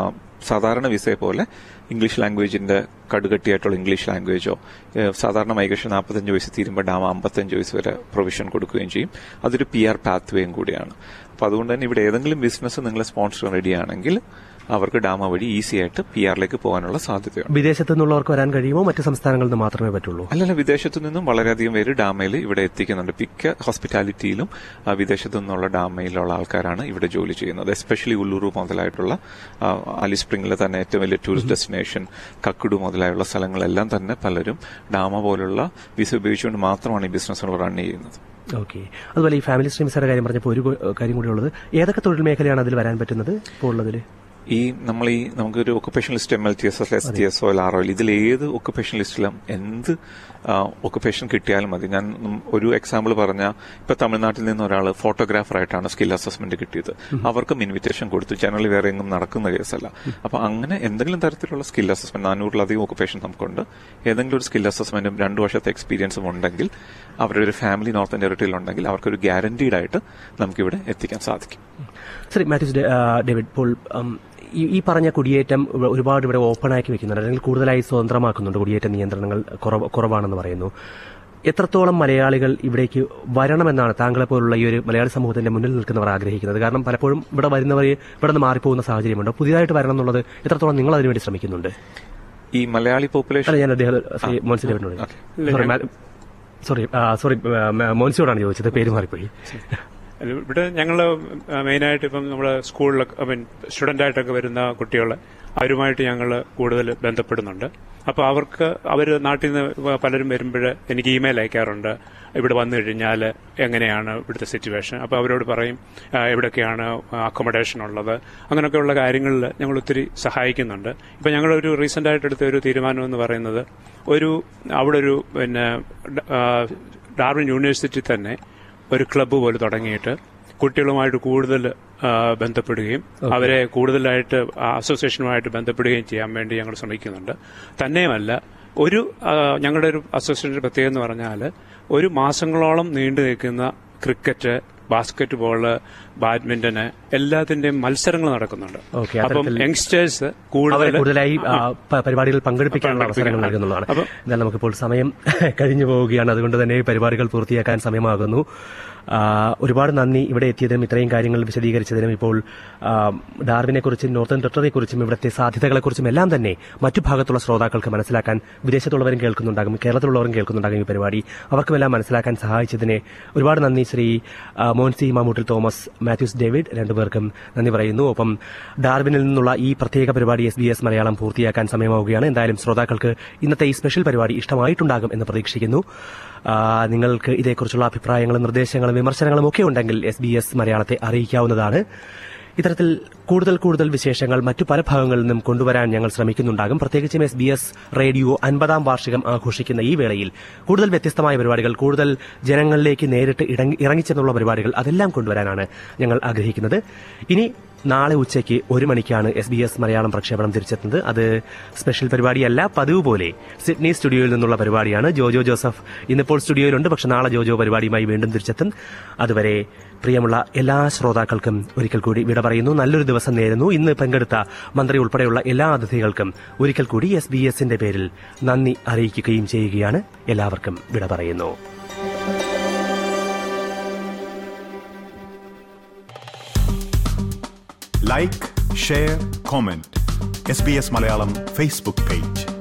S9: സാധാരണ വിസയെ പോലെ ഇംഗ്ലീഷ് ലാംഗ്വേജിന്റെ കടുകട്ടിയായിട്ടുള്ള ഇംഗ്ലീഷ് ലാംഗ്വേജോ, സാധാരണ മൈഗ്രേഷൻ 45 വയസ്സ് തീരുമ്പോൾ ഡാമ 55 വയസ്സ് വരെ പ്രൊവിഷൻ കൊടുക്കുകയും ചെയ്യും. അതൊരു PR പാത്വേയും കൂടിയാണ്. അപ്പൊ അതുകൊണ്ട് തന്നെ ഇവിടെ ഏതെങ്കിലും ബിസിനസ് നിങ്ങളെ സ്പോൺസർ റെഡിയാണെങ്കിൽ അവർക്ക് ഡാമ വഴി ഈസി ആയിട്ട് PR പോകാനുള്ള സാധ്യതയുണ്ട്.
S3: വിദേശത്തു നിന്നുള്ളവർക്ക് വരാൻ കഴിയുമോ? മറ്റ് സംസ്ഥാനങ്ങളിൽ നിന്ന് മാത്രമേ പറ്റുള്ളൂ?
S9: അല്ലല്ല, വിദേശത്തു നിന്നും വളരെയധികം പേര് ഡാമയിൽ ഇവിടെ എത്തിക്കുന്നുണ്ട്. മിക്ക ഹോസ്പിറ്റാലിറ്റിയിലും വിദേശത്തു നിന്നുള്ള ഡാമയിലുള്ള ആൾക്കാരാണ് ഇവിടെ ജോലി ചെയ്യുന്നത്. എസ്പെഷ്യലി ഉള്ളൂരു മുതലായിട്ടുള്ള അലിസ് സ്പ്രിംഗിലെ തന്നെ ഏറ്റവും വലിയ ടൂറിസ്റ്റ് ഡെസ്റ്റിനേഷൻ കക്കുഡു മുതലായുള്ള സ്ഥലങ്ങളെല്ലാം തന്നെ പലരും ഡാമ പോലുള്ള വിസ ഉപയോഗിച്ചുകൊണ്ട് മാത്രമാണ് ഈ ബിസിനസ്സുകൾ റൺ ചെയ്യുന്നത്.
S3: ഓക്കെ. അതുപോലെ ഈ ഫാമിലി സ്ട്രീംസിന്റെ കാര്യം പറഞ്ഞപ്പോൾ ഒരു കാര്യം കൂടി ഉള്ളത്, ഏതൊക്കെ തൊഴിൽ മേഖലയാണ് അതിൽ വരാൻ പറ്റുന്നത് ഇപ്പോൾ ഉള്ളതിൽ?
S9: നമുക്കൊരു occupation list MLTS, STS, ROL, ഇതിൽ ഏത് ഒക്കുപേഷൻ ലിസ്റ്റിലും എന്ത് ഒക്കുപേഷൻ കിട്ടിയാലും മതി. ഞാൻ ഒരു എക്സാമ്പിൾ പറഞ്ഞാൽ, ഇപ്പൊ തമിഴ്നാട്ടിൽ നിന്ന് ഒരാൾ ഫോട്ടോഗ്രാഫറായിട്ടാണ് സ്കിൽ അസസ്മെന്റ് കിട്ടിയത്. അവർക്കും ഇൻവിറ്റേഷൻ കൊടുത്തു. ജനറലി വേറെ എങ്ങും നടക്കുന്ന കേസല്ല. അപ്പൊ അങ്ങനെ എന്തെങ്കിലും തരത്തിലുള്ള സ്കിൽ അസസ്മെന്റ് 400-ലധികം ഒക്കുപേഷൻ നമുക്കുണ്ട്. ഏതെങ്കിലും ഒരു സ്കിൽ അസസ്മെന്റും 2 വർഷത്തെ എക്സ്പീരിയൻസും ഉണ്ടെങ്കിൽ, അവരുടെ ഒരു ഫാമിലി നോർത്തേൺ ടെറിട്ടറിയിൽ ഉണ്ടെങ്കിൽ അവർക്കൊരു ഗ്യാരണ്ടീഡ് ആയിട്ട് നമുക്കിവിടെ എത്തിക്കാൻ സാധിക്കും.
S3: ശരി, മാത്യൂസ് ഡേവിഡ് പോൾ, ഈ പറഞ്ഞ കുടിയേറ്റം ഒരുപാട് ഇവിടെ ഓപ്പൺ ആക്കി വെക്കുന്നുണ്ട്, അല്ലെങ്കിൽ കൂടുതലായി സ്വതന്ത്രമാക്കുന്നുണ്ട്. കുടിയേറ്റ നിയന്ത്രണങ്ങൾ കുറവാണെന്ന് പറയുന്നു. എത്രത്തോളം മലയാളികൾ ഇവിടേക്ക് വരണമെന്നാണ് താങ്കളെപ്പോലുള്ള ഈ ഒരു മലയാളി സമൂഹത്തിന്റെ മുന്നിൽ നിൽക്കുന്നവർ ആഗ്രഹിക്കുന്നത്? കാരണം പലപ്പോഴും ഇവിടെ വരുന്നവർ ഇവിടെ നിന്ന് മാറിപ്പോകുന്ന സാഹചര്യമുണ്ട്. പുതിയതായിട്ട് വരണം എന്നുള്ളത് എത്രത്തോളം നിങ്ങൾ അതിനുവേണ്ടി ശ്രമിക്കുന്നുണ്ട്?
S9: ഈ മലയാളി പോപ്പുലേഷൻ
S3: ഞാൻ അദ്ദേഹം മോൻസി ഡേവിഡിനോട് സോറി മോൻസിയോടാണ് ചോദിച്ചത്, പേര് മാറിപ്പോയി.
S8: ഇവിടെ ഞങ്ങൾ മെയിനായിട്ട് ഇപ്പം നമ്മുടെ സ്കൂളിലൊക്കെ സ്റ്റുഡൻ്റായിട്ടൊക്കെ വരുന്ന കുട്ടികൾ, അവരുമായിട്ട് ഞങ്ങൾ കൂടുതൽ ബന്ധപ്പെടുന്നുണ്ട്. അപ്പോൾ അവർ നാട്ടിൽ നിന്ന് പലരും വരുമ്പോൾ എനിക്ക് ഇമെയിൽ അയക്കാറുണ്ട്, ഇവിടെ വന്നു കഴിഞ്ഞാൽ എങ്ങനെയാണ് ഇവിടുത്തെ സിറ്റുവേഷൻ. അപ്പോൾ അവരോട് പറയും എവിടെയൊക്കെയാണ് അക്കോമഡേഷൻ ഉള്ളത്, അങ്ങനെയൊക്കെയുള്ള കാര്യങ്ങളിൽ ഞങ്ങൾ ഒത്തിരി സഹായിക്കുന്നുണ്ട്. ഇപ്പം ഞങ്ങളൊരു റീസെൻ്റായിട്ട് എടുത്ത ഒരു തീരുമാനം എന്ന് പറയുന്നത്, അവിടെ ഒരു ഡാർവിൻ യൂണിവേഴ്സിറ്റി തന്നെ ഒരു ക്ലബ്ബ് പോലെ തുടങ്ങിയിട്ട് കുട്ടികളുമായിട്ട് കൂടുതൽ ബന്ധപ്പെടുകയും അവരെ കൂടുതലായിട്ട് അസോസിയേഷനുമായിട്ട് ബന്ധപ്പെടുകയും ചെയ്യാൻ വേണ്ടി ഞങ്ങൾ ശ്രമിക്കുന്നുണ്ട്. തന്നെയുമല്ല, ഞങ്ങളുടെ ഒരു അസോസിയേഷന്റെ പ്രത്യേകത എന്ന് പറഞ്ഞാൽ ഒരു മാസങ്ങളോളം നീണ്ടു നിൽക്കുന്ന ക്രിക്കറ്റ്, ബാസ്കറ്റ് ബോള്, ബാഡ്മിന്റന് എല്ലാത്തിന്റെയും മത്സരങ്ങൾ നടക്കുന്നുണ്ട്. അപ്പം യങ്സ്റ്റേഴ്സ്
S3: കൂടുതലായി പരിപാടികൾ പങ്കെടുപ്പിക്കാനുള്ള അവസരങ്ങൾ നൽകുന്നതാണ്. എന്നാൽ നമുക്കിപ്പോൾ സമയം കഴിഞ്ഞു പോവുകയാണ്. അതുകൊണ്ട് തന്നെ പരിപാടികൾ പൂർത്തിയാക്കാൻ സമയമാകുന്നു. ഒരുപാട് നന്ദി ഇവിടെ എത്തിയതിനും ഇത്രയും കാര്യങ്ങൾ വിശദീകരിച്ചതിനും. ഇപ്പോൾ ഡാർവിനെക്കുറിച്ചും നോർത്തേൺ ടെറിട്ടറിയെക്കുറിച്ചും ഇവിടുത്തെ സാധ്യതകളെക്കുറിച്ചും എല്ലാം തന്നെ മറ്റു ഭാഗത്തുള്ള ശ്രോതാക്കൾക്ക് മനസ്സിലാക്കാൻ, വിദേശത്തുള്ളവരും കേൾക്കുന്നുണ്ടാകും, കേരളത്തിലുള്ളവരും കേൾക്കുന്നുണ്ടാകും ഈ പരിപാടി, അവർക്കുമെല്ലാം മനസ്സിലാക്കാൻ സഹായിച്ചതിന് ഒരുപാട് നന്ദി. Shri Monsi Mamoottil Thomas, Mathews David, രണ്ടുപേർക്കും നന്ദി പറയുന്നു. ഒപ്പം ഡാർവിനിൽ നിന്നുള്ള ഈ പ്രത്യേക പരിപാടി SBS മലയാളം പൂർത്തിയാക്കാൻ സമയമാവുകയാണ്. എന്തായാലും ശ്രോതാക്കൾക്ക് ഇന്നത്തെ ഈ സ്പെഷ്യൽ പരിപാടി ഇഷ്ടമായിട്ടുണ്ടാകും എന്ന് പ്രതീക്ഷിക്കുന്നു. നിങ്ങൾക്ക് ഇതേക്കുറിച്ചുള്ള അഭിപ്രായങ്ങളും നിർദ്ദേശങ്ങളും വിമർശനങ്ങളും ഒക്കെ ഉണ്ടെങ്കിൽ SBS മലയാളത്തെ അറിയിക്കാവുന്നതാണ്. ഇത്തരത്തിൽ കൂടുതൽ വിശേഷങ്ങൾ മറ്റു പല ഭാഗങ്ങളിൽ നിന്നും കൊണ്ടുവരാൻ ഞങ്ങൾ ശ്രമിക്കുന്നുണ്ടാകും. പ്രത്യേകിച്ചും SBS റേഡിയോ 50-ാം വാർഷികം ആഘോഷിക്കുന്ന ഈ വേളയിൽ കൂടുതൽ വ്യത്യസ്തമായ പരിപാടികൾ, കൂടുതൽ ജനങ്ങളിലേക്ക് നേരിട്ട് ഇറങ്ങിച്ചെന്നുള്ള പരിപാടികൾ, അതെല്ലാം കൊണ്ടുവരാനാണ് ഞങ്ങൾ ആഗ്രഹിക്കുന്നത്. ഇനി നാളെ ഉച്ചയ്ക്ക് 1 മണിക്കാണ് SBS മലയാളം പ്രക്ഷേപണം തിരിച്ചെത്തുന്നത്. അത് സ്പെഷ്യൽ പരിപാടിയല്ല, പതിവ് പോലെ സിഡ്നി സ്റ്റുഡിയോയിൽ നിന്നുള്ള പരിപാടിയാണ്. ജോജോ ജോസഫ് ഇന്നിപ്പോൾ സ്റ്റുഡിയോയിലുണ്ട്, പക്ഷെ നാളെ ജോജോ പരിപാടിയുമായി വീണ്ടും തിരിച്ചെത്തും. അതുവരെ പ്രിയമുള്ള എല്ലാ ശ്രോതാക്കൾക്കും ഒരിക്കൽ കൂടി വിട പറയുന്നു. നല്ലൊരു ദിവസം നേരുന്നു. ഇന്ന് പങ്കെടുത്ത മന്ത്രി ഉൾപ്പെടെയുള്ള എല്ലാ അതിഥികൾക്കും ഒരിക്കൽ കൂടി SBS-ന്റെ പേരിൽ നന്ദി അറിയിക്കുകയും ചെയ്യുകയാണ്. എല്ലാവർക്കും വിട പറയുന്നു.
S1: Like, share, comment. SBS Malayalam Facebook page.